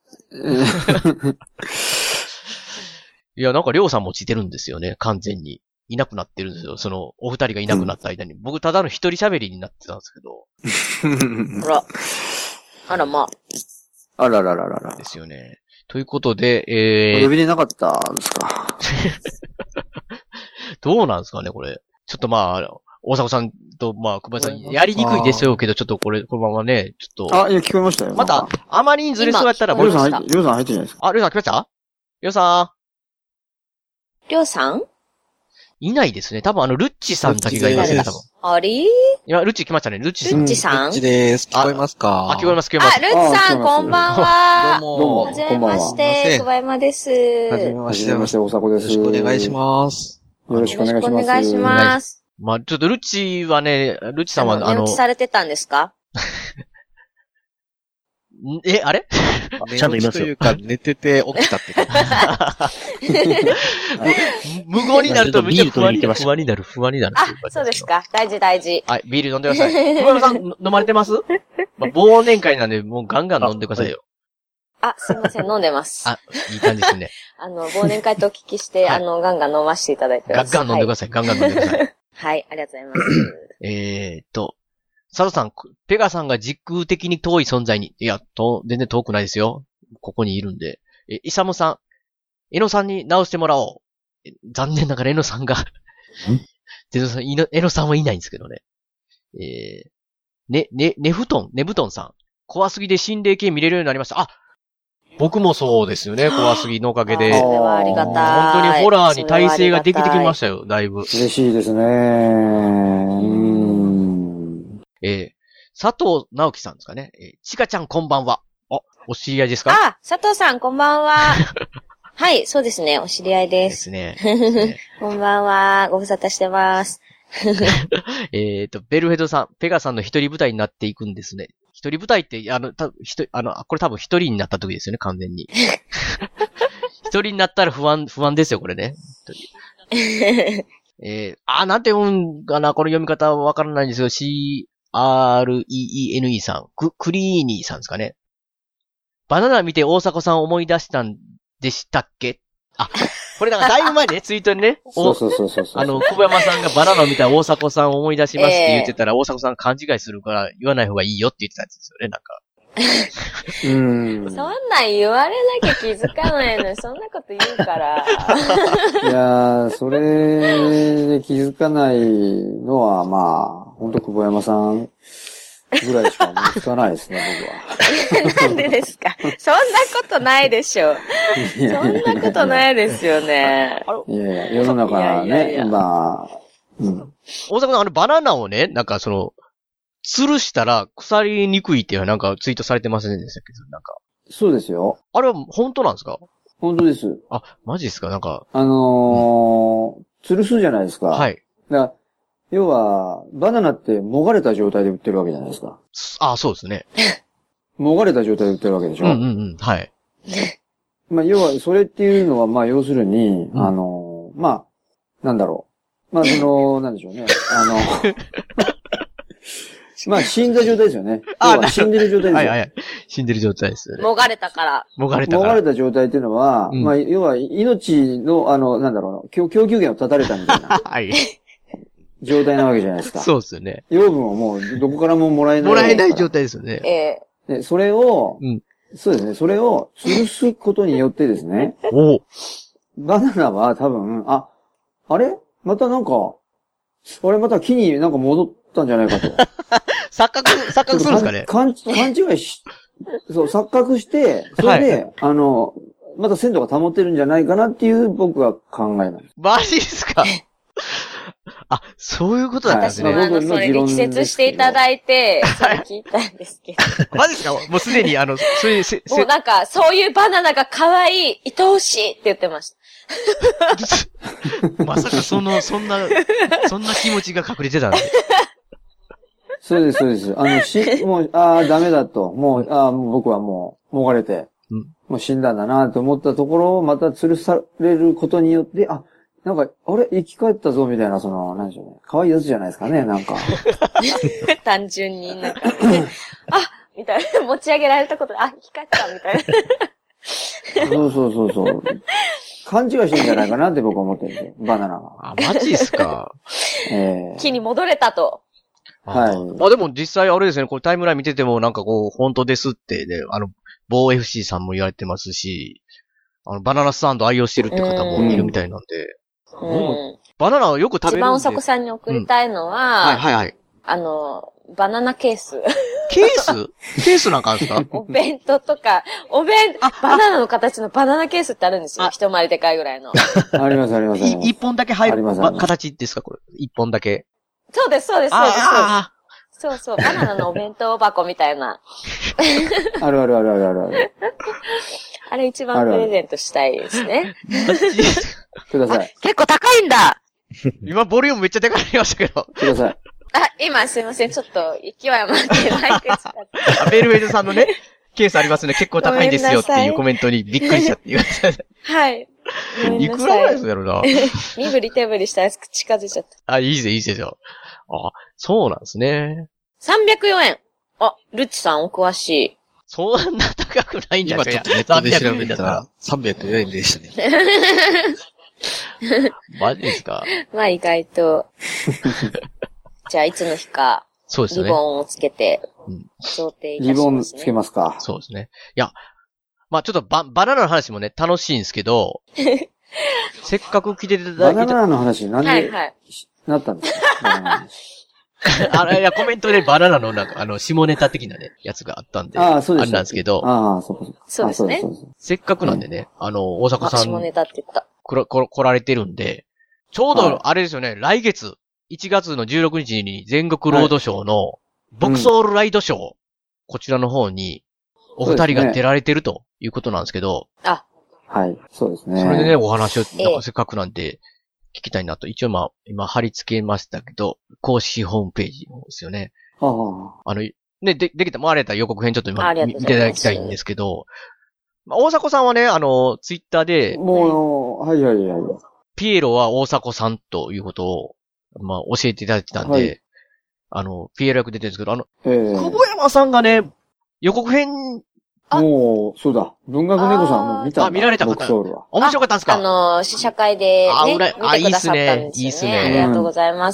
いや、なんかりょうさんも落ちてるんですよね、完全に。いなくなってるんですよ。その、お二人がいなくなった間に。うん、僕、ただの一人喋りになってたんですけど。 あら。あら、まあ。あららららら。 ですよね。ということで、えー。 呼びでなかったんですか。 どうなんですかね、これ。ちょっとまあ、大迫さんと、まあ、小林さん、やりにくいですよけど、ちょっとこれ、このままね、ちょっと。 あ、いや、聞こえましたよ。 また、あまりにずれそうやったら、 りょうさん入って、りょうさん入ってないですか？ あ、りょうさん来ましたりょうさん。りょうさんいないですね。多分あの、ルッチさんだけがいますね、多分。 あれいや、ルッチ来ましたね、ルッチさん。 ルッチさんルッチです。聞こえますか？ あ、聞こえます、聞こえます。 あ、ルッチさん、こんばんは。 どうも。 どうも。 はじめまして、小山です。 はじめまして。 はじめまして、大迫です。 よろしくお願いします。 よろしくお願いします。 よろしくお願いします。 まあ、ちょっとルッチはね、ルッチさんはあの、 寝落ちされてたんですか？ え、あれちゃんといますよ。 というか、寝てて起きたって感じ。無言になるとめっちゃ不安に不安になる、不安になる。 あ、そうですか。大事大事。 はい、ビール飲んでください。小山さん、飲まれてます、まあ、忘年会なんで、もうガンガン飲んでくださいよ。 あ、すいません、飲んでます。 あ、いい感じですね。 あの、忘年会とお聞きして、はい、あの、ガンガン飲ませていただいてます。 ガンガン飲んでください、はい、ガンガン飲んでください。 はい、ありがとうございます。 えーっと、佐藤さん、ペガさんが時空的に遠い存在に、いや、と、全然遠くないですよ。ここにいるんで。え、イサムさん、エノさんに直してもらおう。残念ながらエノさんが、エノさん、エノさんはいないんですけどね。えー、ね、ね、ねふとん、ねぶとんさん。怖すぎで心霊系見れるようになりました。あ、僕もそうですよね、怖すぎのおかげで。 それはありがたい。 本当にホラーに耐性ができてきましたよ、だいぶ。 嬉しいですね。うーん。 えー、佐藤直樹さんですかね。えー、ちかちゃんこんばんは。あ、お知り合いですか？ あ、佐藤さんこんばんは。はい、そうですね、お知り合いです。 ですね。 こんばんは、ご無沙汰してます。 えっと、ベルヘドさん、ペガさんの一人舞台になっていくんですね。一人舞台って、あの、た、ひと、あの、これ多分一人になった時ですよね、完全に。一人になったら不安、不安ですよ、これね。えー、あ、なんて読むかな、この読み方はわからないんですけど、シーアールイーイーエヌイー さん、ク、クリーニーさんですかね。バナナ見て大迫さん思い出したんでしたっけ？あ、これなんかだいぶ前ね、ツイートにね。 そうそうそうそう。 あの、久保山さんがバナナを見たら大迫さんを思い出しますって言ってたら、えー、大迫さん勘違いするから言わない方がいいよって言ってたんですよね、なんか。 うん。 そんなん言われなきゃ気づかないのに、そんなこと言うから。 いやー、それで気づかないのは、まあ、ほんと久保山さんぐらいしか思いつかないですね、 僕は。なんでですか？そんなことないでしょ。そんなことないですよね。 いやいや、世の中はね、いやいやまあ、 うん。大阪さん、あの、バナナをね、なんかその、吊るしたら腐りにくいっていうのはなんかツイートされてませんでしたっけど、なんか。 そうですよ。 あれは本当なんですか？ 本当です。 あ、マジですか？なんか。 あのー、うん、吊るすじゃないですか。 はい。 だ要は、バナナってもがれた状態で売ってるわけじゃないですか。 ああ、そうですね。 もがれた状態で売ってるわけでしょ。 うんうんうん。はい。 まあ、要は、それっていうのは、まあ、要するに、うん、あの、まあ、なんだろう。まあ、その、なんでしょうね。あの、まあ、死んだ状態ですよね。要は死んでる状態ですよ。 はいはい。死んでる状態ですよね。 もがれたから。 もがれたから。 もがれた状態っていうのは、うん、まあ、要は、命の、あの、なんだろう、供給源を断たれたみたいな。はい。状態なわけじゃないですか。 そうですよね。 養分をもうどこからももらえない。 もらえない状態ですよね。 ええー。で、それを、 うん、 そうですね、それを吊るすことによってですね。 おバナナは多分、あ、あれまたなんか、あれまた木になんか戻ったんじゃないかと。 錯覚、錯覚するんですかね勘勘違いし、そう、錯覚して、それで、はい、あの、また鮮度が保ってるんじゃないかなっていう僕は考えなんです。 マジですか？あ、そういうことだったんですね。 私もあの、それ力説していただいて、それ聞いたんですけど。 マジですか？もうすでにあの、それせ、 もうなんか、そういうバナナが可愛い、愛おしいって言ってました。 まさかその、そんな、そんな気持ちが隠れてたんで。 そうです、そうです。あの、し、もう、ああ、ダメだと。もう、ああ、もう僕はもう、もがれて、うん、もう死んだんだなと思ったところをまた吊るされることによって、あ、なんか、あれ生き返ったぞみたいな、その、なんでしょうね。可愛いやつじゃないですかね、なんか。 単純になんか、あみたいな。持ち上げられたことで、あ、生き返ったみたいな。そうそうそうそう。勘違いしてるんじゃないかなって僕は思ってるんですよ。バナナが。 あ、マジですか。 えー、木に戻れたと。 はい。 あ、でも実際あれですね、これタイムライン見ててもなんかこう、本当ですってね、あの、某 エフシー さんも言われてますし、あの、バナナスタンド愛用してるって方もいるみたいなんで。 うん、 バナナをよく食べるんで。 一番おさこさんに送りたいのは、うん、 はいはいはい。 あの、バナナケース。 ケースケースなんかあるんですか？ お弁当とか、お弁、バナナの形のバナナケースってあるんですよ。一回りでかいぐらいの。 ありますあります。 一本だけ入る形ですかこれ。一本だけ。 そうですそうですそうです。そうそう、バナナのお弁当箱みたいな。 あるあるあるあるあるある。 あれ一番プレゼントしたいですね。 ください。 結構高いんだ。 今ボリュームめっちゃでかくなりましたけど。 ください。 あ、今すいません。ちょっと勢い余ってマイク使って。 ベルウェイドさんのね、 ケースありますね。結構高いんですよっていうコメントにびっくりしちゃって言われた。 はい。 いくらぐらいするやろな。 身振り手振りしたやつ近づいちゃった。 あ、いいぜ、いいぜ、じゃあ。あ、そうなんですね。 さんびゃくよえん。あ、ルッチさんお詳しい。 そんな高くないんじゃないですか。今ちょっとネットで調べたらさんびゃくよえんでしたね。 マジですか？ まあ意外と。じゃあいつの日か。 そうですね。 リボンをつけて、贈呈いたしますね。 リボンつけますか。 そうですね。いや、まあちょっとバ、バナナの話もね、楽しいんですけど、せっかく来ていただいて。 バナナの話、なんで、 はいはい、 なったんですかあれ、いや、コメントでバナナのなんか、あの、下ネタ的なね、やつがあったんで、 ああ、そうです。 あれなんですけど、 ああ、そうそうですね。 せっかくなんでね、あの、大阪さん、 下ネタって言った。 来ら、来られてるんで、ちょうど、あれですよね、来月、いちがつのじゅうろくにちに全国ロードショーの、ボクソールライドショー、こちらの方に、お二人が出られてるということなんですけど、 あ、 はい、そうですね。 それでね、お話を、なんかせっかくなんで、聞きたいなと。一応まあ、今貼り付けましたけど、公式ホームページですよね。 ああ。 あの、ね、で、できた、もうあれやったら予告編ちょっと今、見ていただきたいんですけど、まあ、大迫さんはね、あの、ツイッターで、 もう、はいはいはい。 ピエロは大迫さんということを、まあ、教えていただいてたんで、はい、あの、ピエロ役出てるんですけど、あの、えー、久保山さんがね、予告編、 もう、そうだ。文学猫さんもう見たんだ。 あ、見られた方。面白かったんですか？ あの、試写会で、ね、 あ、 見てくださったんですよね。 いいっすね。 ありがとうございます。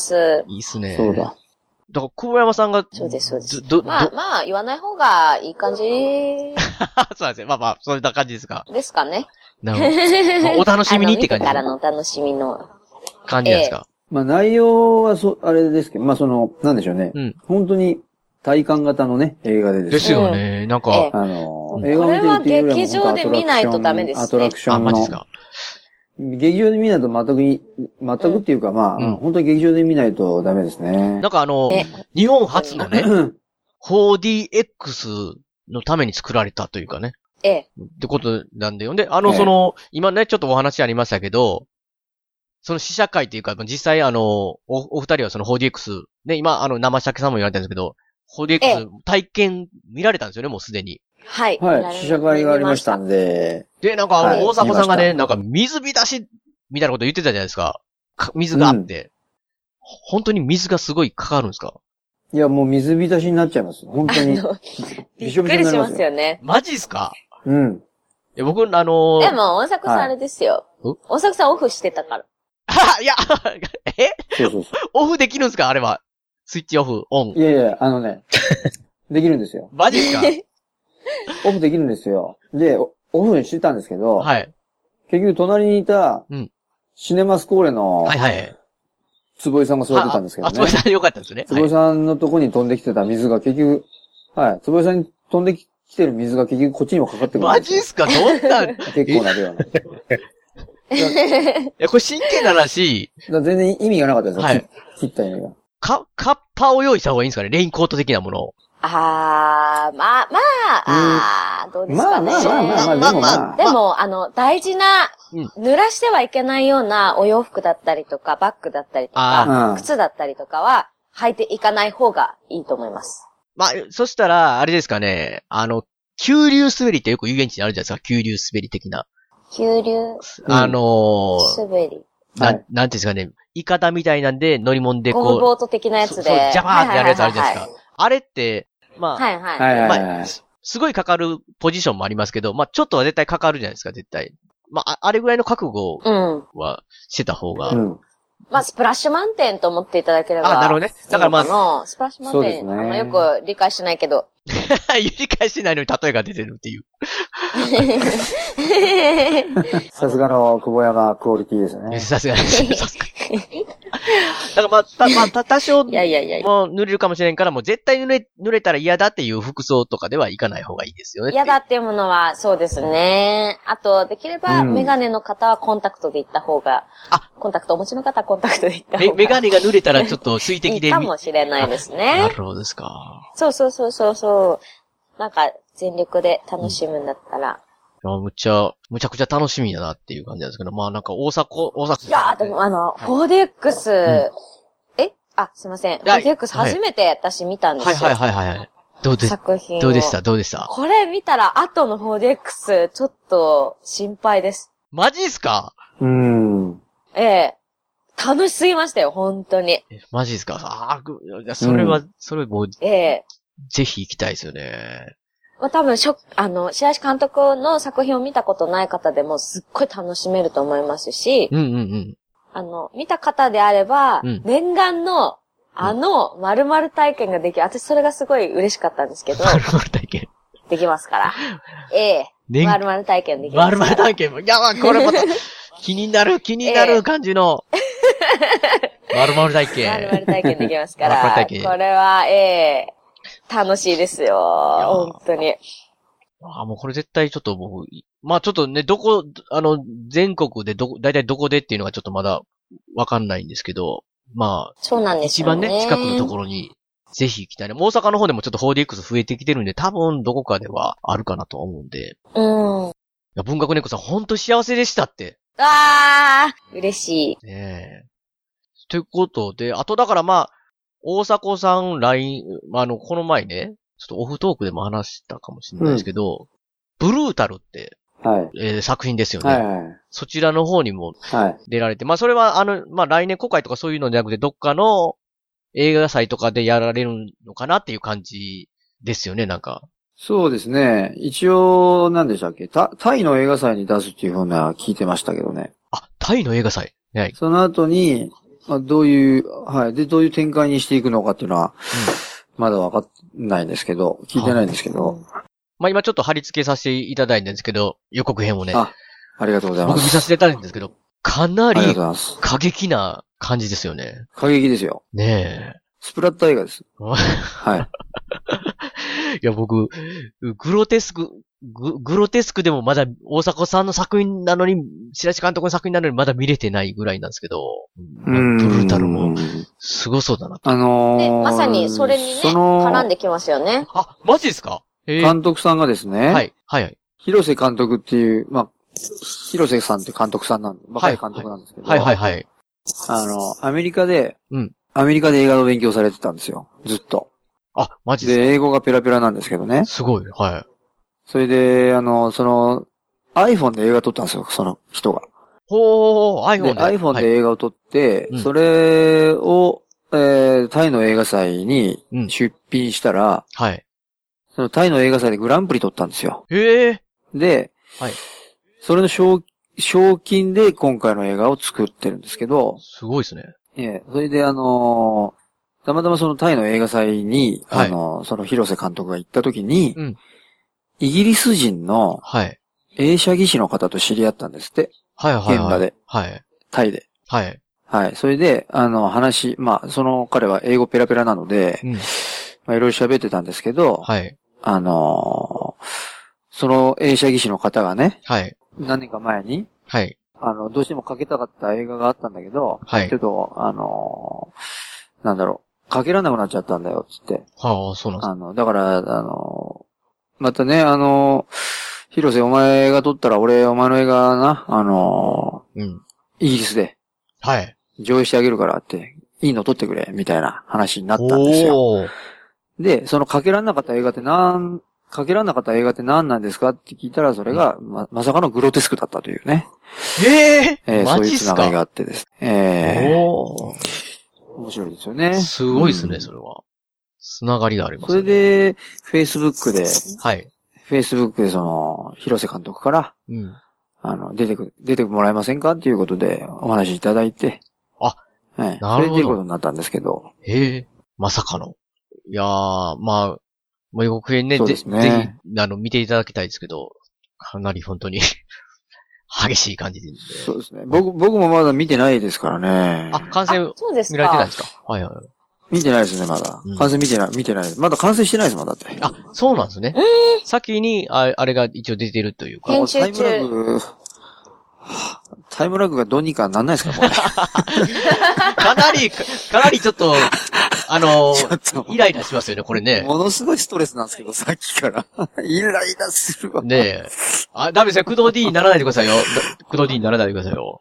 いいっすね。 そうだ。 だから、久保山さんが、 そうです、そうです。ど、ど、まあ、まあ、言わない方がいい感じ。 そうなんですよ。まあまあ、そういった感じですか。 ですかね。 なるほど。まあ、お楽しみにって感じ。 からのお楽しみの。 感じですか。 ええ、まあ、内容はそ、あれですけど、まあ、その、なんでしょうね。うん。本当に、体感型のね、映画でですね。 ですよね。うん、なんか、ええ、 あの、 映画見てるこれは劇場で見ないとダメですね。 アトラクションの。あ、マジですか。劇場で見ないと全くい、全くっていうか、まあ、うん、本当に劇場で見ないとダメですね。 なんかあの、日本初のね、フォーディーエックス のために作られたというかね。 ええ。 ってことなんだよ。で、あの、その、ええ、今ね、ちょっとお話ありましたけど、その試写会っていうか、実際あの、お、お二人はその フォーディーエックス、ね、今あの、生鮭さんも言われたんですけど、フォーディーエックス 体験見られたんですよね、もうすでに。 はい。 はい。試写会がありましたんで。 で、なんか、あの、大迫さんがね、なんか、水浸し、みたいなこと言ってたじゃないですか。か水があって、うん。本当に水がすごいかかるんですか？ いや、もう水浸しになっちゃいます。本当に。 びっくりしますよね。 マジっすか？ うん。 いや、僕、あのー、 でも、大迫さんあれですよ。はい、大迫さんオフしてたから。 あ、いや、えそうそうそう。 オフできるんですか？あれは。スイッチオフ、オン。 いやいや、あのね、できるんですよ。 マジっすか？ オフできるんですよ。で、オフにしてたんですけど、 はい。 結局隣にいた、うん、シネマスコーレの、 はいはい。 坪井さんが座ってたんですけどね。 あ、坪井さんよかったですね。 坪井さんのとこに飛んできてた水が結局、はい。坪井さんに飛んできてる水が結局こっちにもかかってくるんですよ。 マジっすか？どんな結構な量なんですよ。 いや、これ真剣な話。 全然意味がなかったですよ。はい。切った意味が。 か、カッパを用意した方がいいんですかね？レインコート的なものを。 あー、まあ、まあ、あー、どうですかね。 まあまあまあまあ、まあ、でもまあ。 でも、あの、大事な、濡らしてはいけないようなお洋服だったりとか、バッグだったりとか、靴だったりとかは、履いていかない方がいいと思います。 まあ、そしたら、あれですかね、あの、急流滑りってよく遊園地にあるじゃないですか、急流滑り的な。 急流あのー、 滑り。 な、はい、なんていうんですかね、イカダみたいなんで乗り物でこう。 ゴムボート的なやつで。そう、 ジャバーってやるやつあるじゃないですか。あれって、まあ、 はいはい。 まあ、すごいかかるポジションもありますけど、まあ、ちょっとは絶対かかるじゃないですか、絶対。まあ、あれぐらいの覚悟はしてた方が。うん。 まあ、スプラッシュマウンテンと思っていただければ。 あ、なるほどね。だからまあ、 スプラッシュマウンテン、ね、あのよく理解してないけど。 理解してないのに例えが出てるっていう。 さすがの久保山クオリティですね。 さすがです。だからまあ、た、まあ、た、多少、 いやいやいやもう濡れるかもしれんから、もう絶対濡れ、濡れたら嫌だっていう服装とかではいかない方がいいですよね。 嫌だっていうものは、そうですね。あと、できれば、メガネの方はコンタクトで行った方が、あ、コンタクトお持ちの方はコンタクトで行った方が。 メガネが濡れたらちょっと水滴で。 いいかもしれないですね。 なるほどですか。 そうそうそうそうそう。なんか、全力で楽しむんだったら。 うん、むちゃ、むちゃくちゃ楽しみだなっていう感じなんですけど、まあなんか大阪、大阪。 いやーでもあの、フォーディーエックス、うん、えあ、すいません。フォーディーエックス初めて私見たんですよ。 はいはいはいはい。 どうで作品を。 どうでしたどうでしたこれ見たら後の フォーディーエックス、ちょっと心配です。 マジっすか？ うん。 ええ。楽しすぎましたよ、本当に。 え、マジっすか？ああ、それは、うん、それもう、 ええ。 ぜひ行きたいですよね。 まあ、多分、しょ、あの、白石監督の作品を見たことない方でもすっごい楽しめると思いますし、 うんうんうん。 あの、見た方であれば、うん、念願の、あの、〇〇体験ができる。私それがすごい嬉しかったんですけど。 〇〇体験できますから。ええ。〇〇体験できます。 〇〇体験も。いや、これまた、気になる、気になる感じの。〇〇体験。 〇〇体験できますから。〇〇体験。これは、ええ楽しいですよ。本当に。 ああ、もうこれ絶対ちょっと僕、まあちょっとね、どこ、あの、全国でどこ、だいたいどこでっていうのがちょっとまだわかんないんですけど、まあ、 そうなんですよね。 一番ね、近くのところにぜひ行きたいね。大阪の方でもちょっと フォーディーエックス 増えてきてるんで、多分どこかではあるかなと思うんで。 うん。いや、文学猫さん本当幸せでしたって。 あー、嬉しい。 ねえ。ということで、あとだからまあ、大迫さん ライン、あの、この前ね、ちょっとオフトークでも話したかもしれないですけど、うん、ブルータルって、 はい。 えー、作品ですよね。 はいはい。 そちらの方にも出られて、はい、まあそれはあの、まあ来年公開とかそういうのじゃなくて、どっかの映画祭とかでやられるのかなっていう感じですよね、なんか。 そうですね。一応、何でしたっけ、タ、タイの映画祭に出すっていうふうな聞いてましたけどね。 あ、タイの映画祭。はい。 その後に、まあ、どういう、はい。で、どういう展開にしていくのかっていうのは、うん、まだわかんないんですけど、聞いてないんですけど。 まあ今ちょっと貼り付けさせていただいたんですけど、予告編をね。 あ、ありがとうございます。 僕見させていただいたんですけど、かなり過激な感じですよね。 過激ですよ。 ねえ。 スプラッタ映画です。はい。 いや、僕、グロテスク、グ、グロテスクでもまだ大迫さんの作品なのに、白石監督の作品なのにまだ見れてないぐらいなんですけど、ブルータルもすごそうだな。 あのー、 ね、まさにそれにね、絡んできますよね。 あ、マジですか？ 監督さんがですね、 はい、はいはい。 広瀬監督っていう、まあ、広瀬さんって監督さんなんで、若い監督なんですけど、 はいはいはいはい。 あの、アメリカで、 うん。 アメリカで映画の勉強されてたんですよ。ずっと。 あ、マジですか？ で、英語がペラペラなんですけどね。 すごい、はい。 それで、あの、その、iPhone で映画撮ったんですよ、その人が。 ほー、iPhone で。 iPhone で映画を撮って、はい、それを、えー、タイの映画祭に出品したら、 うん、はい。 そのタイの映画祭でグランプリ取ったんですよ。 へー。 で、 はい。 それの賞、賞金で今回の映画を作ってるんですけど。 すごいですね。 ええ、それであのー、たまたまそのタイの映画祭に、はい、あのー、その広瀬監督が行った時に、うん、イギリス人の、はい。映写技師の方と知り合ったんですって。 はいはいはい。 現場で。 はい。 タイで。 はい。 はい。それで、あの、話、まあ、その彼は英語ペラペラなので、うん、まあ、いろいろ喋ってたんですけど、 はい。 あのー、その映写技師の方がね、 はい。 何年か前に、 はい。 あの、どうしてもかけたかった映画があったんだけど、はい。ちょっと、あのー、なんだろう、かけらなくなっちゃったんだよ、つって。 はあ、そうなんですか。 あの、だから、あのー、またね、あのー、広瀬お前が撮ったら俺お前の映画な、あのー、うん。イギリスで。 はい。 上映してあげるからって、いいの撮ってくれ、みたいな話になったんですよ。おー。で、そのかけらんなかった映画ってなん、かけらんなかった映画って何なんですかって聞いたら、それが、ま、まさかのグロテスクだったというね。 ええー、 えー、 マジっすか？そういうつながりがあってですね。えー、おー。面白いですよね。 すごいですね、うん、それは。つながりがありますね。 それで、Facebook で、 はい。 Facebook でその、広瀬監督から、うん。あの、出てく、出てもらえませんかっていうことでお話いただいて。 あ、 はい。なるほど。それでいうことになったんですけど。 へえ、まさかの。いやー、まあ、もう予告編ね、ねぜひ、あの、見ていただきたいですけど、かなり本当に、激しい感じで、ね。 そうですね。僕、僕もまだ見てないですからね。 あ、完成、 そうですか。 見られてないですか？はいはい。 見てないですね、まだ。うん、完成見てない、見てない。まだ完成してないですもん、だって。 あ、そうなんですね。えー、先に、あ、あれが一応出てるというか。 編集中。 タイムラグ、タイムラグがどうにかなんないですか、これ。 かなり、かなりちょっと、あのー、イライラしますよね、これね。 ものすごいストレスなんですけど、さっきから。イライラするわ。 ねえ。あ、ダメですよ、工藤 D にならないでくださいよ。工藤 D にならないでくださいよ。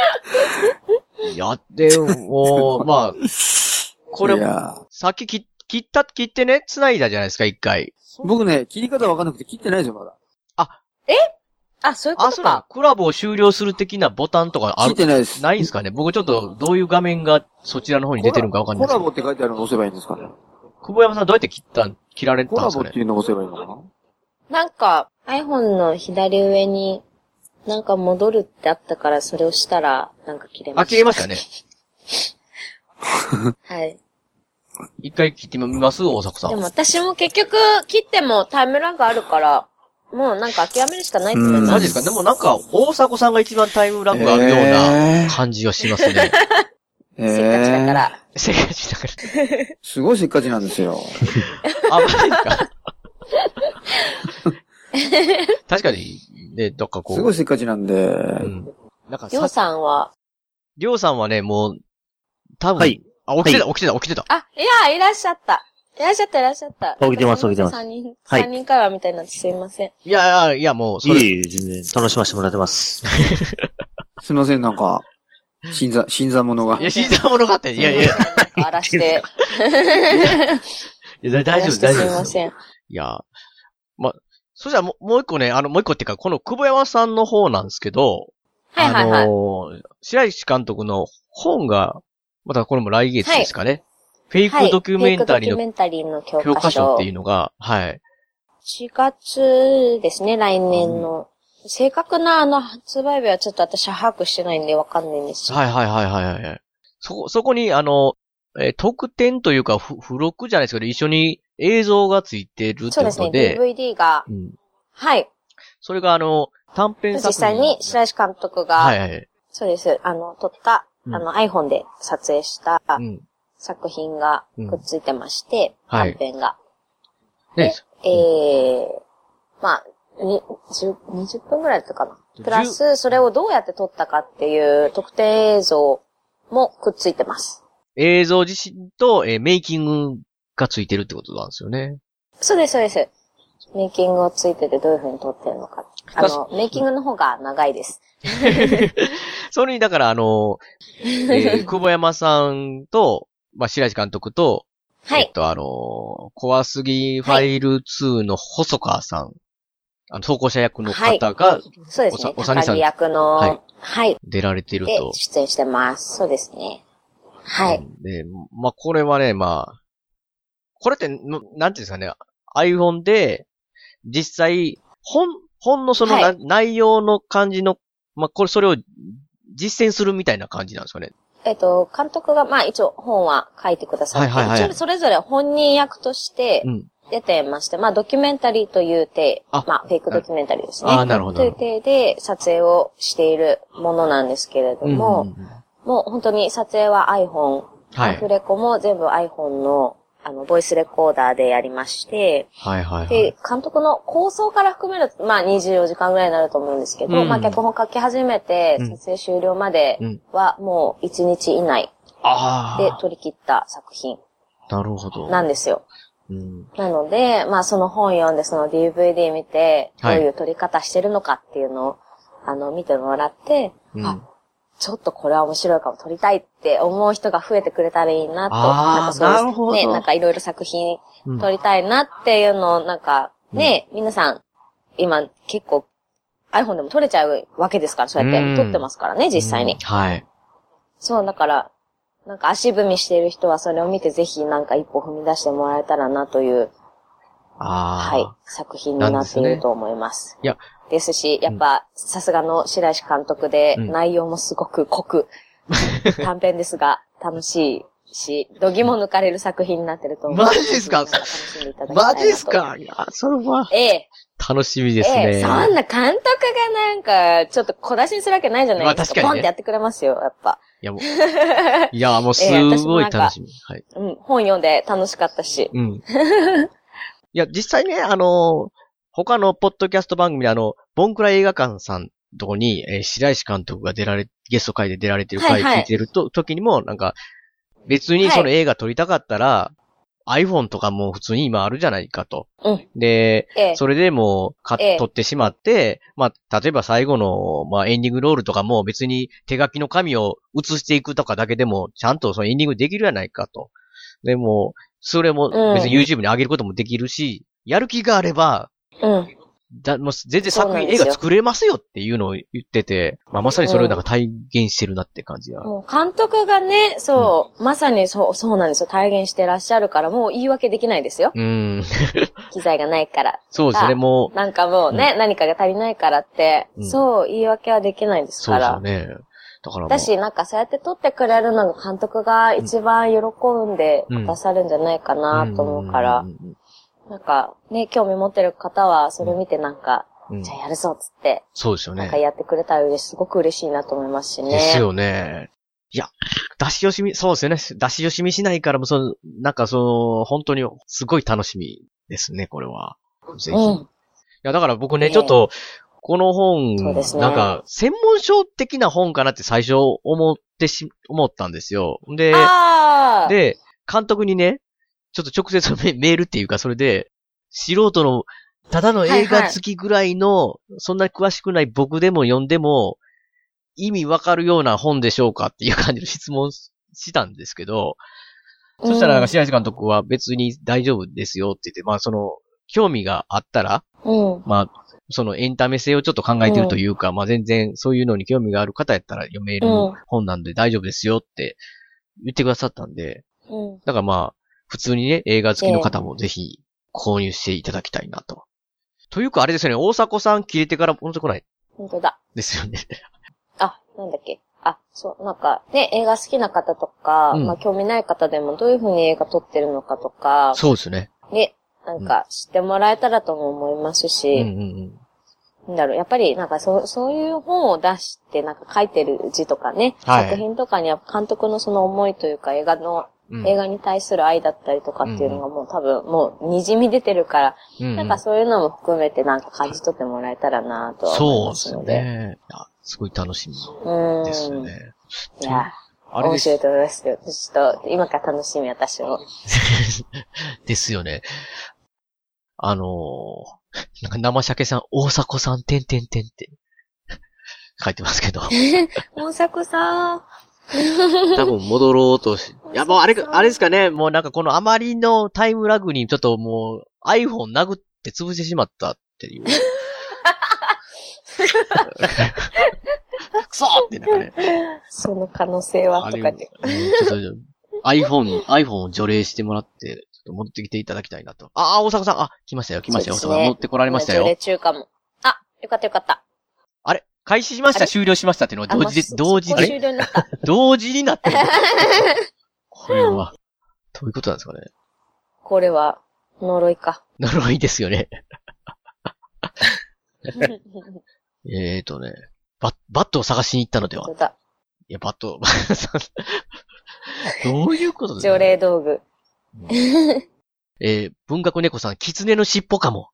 いや、でも、まあ、これ、さっき聞切った、切ってね、繋いだじゃないですか、一回。 僕ね、切り方わかんなくて切ってないですよ、まだ。 あ、 えあ、そういうことか。あ、そうだ。 クラブを終了する的なボタンとかある？ 切ってないです。 ないんですかね？僕ちょっと、どういう画面がそちらの方に出てるのかわかんないです。 コラボって書いてあるの押せばいいんですかね？ 久保山さんどうやって切ったん、切られたんですかね？ コラボっていうのを押せばいいのかな？なんか、iPhone の左上に、なんか戻るってあったから、それをしたら、なんか切れました。 あ、切れましたね。 はい。 一回切ってみます大迫さん。 でも私も結局、切ってもタイムラグあるから、もうなんか諦めるしかないと思います。 マジですか？でもなんか、大迫さんが一番タイムラグあるような感じがしますね。 えー、せっかちだから。 せっかちだから。 すごいせっかちなんですよ。 あ、マジですか？確かに、ね、どっかこう。 すごいせっかちなんで。うん。 なんか、りょうさんはりょうさんはね、もう、多分、はい、あ、起きてた、はい、起きてた、起きてた。 あ、いや、いらっしゃった。いらっしゃった、いらっしゃった。 起きてます、起きてます。 三人、三人会話みたいになってすいません。 いやいや、いや、もう、 それ。いい、全然、楽しませてもらってます。 すいません、なんか、新参、新参者が。 いや、新参者がって、いやいや。 荒らして。 いや、大丈夫、大丈夫。 すいません。いや、ま、そしたらもう、もう一個ね、あの、もう一個っていうか、この久保山さんの方なんですけど、 はいはいはい。 あの、白石監督の本が、またこれも来月ですかね。はい、フェイクドキュメンタリーの、 フェイクドキュメンタリーの教科書。 教科書っていうのが、はい。 しがつですね、来年の。うん、正確なあの発売日はちょっと私は把握してないんでわかんないんですよ。 はいはいはいはいはい。そこ、そこにあの、えー、特典というか、付録じゃないですけど、一緒に映像がついてるってことで。そうですね、 ディーブイディー が。うん、はい。 それがあの、短編作品。 実際に白石監督が、はいはい。そうです。あの、撮った、うん、あの iPhone で撮影した作品がくっついてまして、うん、短編が。はい、で、えー、まあ、に、じゅう、にじゅっぷんぐらいだったかな。プラス、それをどうやって撮ったかっていう特典映像もくっついてます。 映像自身と、えー、メイキングがついてるってことなんですよね。 そうです、そうです。メイキングをついててどういう風に撮ってるのか。あの、メイキングの方が長いです。 それに、だからあの、えー、久保山さんと、まあ、白石監督と、はい。えっと、あの、怖すぎファイルツーの細川さん、はい、あの、投稿者役の方が、はい、 そうですね。おさにさん役の、はい。はい。 出られていると。 出演してます。そうですね。はい。 で、まあ、これはね、まあ、これって、なんていうんですかね、iPhone で、実際、本、本のその、はい、内容の感じの、まあ、これ、それを実践するみたいな感じなんですかね。 えっと、監督が、まあ、一応本は書いてくださって、はいはいはい、一応それぞれ本人役として出てまして、うん、まあ、ドキュメンタリーという体、まあ、フェイクドキュメンタリーですね。 あ、なるほど。 という体で撮影をしているものなんですけれども、うんうんうん、もう本当に撮影は iPhone、はい、アフレコも全部 iPhone のあの、ボイスレコーダーでやりまして、 はいはいはい。 で、監督の構想から含めると、まあにじゅうよじかんぐらいになると思うんですけど、うん、まあ脚本書き始めて、撮影終了まではもういちにち以内で撮り切った作品。 なるほど。 なんですよ。 うん、 なので、まあその本読んで、その ディーブイディー 見て、どういう撮り方してるのかっていうのを、あの、見てもらって、うん、あ、ちょっとこれは面白いかも撮りたいって思う人が増えてくれたらいいなと。なんかそうですね。なるほど。なんかいろいろ作品撮りたいなっていうのを、なんかね、うん、皆さん、今結構 iPhone でも撮れちゃうわけですから、そうやって撮ってますからね、実際に。 はい。 そう、だから、なんか足踏みしている人はそれを見てぜひなんか一歩踏み出してもらえたらなという、 あはい、作品になっていると思います。 いや、 ですし、やっぱ、さすがの白石監督で、うん、内容もすごく濃く、短編ですが、楽しいし、度肝抜かれる作品になってると思う。 マジですか？楽しんでいただきたいなと。マジですか？いや、それは。 ええ。 楽しみですね。ええ、 そんな監督がなんか、ちょっと小出しにするわけないじゃないですか。まあ確かに、ね。ポンってやってくれますよ、やっぱ。 いやもう。いや、もうすごい楽しみ。はい。 うん、本読んで楽しかったし。 うん。いや、実際ね、あの、他のポッドキャスト番組であの、ボンクラ映画館さんとこに、えー、白石監督が出られ、ゲスト会で出られてる回聞いてると、はいはい、時にも、なんか、別にその映画撮りたかったら、はい、iPhone とかも普通に今あるじゃないかと。 うん、 で、ええ、それでもう、か、撮ってしまって、まあ、例えば最後の、まあ、エンディングロールとかも別に手書きの紙を写していくとかだけでも、ちゃんとそのエンディングできるじゃないかと。でも、 それも別に YouTube に上げることもできるし、うん、やる気があれば、 うん。 だもう全然作品、映画作れますよっていうのを言ってて、まあ、まさにそれをなんか体現してるなって感じが。 もう監督がね、そう、うん、まさにそう、そうなんですよ。体現してらっしゃるから、もう言い訳できないですよ。 うん。 機材がないから。 そうですね、もう。なんかもうね、うん、何かが足りないからって、うん、そう、言い訳はできないですから。 そうですよね。だから、 私、なんかそうやって撮ってくれるのが監督が一番喜んでくださるんじゃないかなと思うから、なんかね、興味持ってる方はそれ見てなんか、うん、じゃあやるぞっつって。 そうですよね。 なんかやってくれたら嬉しい、すごく嬉しいなと思いますしね。 ですよね。いや、出し惜しみ、そうですよね。出し惜しみしないからも、その、なんかその、本当にすごい楽しみですね、これは。ぜひ。うん、いや、だから僕ね、ねちょっと、この本、ね、なんか、専門書的な本かなって最初思ってし、思ったんですよ。で、で、監督にね、ちょっと直接メールっていうか、それで、素人の、ただの映画好きぐらいの、はいはい、そんなに詳しくない僕でも読んでも、意味わかるような本でしょうかっていう感じの質問したんですけど、うん、そしたら、白石監督は別に大丈夫ですよって言って、まあその、興味があったら、 うん、まあ、そのエンタメ性をちょっと考えてるというか、うん、まあ全然そういうのに興味がある方やったら読める本なんで大丈夫ですよって言ってくださったんで、 うん、 だからまあ、普通にね、映画好きの方もぜひ購入していただきたいなと。というかあれですよね、大迫さん切れてから戻ってこない。 本当だ。 ですよね。 あ、なんだっけ。あ、そう、なんかね、映画好きな方とか、うん、まあ興味ない方でもどういう風に映画撮ってるのかとか。 そうですね。 ね、なんか知ってもらえたらとも思いますし、 うんうんうん、 なんだろう、やっぱりなんかそう、そういう本を出してなんか書いてる字とかね、はい、作品とかには監督のその思いというか映画の、うん、映画に対する愛だったりとかっていうのがもう多分もう滲み出てるから、うんうん、なんかそういうのも含めてなんか感じ取ってもらえたらなとは思いますので。 そうですね。すごい楽しみですよね。 いや、あれ面白いと思いますよ。ちょっと今から楽しみ私も。 ですよね。あのー、なんか生鮭さん、大迫さん、てんてんてんって書いてますけど。 大迫さん。 多分戻ろうとし、いやもうあれ、あれですかね、もうなんかこのあまりのタイムラグにちょっともう iPhone 殴って潰してしまったっていう。クソってなんかね。 その可能性はとかで。 ちょっと iPhone、iPhone を除霊してもらって、ちょっと戻ってきていただきたいなと。ああ、大迫さん、あ、来ましたよ、来ましたよ、大迫さん。持ってこられましたよ。 除霊中かも。あ、よかったよかった。 あれ開始しました、終了しましたっていうのは同時で、同時で。 終了になった。 同時になってる。これは、どういうことなんですかね。 これは、呪いか。 呪いですよね。えーとね、バッ、バットを探しに行ったのでは。 そうだ。 いや、バット、どういうことですか、 除霊道具。 えー、文学猫さん、狐の尻尾かも。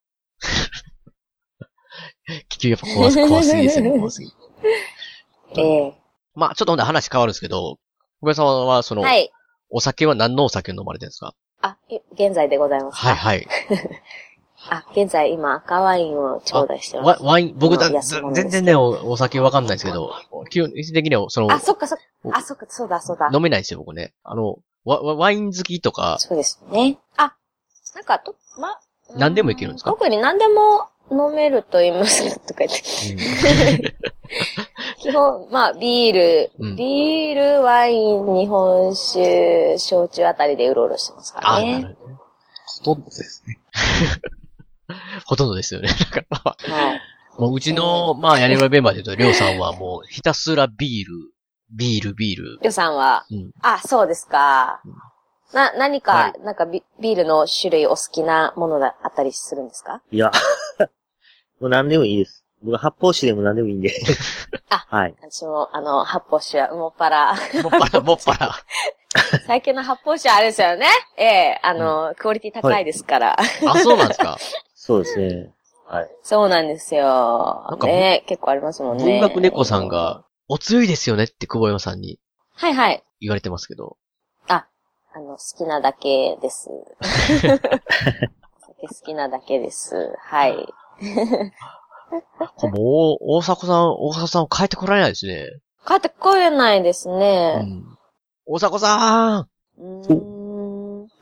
気球やっぱ怖す、怖すぎですね、怖すぎ。 ええー。 まあ、ちょっとほんで話変わるんですけど、小林さんは、その、はい。お酒は何のお酒を飲まれてるんですか？ あ、現在でございます。 はいはい。 あ、現在今赤ワインを頂戴してます。 ワイン、僕だ、全然ね、お, お酒わかんないですけど、基本的には、その、 あ、そっかそっか、あ、そっか、そうだそうだ。 飲めないですよ、僕ね。あの、ワ, ワイン好きとか。 そうですね。あ、なんか、と、ま、 何でもいけるんですか？ 特に何でも飲めると言いますか、とか言って。うん、基本、まあ、ビール、うん、ビール、ワイン、日本酒、焼酎あたりでうろうろしてますからね。あ、なるほど。 ほとんどですね。 ほとんどですよね。だから、はい、もううちの、まあ、屋根裏メンバーで言うと、りょうさんはもうひたすらビール、ビール、ビール。 りょうさんは、うん、あ、そうですか。うん、な、何か、はい、なんかビ、ビールの種類お好きなものがあったりするんですか？ いや、もう何でもいいです。僕は発泡酒でも何でもいいんで。 あ、はい。私も、あの、発泡酒はもっぱら。 もっぱら、もっぱら。 最近の発泡酒あれですよね。ええ、あの、うん、クオリティ高いですから。はい、 あ、そうなんですか？ そうですね。はい。 そうなんですよ。なんかね、結構ありますもんね。 文学猫さんが、お強いですよねって久保山さんに。 はいはい。 言われてますけど。 あ、あの、好きなだけです。好きなだけです。はい。 もう、大迫さん、大迫さん帰ってこられないですね。 帰ってこれないですね。 うん、大迫さんうーん。あ、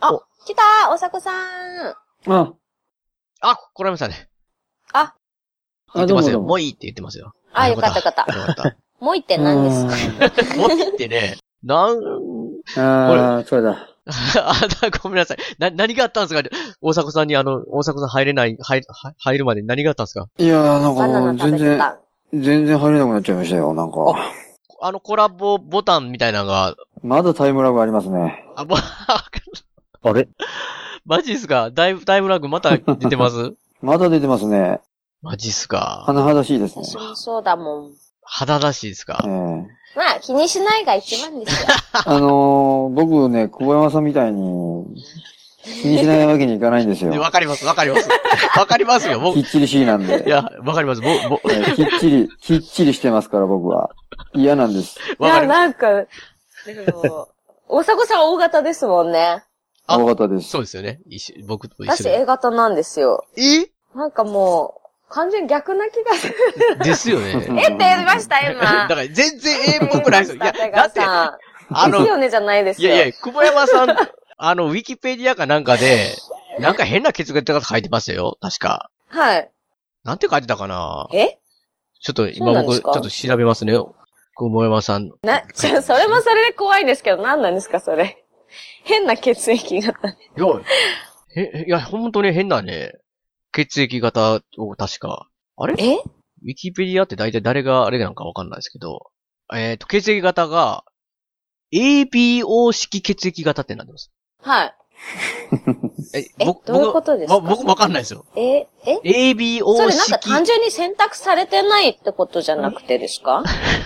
来たー、おさこさん。 あ、 あ、来られましたね。 あ、 言ってますよ。 どうもどうももういいって言ってますよ。 あ、よかったよかった。 よかった。 もういって何ですか？ もういってね、なん、 ああ、それだ。 あ、ごめんなさい。な、何があったんですか？大迫さんにあの、大迫さん入れない、入、入るまで何があったんですか？ いやー、なんかもう全然、 た全然入れなくなっちゃいましたよ、なんか。 あのコラボボタンみたいなのが。 まだタイムラグありますね。 あ、もう、 あれマジっすか？だいぶタイムラグまた出てますまだ出てますね。 マジっすか？ 甚だしいですね。 私もそうだもん。 肌らしいですか？ ええー。 まあ、気にしないが一番ですよ。 あのー、僕ね、久保山さんみたいに、気にしないわけにいかないんですよ。 わかります、わかります。わかりますよ、僕。 きっちり C なんで。 いや、わかります。ぼ、ぼ、 えー、きっちり、きっちりしてますから、僕は。嫌なんです。 いや、なんか、でも、大迫さん O 型ですもんね。 O 型です。 そうですよね。一緒、僕と一緒私 A 型なんですよ。 え？ なんかもう、完全に逆な気がする。 ですよね。 えって言いました、今。 だから全然 A っぽくないですよ。いや、だって、 あの、ですよねじゃないですよ。 いやいや、久保山さん、あの、ウィキペディアかなんかで、なんか変な血液型書いてましたよ、確か。 はい。 なんて書いてたかな？ え？ ちょっと今僕、ちょっと調べますね。久保山さん。 な、ちょ、それもそれで怖いんですけど、何なんですか、それ。変な血液型。いや、え、いや、本当に変なね、血液型を確か。あれ？ え？ ウィキペディアって大体誰があれなのかわかんないですけど、えっと、血液型が、エービーオー 式血液型ってなってます。 はい。 え、 え、 僕、 どういうことですか？ 僕わかんないですよ。 え、えエービーオー 式。 それなんか単純に選択されてないってことじゃなくてですか？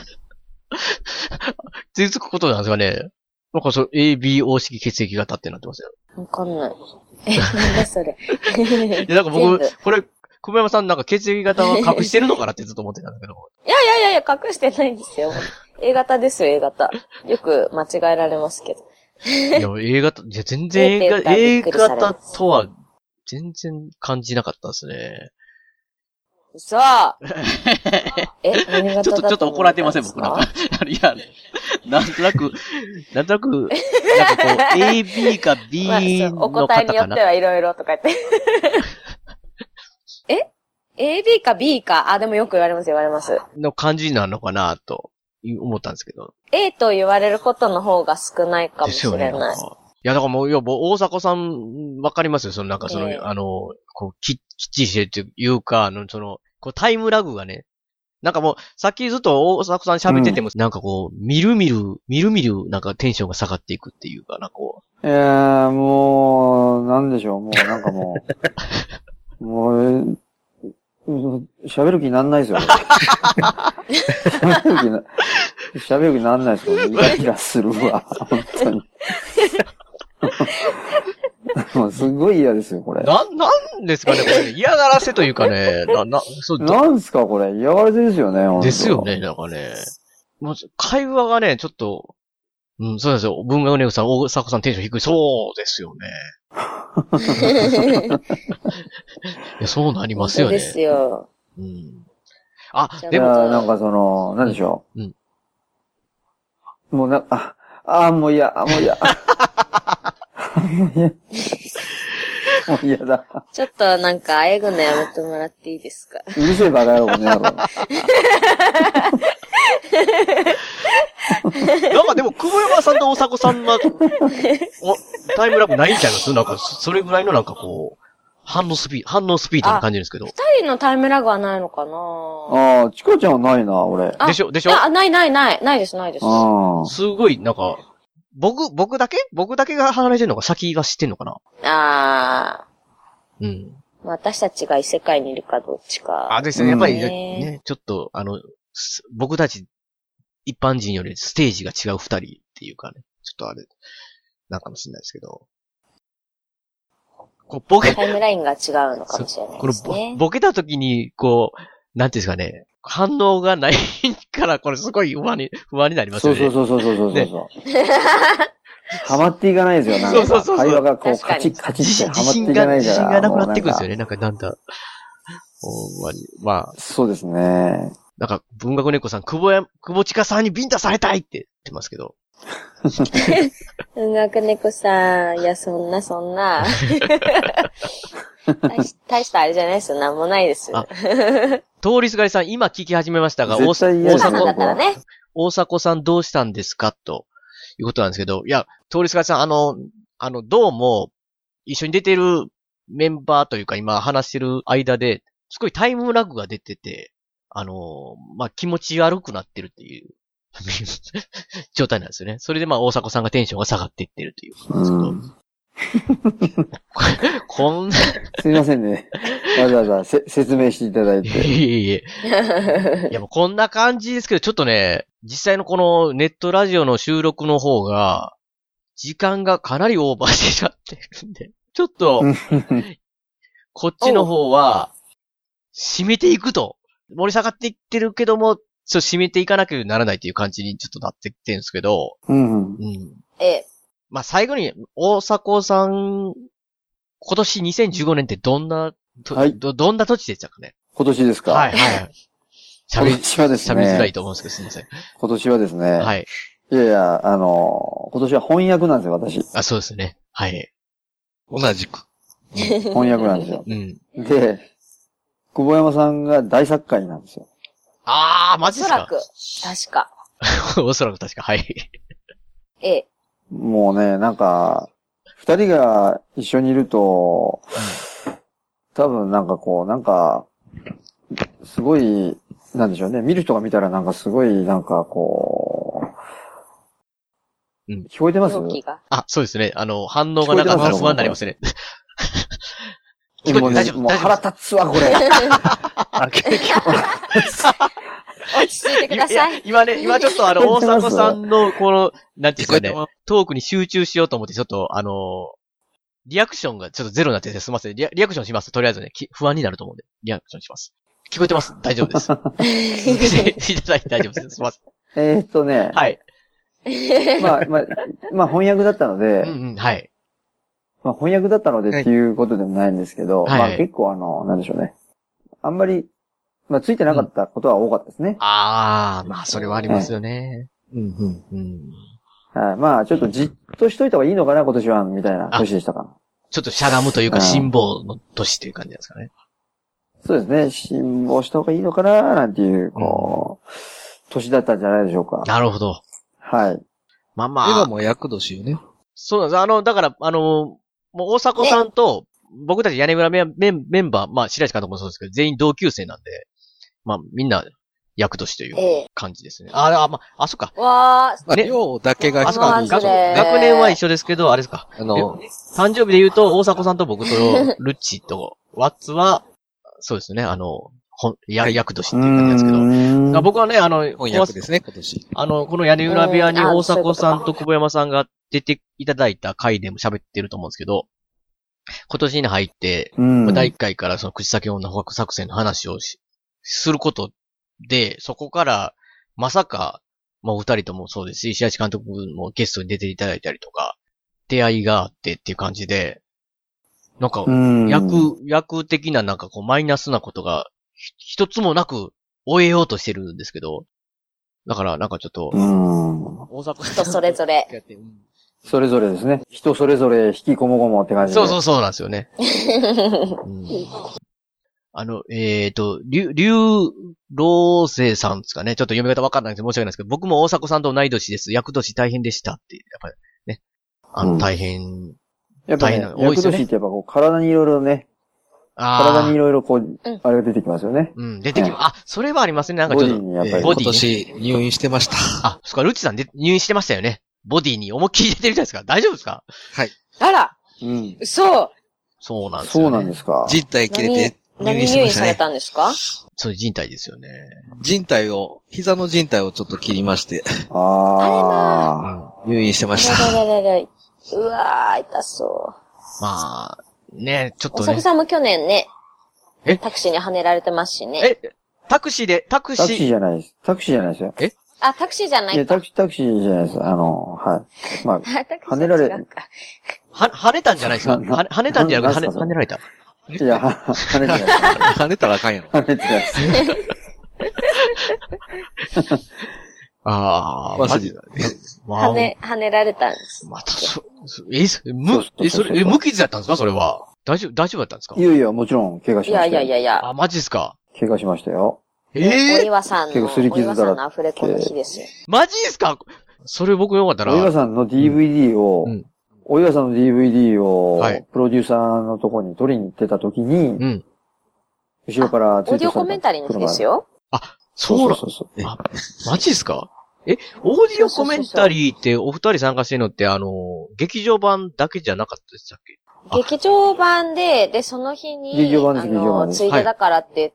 つくことなんですかね。なんかそう、エービーオー 式血液型ってなってますよ。 わかんない。え、なんだそれ。 いや、なんか僕、これ、久保山さんなんか血液型は隠してるのかなってずっと思ってたんだけど。 いやいやいやいや、隠してないんですよ。A 型ですよ、A 型。よく間違えられますけど。 いや、A 型、いや全然 A 型、A 型とは全然感じなかったですね。 嘘え、何型だちょっと、ちょっと怒られてません、僕なんか。いや、なんとなく、なんとなく、なんかこう、A、B か B の方かな。 お答えによってはいろいろとか言って。え ?A、B か B か。あ、でもよく言われます、言われます。 の感じなのかな、と思ったんですけど。 A と言われることの方が少ないかもしれない。ですよね。 いや、だからもう、いや、大迫さん、わかりますよ。その、なんかその、えー、あの、こう、き、きっちりしてるっていうか、あの、その、こう、タイムラグがね、なんかもう、さっきずっと大迫さん喋ってても、うん、なんかこう、みるみる、みるみる、なんかテンションが下がっていくっていうかな、こう。いやー、もう、なんでしょう、もう、なんかもう、もう、喋る気になんないですよ。喋る気な、喋る気になんないですよ。イライラするわ、本当に。もうすごい嫌ですよ、これ。 な、なんですかね、これ、ね。嫌がらせというかね、な、な、 そう。なんすか、これ。嫌がらせですよね、本当ですよね、なんかね。もう、会話がね、ちょっと、うん、そうですよ。文学ネグさん、大迫さんテンション低い。そうですよね。いや、そうなりますよね。 そうですよ。 うん。あ、 でも、なんかその、なんでしょう。うん。もうな、あ、あ、もう嫌、もう嫌。もう嫌。もう嫌だ。 ちょっとなんか、あえぐのやめてもらっていいですか？ うるせえバカ野郎、この野郎。 なんかでも、久保山さんと大迫さんは、タイムラグないんちゃいますなんか、それぐらいのなんかこう、反応スピード、反応スピードな感じですけど。 二人のタイムラグはないのかなああ、チカちゃんはないな、俺。 でしょでしょあ、ないないない。ないです、ないです。 すごい、なんか、僕、僕だけ僕だけが離れてるのか先が知ってんのかなああ。 うん。 私たちが異世界にいるかどっちか。 あ、ですね。やっぱりね、ちょっと、あの、僕たち、一般人よりステージが違う二人っていうかね、ちょっとあれ、なんかもしれないですけど。 こうボケタイムラインが違うのかもしれないですね。 このボケた時に、こう、なんていうんですかね、反応がないから、これすごい不安に、不安になりますよね。 そうそうそうそうそうそうそう。ね、ハマっていかないですよ、なんか。そうそうそう。会話がこう、カチッカチッってハマっていかないから。自信がなくなっていくんですよね、なんかなんだ。まあ。 そうですね。 なんか、文学猫さん、久保や、久保近さんにビンタされたいって言ってますけど。 音楽猫さん、いや、そんな、そんな。大, し大したあれじゃないですよ。なんもないですよ。 通りすがりさん、今聞き始めましたが、 大阪だったらね。 大迫さんどうしたんですかということなんですけど、いや、通りすがりさん、あの、あの、どうも、一緒に出てるメンバーというか、今話してる間で、すごいタイムラグが出てて、あの、まあ、気持ち悪くなってるっていう、状態なんですよね。それでまあ、大迫さんがテンションが下がっていってるということなんですけど。こんな。 すいませんね。わざわざせ説明していただいて。 いえいえ。いやもうこんな感じですけど、ちょっとね、実際のこのネットラジオの収録の方が、時間がかなりオーバーしてしまってるんで、ちょっと、こっちの方は、締めていくと。盛り下がっていってるけども、ちょっと締めていかなきゃならないという感じにちょっとなってきてるんですけど、 うん。うん。 ええ。 まあ、最後に、大迫さん、今年にせんじゅうごねんってどんな、はい、ど、どんな土地でしたかね？ 今年ですか？ はい、はい。 喋り、今年はですね。 喋りづらいと思うんですけど、すみません。 今年はですね。 はい。 いやいや、あの、今年は翻訳なんですよ、私。 あ、そうですね。はい。 同じく。 翻訳なんですよ。 うん。 で、久保山さんが大作家なんですよ。 あー、マジですか？ おそらく、確か。 おそらく確か、はい。 ええ。 もうね、なんか、二人が一緒にいると、多分なんかこう、なんか、すごい、なんでしょうね。見る人が見たらなんかすごい、なんかこう、うん、聞こえてます？ あ、そうですね。あの、反応がなかったら不安になりますね。 もうね、もう腹立つわ、これ。 落ち着いてください。 い今ね、今ちょっとあの、大迫さんの、この、なんていうんですかね、トークに集中しようと思って、ちょっと、あの、リアクションがちょっとゼロになってて、すみません。リア、リアクションします。とりあえずね、不安になると思うんで、リアクションします。聞こえてます。大丈夫です。続けていただいて大丈夫です。すみません。 えーっとね。 はい。 まあ、まあ、まあ翻訳だったので、 うんうん、はい。 まあ翻訳だったのでっていうことでもないんですけど、はい、まあ結構あの、なんでしょうね。あんまり、まあついてなかったことは多かったですね。うん、 ああ、まあそれはありますよね。うんうんうん。 はい、まあちょっとじっとしといた方がいいのかな、今年は、みたいな年でしたかな。 ちょっとしゃがむというか、辛抱の年という感じですかね。 そうですね。辛抱した方がいいのかな、なんていう、こう、うん、年だったんじゃないでしょうか。 なるほど。 はい。 まあまあ。今も厄年よね。 そうなんです。あの、だから、あの、もう大迫さんと、僕たち屋根裏メンメンバー、まあ、白石監督もそうですけど、全員同級生なんで、まあ、みんな、厄年という感じですね。ええ、ああ、まあ、あ、そっか。 わー。 ね、量だけがあ、そっか。学年は一緒ですけど、あれですか。あの、誕生日で言うと、大迫さんと僕と、ルッチと、ワッツは、そうですね、あの、ほん、や、役年っていう感じですけど。僕はね、あの、 翻訳ですね、今年。 あの、この屋根裏部屋に大迫さんと久保山さんが出ていただいた回でも喋ってると思うんですけど、今年に入って、まあ、だいいっかいからその口先女捕獲作戦の話をし、することで、そこから、まさか、まあ、お二人ともそうですし、石橋監督もゲストに出ていただいたりとか、出会いがあってっていう感じで、なんか、役、役的ななんかこうマイナスなことが一つもなく終えようとしてるんですけど、だからなんかちょっと、 大阪人それぞれ。 それぞれですね。人それぞれ引きこもごもって感じで。 そうそうそうなんですよね。うん、あの、えっ、ー、と、竜、竜老星さんですかね。ちょっと読み方わかんないんですけど申し訳ないですけど、僕も大迫さんと同い年です。役年大変でしたって、やっぱりね。あの、大変、うん、 やっぱり、ね、役年ってやっぱこう体にいろいろね、体にいろいろこう、あれが出てきますよね。 うん、出てきます。はい、あ、それはありますね。なんかちょっと。ボディにやっぱり。ボディ、ね、 今年入院してました。 あ、そっか、ルッチさんで入院してましたよね。ボディに思いっきり出てるじゃないですか。大丈夫ですか？ はい。 あら。 うん。 そう。 そうなんですよ、ね。 そうなんですか。 人体切れて入院してましたね。何入院されたんですか？ そう、人体ですよね。 人体を、膝の人体をちょっと切りまして。 ああ。入院してました。 うわー、痛そう。 まあ、ね、ちょっとね。 大迫さんも去年ね、 えタクシーに跳ねられてますしね。 えタクシーで、タクシー。 タクシーじゃないです。タクシーじゃないですよ。 えあ、タクシーじゃないか。 いや、タクシー、タクシーじゃないです。あの、はい。まあ、跳ねられ、は、 跳ねたんじゃないですか跳ねたんじゃなくて、跳ねられた。 いや、跳ねた。 跳ねたらあかんやろ。 跳ねてないです。 ああ、マジで。 はね、はねられたんです。 また、そ、え、む、え、それ、え、無傷だったんですかそれは。大丈夫、大丈夫だったんですか？ いやいや、もちろん、怪我しました。 いやいやいやいや。 あ、マジですか？ 怪我しましたよ。 ええー。お岩さんの、お岩さんのアフレコの日ですよ。 マジですか？それ僕よかったら。 お岩さんの ディーブイディー を、うん、お岩さんの ディーブイディー を、はい、プロデューサーのとこに取りに行ってた時に、うん、後ろからついてきた。オーディオコメンタリーの日ですよ。 あ、そうそうそうそう。あ、マジですか？え、オーディオコメンタリーってお二人参加してるのって、あの、劇場版だけじゃなかったでしたっけ？ 劇場版で、で、その日に、 劇場版です、 あの、ついでだからって言って、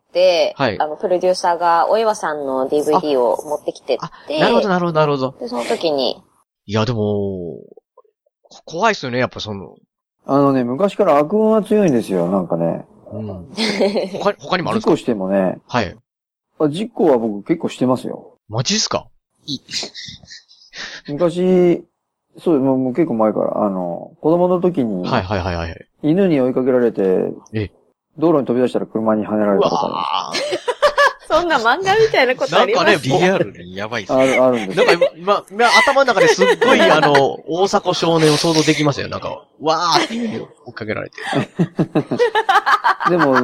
はい、あの、プロデューサーが、お岩さんの ディーブイディー を持ってきてて、 なるほど、なるほど、なるほど。 で、その時に。 いや、でも、怖いっすよね、やっぱその。 あのね、昔から悪運は強いんですよ、なんかね。 うん。他、他にもあるんですか？ 事故してもね。 はい。 あ、事故は僕結構してますよ。 マジっすか？い昔、そう、もう結構前から、あの、子供の時に、 はいはいはいはい。 犬に追いかけられて、え道路に飛び出したら車に跳ねられたことある。 そんな漫画みたいなことありますか？ なんかね、リアルにやばいっすね。 ある、あるんですなんか今、今、頭の中ですっごいあの、大迫少年を想像できますよ。なんか、わーっていう追っかけられて。 でも、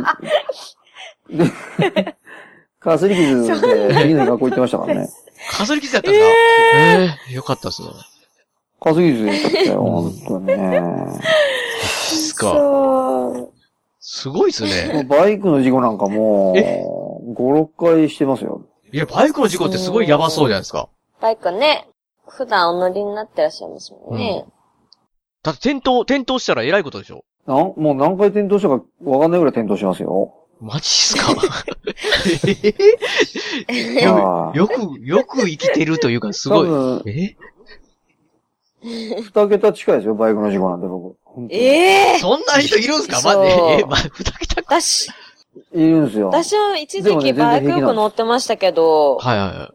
で、かすり傷で犬に学校行ってましたからね。 かすり傷だったんですか？えー、えー、よかったっすね。 かすり傷だったよ、本当にね。 すか。すごいっすね。 バイクの事故なんかもう、ご、ろっかいしてますよ。 いや、バイクの事故ってすごいやばそうじゃないですか。 バイクね、普段お乗りになってらっしゃいますもんね。うん、 だって転倒、転倒したら偉いことでしょ？ なん、もう何回転倒したかわかんないぐらい転倒しますよ。 マジっすか？えよ, よく、よく生きてるというか、すごい。え二桁近いですよ、バイクの事故なんて僕。 ええー、 そんな人いるんすか？マジで。え、ま、二桁私、 いるんですよ。 私は一時期バイクよく乗ってましたけど、 はいはいはい。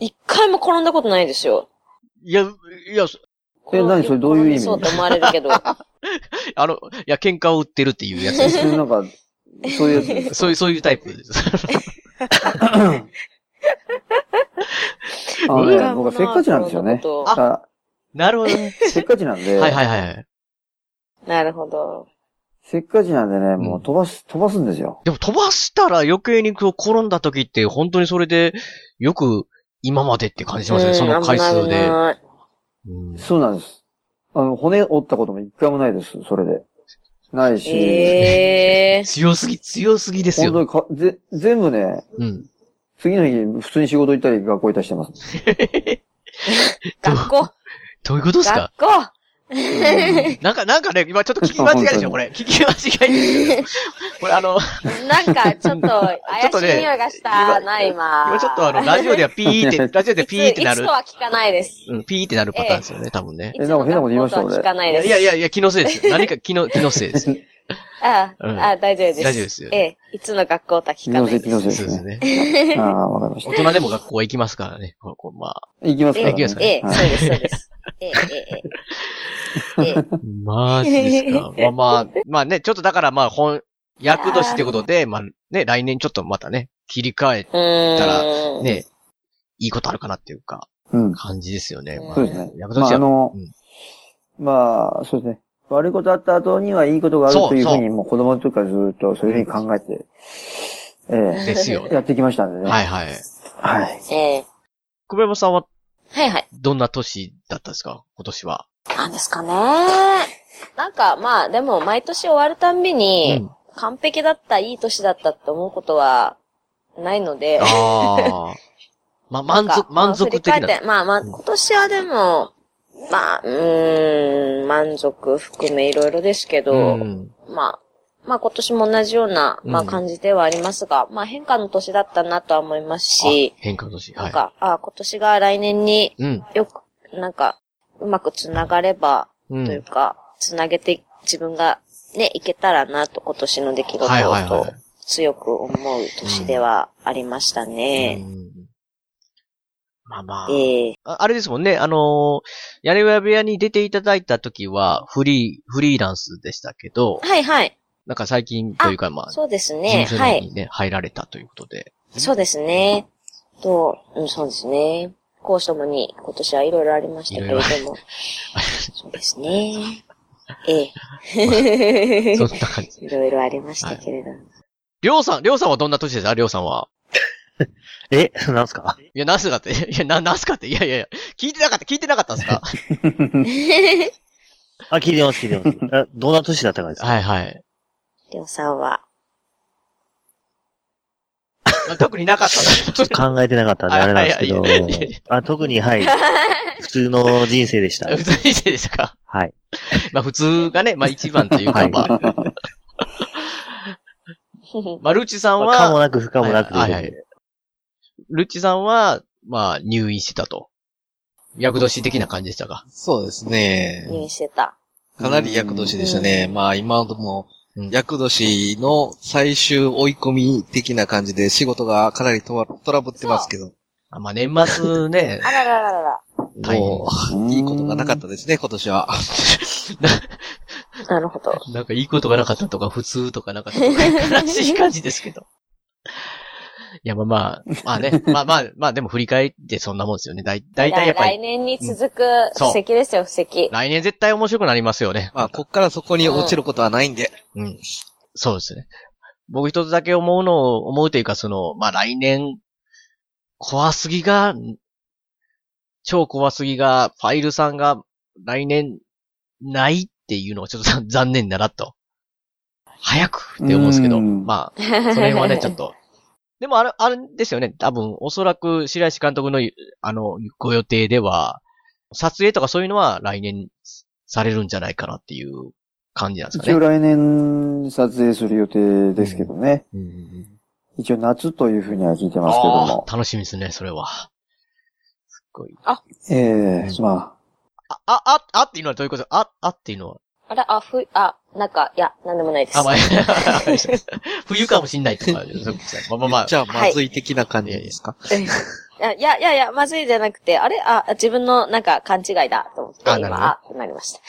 一回も転んだことないですよ。 いや、いや、 え、何それどういう意味？ そうと思われるけど。 あの、いや、喧嘩を売ってるっていうやつです。 なんか、そういうやつ。 そういう、そういうタイプです。 あのね、僕はせっかちなんですよね。 あ、なるほどね。 せっかちなんで。 はいはいはい。 なるほど。 せっかちなんでね、もう飛ばす、飛ばすんですよ。 でも飛ばしたら余計にこう転んだ時って本当にそれでよく今までって感じしますね、その回数で。 うん、そうなんです。あの、骨折ったことも一回もないです、それで。ないし。 えー、 強すぎ、強すぎですよ。 本当にか、ぜ、全部ね、うん、次の日、普通に仕事行ったり学校行ったりしてます。 学校どういうことですか？ 学校なんか、なんかね、今ちょっと聞き間違いでしょ、これ。聞き間違いです。これあの、 なんかちょっと怪しい匂いがしたな、今。 今ちょっとあの、ラジオではピーって、ラジオでピーってなる。 いつとは聞かないです。 うん、ピーってなるパターンですよね、多分ね。 え、なんか変なこと言いました俺。聞かないです。 いやいやいや、気のせいですよ。何か気の、気のせいです。 ああ、うん、あ大丈夫です。 大丈夫ですよ。 ええ、いつの学校とは聞かないです。 気のせい、気のせいですね。ああ、わかりました。 大人でも学校は行きますからね。こうまあ。 行きますからね。行きますからね。ええ、そうです、そうです。ええ、ええ、ええ。 マジですか。まあまあ、まあね、ちょっとだからまあ、本、厄年ってことで、まあね、来年ちょっとまたね、切り替えたら、ね、いいことあるかなっていうか、うん、感じですよね。 まあ、そうですね。厄年は、まあ、あの、うん、まあ、そうですね。悪いことあった後にはいいことがあるというふうに、もう子供の時からずっとそういうふうに考えて、ええ、 ですよ。 やってきましたんでね。 はいはい。 はい。 ええ。 久保山さんは、 はいはい。 どんな年だったんですか、今年は。 なんですかね。なんか、まあ、でも、毎年終わるたんびに、うん、完璧だった、いい年だったって思うことは、ないので。 ああ。まあ、満足、満足的な。 まあまあ、今年はでも、まあ、うーん、満足含めいろいろですけど、うん、まあ、まあ今年も同じような、まあ感じではありますが、うん、まあ変化の年だったなとは思いますし、 変化の年、 はい。なんか、あ今年が来年によく、うん、なんか、うまくつながれば、うん、というか、つなげて自分がね、いけたらなと今年の出来事と強く思う年ではありましたね。うんうんまあまあ。 ええー、 あ。あれですもんね。あのー、屋根裏部屋に出ていただいた時は、フリー、フリーランスでしたけど。 はいはい。 なんか最近というかまあ。 そうですね。 はい。にね、入られたということで。 そうですね。と、うん、そうですね。 講師ともに今年はいろいろありましたけれども。そうですね。ええ。そんな感じ。いろいろありましたけれども。 りょうさん、りょうさんはどんな年ですか？りょうさんは。 え、なんすか？ いや、なんすかって。いや、な、なんすかって。いやいやいや。聞いてなかった、聞いてなかったんですか？ あ、聞いてます、聞いてます。どんな年だったかですか？ はいはい。 りょうさんは。 特になかった。 考えてなかったんであれなんですけど。あ、特に、はい。普通の人生でした。 普通の人生でしたか？ はい。 まあ普通がね、まあ一番というか、まあ。まあ、ルッチさんは、 かもなく不可もなくで、 はいはい。ルッチさんは、まあ、入院してたと。厄年的な感じでしたか？ そうですね。 入院してた。 かなり厄年でしたね。まあ、今のも、厄年の最終追い込み的な感じで仕事がかなりトラブってますけど。 あ、まあ、年末ね。 あららららら。 もう、いいことがなかったですね、今年は。 なるほど。 なんかいいことがなかったとか、普通とかなかったとか、悲しい感じですけど。いや、まあまあ、まあね、まあまあ、まあでも振り返ってそんなもんですよね。だい、だいたいやっぱり。 来年に続く布石ですよ、布石。 来年絶対面白くなりますよね。 まあ、こっからそこに落ちることはないんで。 うん。うん、そうですね。僕一つだけ思うのを、思うというか、その、まあ来年、怖すぎが、超怖すぎが、ファイルさんが来年ないっていうのはちょっと残念だなと。早くって思うんですけど、まあ、その辺はね、ちょっと。でもあれ、あれですよね。多分、おそらく白石監督の、あの、ご予定では、撮影とかそういうのは来年されるんじゃないかなっていう感じなんですかね。 一応来年撮影する予定ですけどね。うんうんうん、一応夏というふうには聞いてますけども。 楽しみですね、それは。すっごい。 あ、 ええー、まあ。あ、あ、あっていうのはどういうこと？あ、あっていうのはあれ、あ、ふ、あ、なんか、いや、なんでもないです。 あ、まあ、冬かもしんないとか。まあまあまあ。 じゃあ、まずい的な感じですか？ はい、いや、いやいや、まずいじゃなくて、あれあ、自分のなんか勘違いだと思って、今、あ、なりました。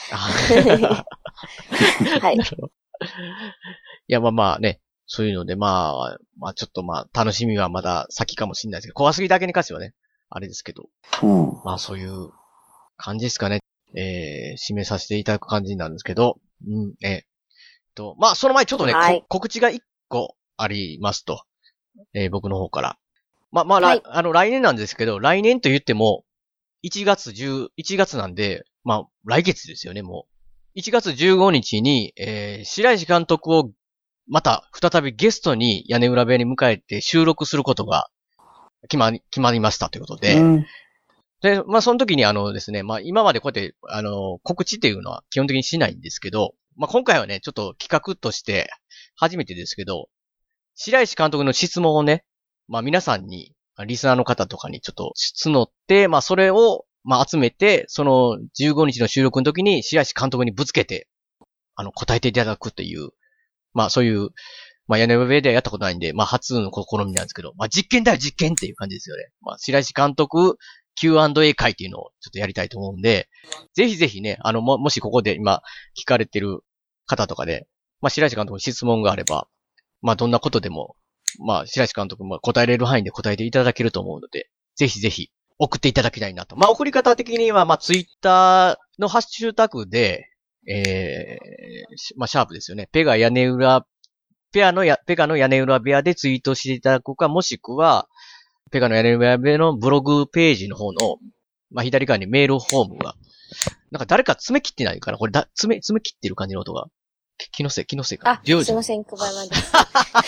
はい。いや、まあまあね、そういうので、まあ、まあちょっとまあ、楽しみはまだ先かもしんないですけど、怖すぎだけに関してはね、あれですけど。うん、まあそういう感じですかね。えー、締めさせていただく感じになるんですけど、うん、えー、と、まあ、その前ちょっとね、はい、告知が一個ありますと、えー、僕の方から。まあ、まあ、はい、あの、来年なんですけど、来年と言っても、いちがつじゅう、いちがつなんで、まあ、来月ですよね、もう。いちがつじゅうごにちに、えー、白石監督を、また、再びゲストに屋根裏部屋に迎えて収録することが、決まり、決まりましたということで、うん、で、まあ、その時にあのですね、まあ、今までこうやって、あの、告知っていうのは基本的にしないんですけど、まあ、今回はね、ちょっと企画として、初めてですけど、白石監督の質問をね、まあ、皆さんに、リスナーの方とかにちょっと募って、まあ、それを、まあ、集めて、そのじゅうごにちの収録の時に白石監督にぶつけて、あの、答えていただくっていう、まあ、そういう、まあ、屋根裏部屋ではやったことないんで、まあ、初の試みなんですけど、まあ、実験だよ、実験っていう感じですよね。まあ、白石監督、キューアンドエー 会っていうのをちょっとやりたいと思うんで、ぜひぜひね、あの、も、もしここで今聞かれてる方とかで、まあ、白石監督に質問があれば、まあ、どんなことでも、まあ、白石監督も答えれる範囲で答えていただけると思うので、ぜひぜひ送っていただきたいなと。まあ、送り方的には、まあ、ツイッターのハッシュタグで、えー、まあ、シャープですよね。ペガ屋根裏、ペアのや、ペガの屋根裏部屋でツイートしていただくか、もしくは、ペガの屋根裏部屋のブログページの方の、まあ、左側にメールフォームが、なんか誰か爪切ってないかなこれだ、爪、爪切ってる感じの音が。気のせい、気のせいかな。 あ、すいません、くばやまです。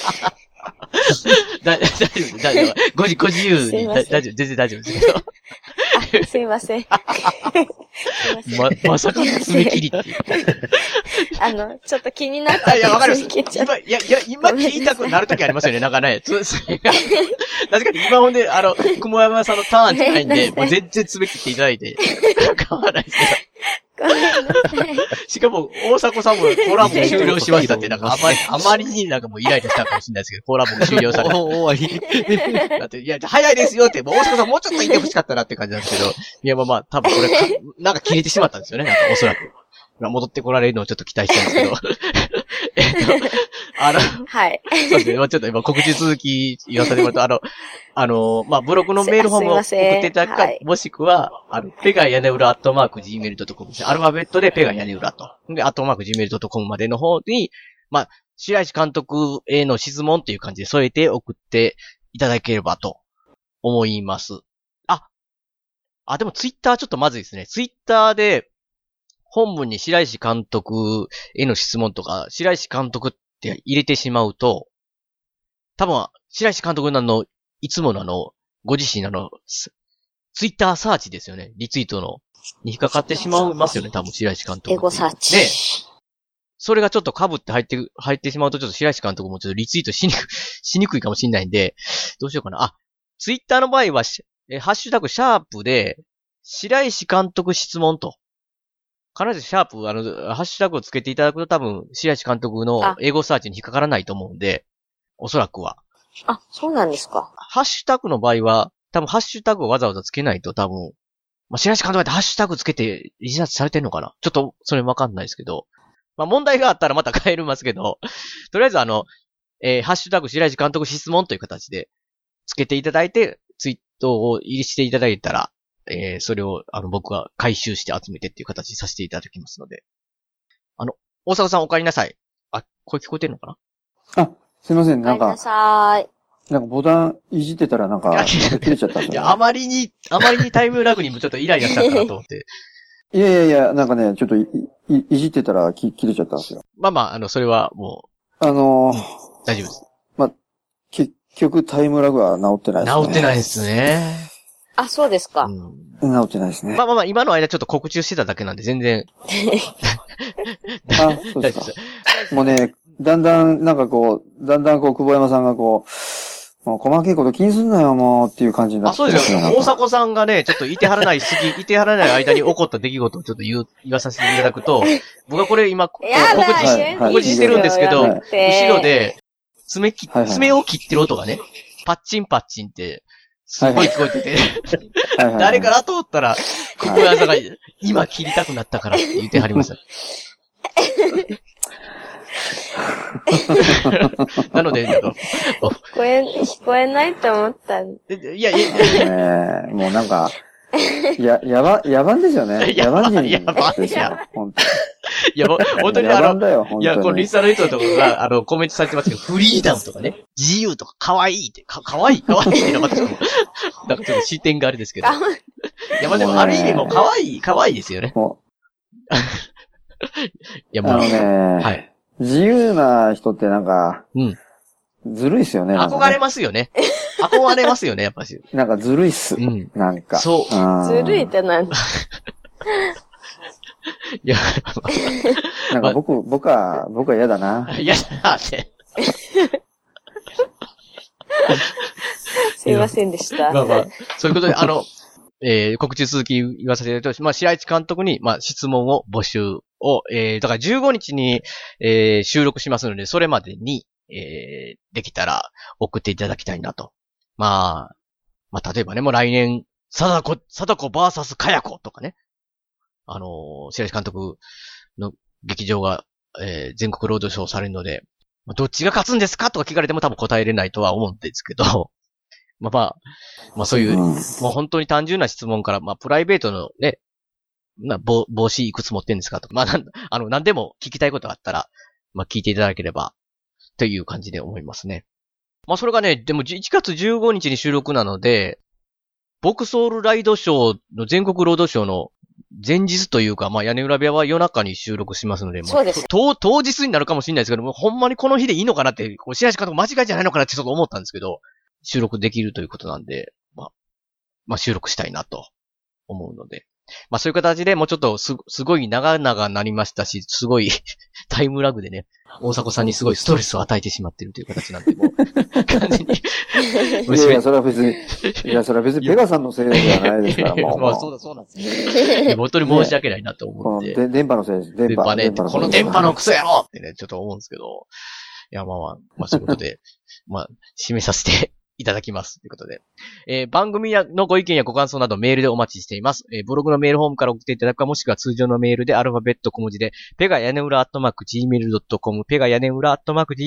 だ、大丈夫、大丈夫。ごじ、ご自由に、大丈夫、全然大丈夫ですけど。 あ、すいません。 ま、まさかの爪切りっていう。 あの、ちょっと気になった。 いや、わかる。今、いや、いや、今聞いたくなるときありますよね、なんかね。つ、それが。確かに今ほんで、あの、雲山さんのターンじゃないんで、もう全然爪切っていただいて、構わないですけど。 ごめんなさい。 しかも、大迫さんもコラボ終了しましたって、なんかあまり、あまりになんかもうイライラしたかもしれないですけど、コラボ終了されて。終わり。だって、いや、早いですよって、もう大迫さんもうちょっといてほしかったなって感じなんですけど、いや、まあまあ、多分これ、なんか切れてしまったんですよね、なんかおそらく。戻ってこられるのをちょっと期待したんですけど。えっと、あの、 はい。 そうですね。まあ、ちょっと今告知続き言わせてもらうと、あの、あの、まあ、ブログのメールフォームを送っていただくか、はい、もしくは、あの、ペガ屋根裏アットマーク ジーメールドットコム です。アルファベットでペガ屋根裏と。で、アットマーク ジーメールドットコム までの方に、まあ、白石監督への質問という感じで添えて送っていただければと思います。あ、あ、でもツイッターちょっとまずいですね。ツイッターで、本文に白石監督への質問とか、白石監督って入れてしまうと、多分、白石監督のあの、いつものあの、ご自身のあの、ツイッターサーチですよね。リツイートの、に引っかかってしまいますよね。多分、白石監督。 エゴサーチ。 で、それがちょっと被って入って、入ってしまうと、ちょっと白石監督もちょっとリツイートしにく、しにくいかもしれないんで、どうしようかな。あ、ツイッターの場合は、えハッシュタグシャープで、白石監督質問と。必ずシャープ、あの、ハッシュタグをつけていただくと多分、白石監督の英語サーチに引っかからないと思うんで、おそらくは。 あ、そうなんですか。 ハッシュタグの場合は、多分ハッシュタグをわざわざつけないと多分、まあ、白石監督ってハッシュタグつけてリサーチされてんのかなちょっと、それわかんないですけど。まあ、問題があったらまた変えますけど、とりあえずあの、えー、ハッシュタグ白石監督質問という形で、つけていただいて、ツイートを入れしていただいたら、えー、それを、あの、僕は回収して集めてっていう形にさせていただきますので。あの、大阪さんお帰りなさい。あ、声聞こえてるのかなあ、すいません、なんか。 お帰りなさい。 なんかボタンいじってたらなんか、切れちゃったんですよ、ね。 いや、あまりに、あまりにタイムラグにもちょっとイライラしたかなと思って。 いやいやいや、なんかね、ちょっとい、い、いじってたらき切れちゃったんですよ。 まあまあ、あの、それはもう。あのー、 大丈夫です。 まあ、結局タイムラグは治ってないですね。 治ってないですね。 あ、そうですか。 うん、治ってないですね。 まあまあまあ、今の間ちょっと告知してただけなんで全然。 あ、そうですか。もうね、だんだん、なんかこう、だんだんこう、久保山さんがこう、もう細けいこと気にすんなよ、もう、っていう感じになって。 あ、そうですよ。大迫さんがね、ちょっといてはらないすぎ、いてはらない間に起こった出来事をちょっと言う、言わさせていただくと、僕はこれ今、告知し、告知してるんですけど、後ろで、爪切、爪を切ってる音がね、パッチンパッチンって、すごい聞こえてて、誰かなと思ったら、久保山さんが今切りたくなったからって言ってはりました。なので、 聞こえ、聞こえないと思ったんで。いや、いや、 えー、もうなんか、や、やば、野蛮ですよね。野蛮人ですよ。本当に。 いや、もう、本当にあの、 だよ本当にいや、このリスナーの人とかが、あの、コメントされてますけど、フリーダムとかね、自由とか、可愛いって、か、可愛い可愛いっていうのはまたちょっと、なんかちょっと視点があれですけど。いや、まあでも、ある意味もう可愛い、可愛いですよね。いや、もう、 あのね、はい。自由な人ってなんか、 うん。 ずるいっすよね。 憧れますよね。憧れますよね、やっぱし。 なんかずるいっす。うん。なんか。 そう。 ずるいってなんだ。 いや、 なんか僕、僕は、僕は嫌だな。 嫌だなって。 すいませんでした。 まあまあ、そういうことで、あの、えー、告知続き言わせていただくと、まあ、白石監督に、まあ、質問を募集を、えー、だからじゅうごにちに、えー、収録しますので、それまでに、えー、できたら送っていただきたいなと。まあ、まあ、例えばね、もう来年、貞子、貞子バーサスかや子とかね。あのー、白石監督の劇場が、えー、全国ロードショーされるので、どっちが勝つんですかとか聞かれても多分答えれないとは思うんですけど、まあまあ、まあそういう、うん、もう本当に単純な質問から、まあプライベートのね、まあ帽子いくつ持ってんですかとか、まあなん、あの、何でも聞きたいことがあったら、まあ聞いていただければ、という感じで思いますね。まあそれがね、でもいちがつじゅうごにちに収録なので、ボクソールライドショーの全国ロードショーの前日というか、まあ屋根裏部屋は夜中に収録しますので、 そうです。 当、当日になるかもしれないですけども、ほんまにこの日でいいのかなって、こう白石監督間違いじゃないのかなってちょっと思ったんですけど、収録できるということなんで、まあ、まあ収録したいなと思うので。まあそういう形でもうちょっとす、すごい長々なりましたし、すごいタイムラグでね、大迫さんにすごいストレスを与えてしまっているという形なんで、もう、完全に。 いやいや、それは別に、いや、それは別にペガさんのせいではないですから、もう。 まあそうだ、そうなんですね。本当に申し訳ないなと思って。 ね、電波のせいです。 電波。電波ね、この電波のクソやろってね、ちょっと思うんですけど。いや、まあまあ、まあそういうことで、まあ、締めさせていただきます。ということで。えー、番組のご意見やご感想などメールでお待ちしています。えー、ブログのメールフォームから送っていただくか、もしくは通常のメールでアルファベット小文字で、ペガ屋根裏アットマーク ジーメールドットコム、ペガ屋根裏アットマーク ジー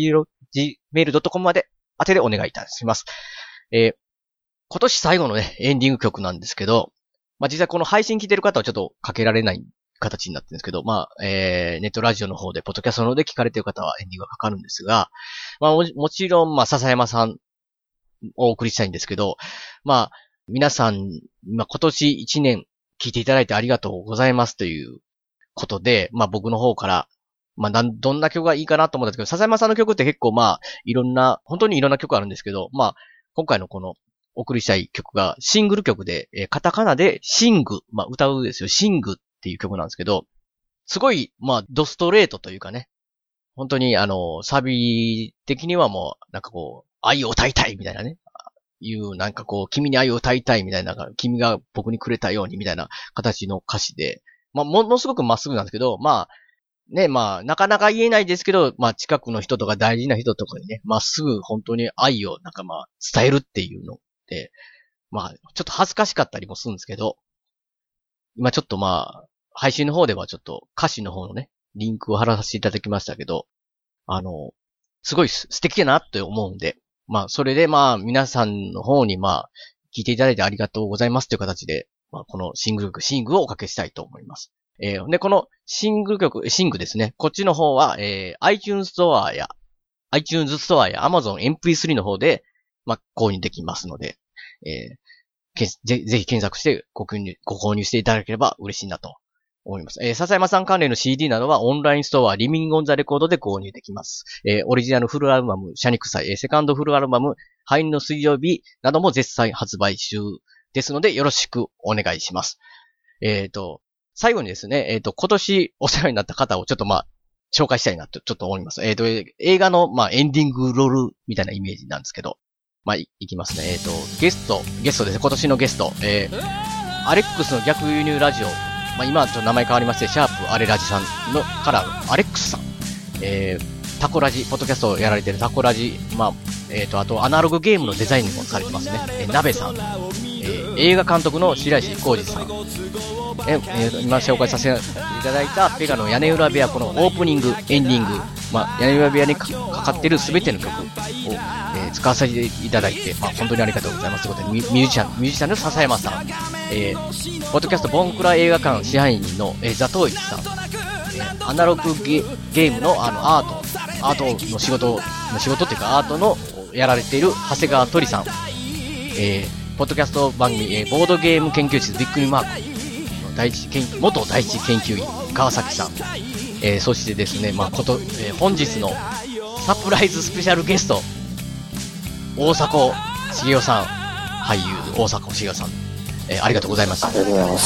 ジーメールドットコム まで宛てでお願いいたします。えー、今年最後のね、エンディング曲なんですけど、まあ、実際この配信聞いてる方はちょっとかけられない形になってるんですけど、まあ、えー、ネットラジオの方で、ポッドキャストの方で聞かれてる方はエンディングがかかるんですが、まあ、も, もちろん、まあ、笹山さんをお送りしたいんですけど、まあ、皆さん、まあ、今年一年聞いていただいてありがとうございますということで、まあ、僕の方から、まあ、なん、どんな曲がいいかなと思ったんですけど、笹山さんの曲って結構まあ、いろんな、本当にいろんな曲あるんですけど、まあ、今回のこの、お送りしたい曲がシングル曲で、えー、カタカナでシング、まあ歌うですよ、シングっていう曲なんですけど、すごい、まあドストレートというかね、本当にあの、サビ的にはもう、なんかこう、愛を歌いたいみたいなね、いうなんかこう、君に愛を歌いたいみたいな、君が僕にくれたようにみたいな形の歌詞で、まあものすごくまっすぐなんですけど、まあ、ね、まあ、なかなか言えないですけど、まあ近くの人とか大事な人とかにね、まっすぐ本当に愛をなんかまあ、伝えるっていうの。で、まあ、ちょっと恥ずかしかったりもするんですけど、今ちょっとまあ、配信の方ではちょっと歌詞の方のね、リンクを貼らせていただきましたけど、あの、すごい素敵だなって思うんで、まあ、それでまあ、皆さんの方にまあ、聞いていただいてありがとうございますという形で、まあ、このシングル曲、シングをおかけしたいと思います。えー、で、このシングル曲、シングですね、こっちの方は、えー、iTunes ストアや、iTunes ストアや Amazon エムピースリー の方で、まあ、購入できますので、えー、ぜ, ぜひ検索してご購入、ご購入していただければ嬉しいなと思います。えー、笹山さん関連の シーディー などはオンラインストア、リミングオンザレコードで購入できます。えー、オリジナルフルアルバム、シャニクサイ、えー、セカンドフルアルバム、ハイの水曜日なども絶賛発売中ですので、よろしくお願いします。えっと、最後にですね、えっと、今年お世話になった方をちょっとまあ、紹介したいなとちょっと思います。えっと、映画のまあ、エンディングロールみたいなイメージなんですけど、まあ、い, いきますね。えっと、ゲスト、ゲストですね。今年のゲスト、えー、アレックスの逆輸入ラジオ。まあ、今ちょっと名前変わりまして、シャープアレラジさんのから、アレックスさん。えー、タコラジ、ポッドキャストをやられているタコラジ。まあ、えっと、あと、アナログゲームのデザインもされてますね。えー、ナベさん。えー、映画監督の白石浩二さん。えー、えー、今紹介させていただいたペガの屋根裏部屋、このオープニング、エンディング、まあ、屋根裏部屋に か, かかっているすべての曲を、えー、使わせていただいて、まあ、本当にありがとうございますということで、ミュージシャン、ミュージシャンの笹山さん、えー、ポッドキャストボンクラ映画館支配人の、えー、ザトウイチさん、えー、アナログ ゲ, ゲームのあのアート、アートの仕事、の仕事っていうかアートのやられている長谷川鳥さん、えー、ポッドキャスト番組、えー、ボードゲーム研究室ビックリマーク、第一研元第一研究員川崎さん、えー、そしてですね、まあこと、えー、本日のサプライズスペシャルゲスト大迫茂雄さん、俳優大迫茂雄さん、えー、ありがとうございました。ありがとうございます。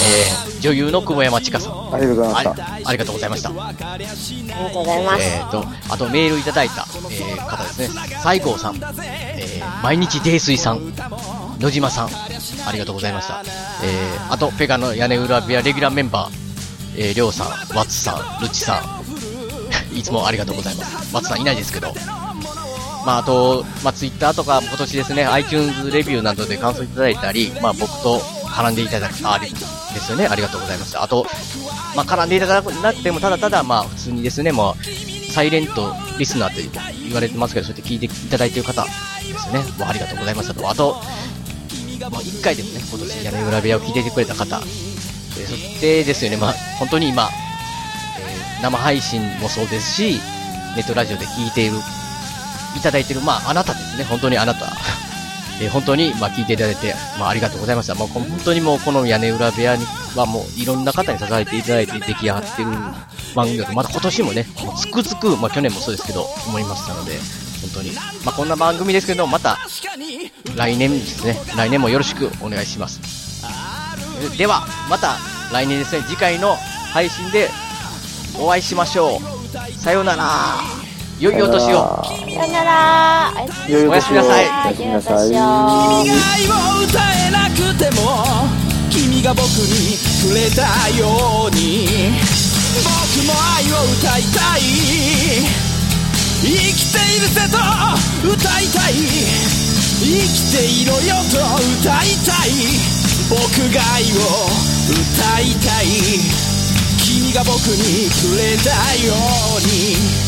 えー、女優の久保山千佳さん、 ありがとうございました。 あ, ありがとうございました。ありがとうございます。 えーとあとメールいただいた、えー、方ですね、西郷さん、えー、毎日泥酔さん、野島さん、ありがとうございました。えー、あとペガの屋根裏部屋レギュラーメンバー、えー、りょうさん、ワッツさん、ルチさんいつもありがとうございます。ワッツさんいないですけど、まああと、まあツイッターとか今年ですね、iTunes レビューなどで感想いただいたり、まあ僕と絡んでいただく、ありですよね、ありがとうございました。あと、まあ絡んでいただかなくてもただただまあ普通にですね、まあサイレントリスナーって言われてますけど、そうやって聞いていただいている方ですね、もうありがとうございましたと。あと、まあ一回でもね、今年屋根裏部屋を聞いていてくれた方、そしてですよね、まあ本当に今、えー、生配信もそうですし、ネットラジオで聞いている、いただいている、まああなたですね、本当にあなた、えー、本当にまあ聞いていただいて、まあありがとうございました。もう本当にもうこの屋根裏部屋にはもういろんな方に支えていただいて出来上がっている番組だと、また今年もね、もうつくづく、まあ去年もそうですけど、思いましたので、本当に、まあこんな番組ですけど、また来年ですね、来年もよろしくお願いします。ではまた来年ですね、次回の配信でお会いしましょう。さようなら。良いお年を。 さようなら。 おやすみなさい。 おやすみなさい。君が愛を歌えなくても、君が僕にくれたように、僕も愛を歌いたい。生きているぜと歌いたい。生きていろよと歌いたい。僕が愛を歌いたい。君が僕にくれたように、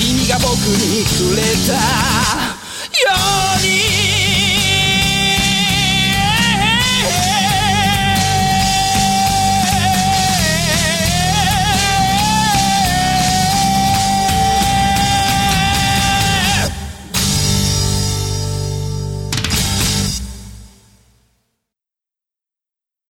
君が僕にくれたように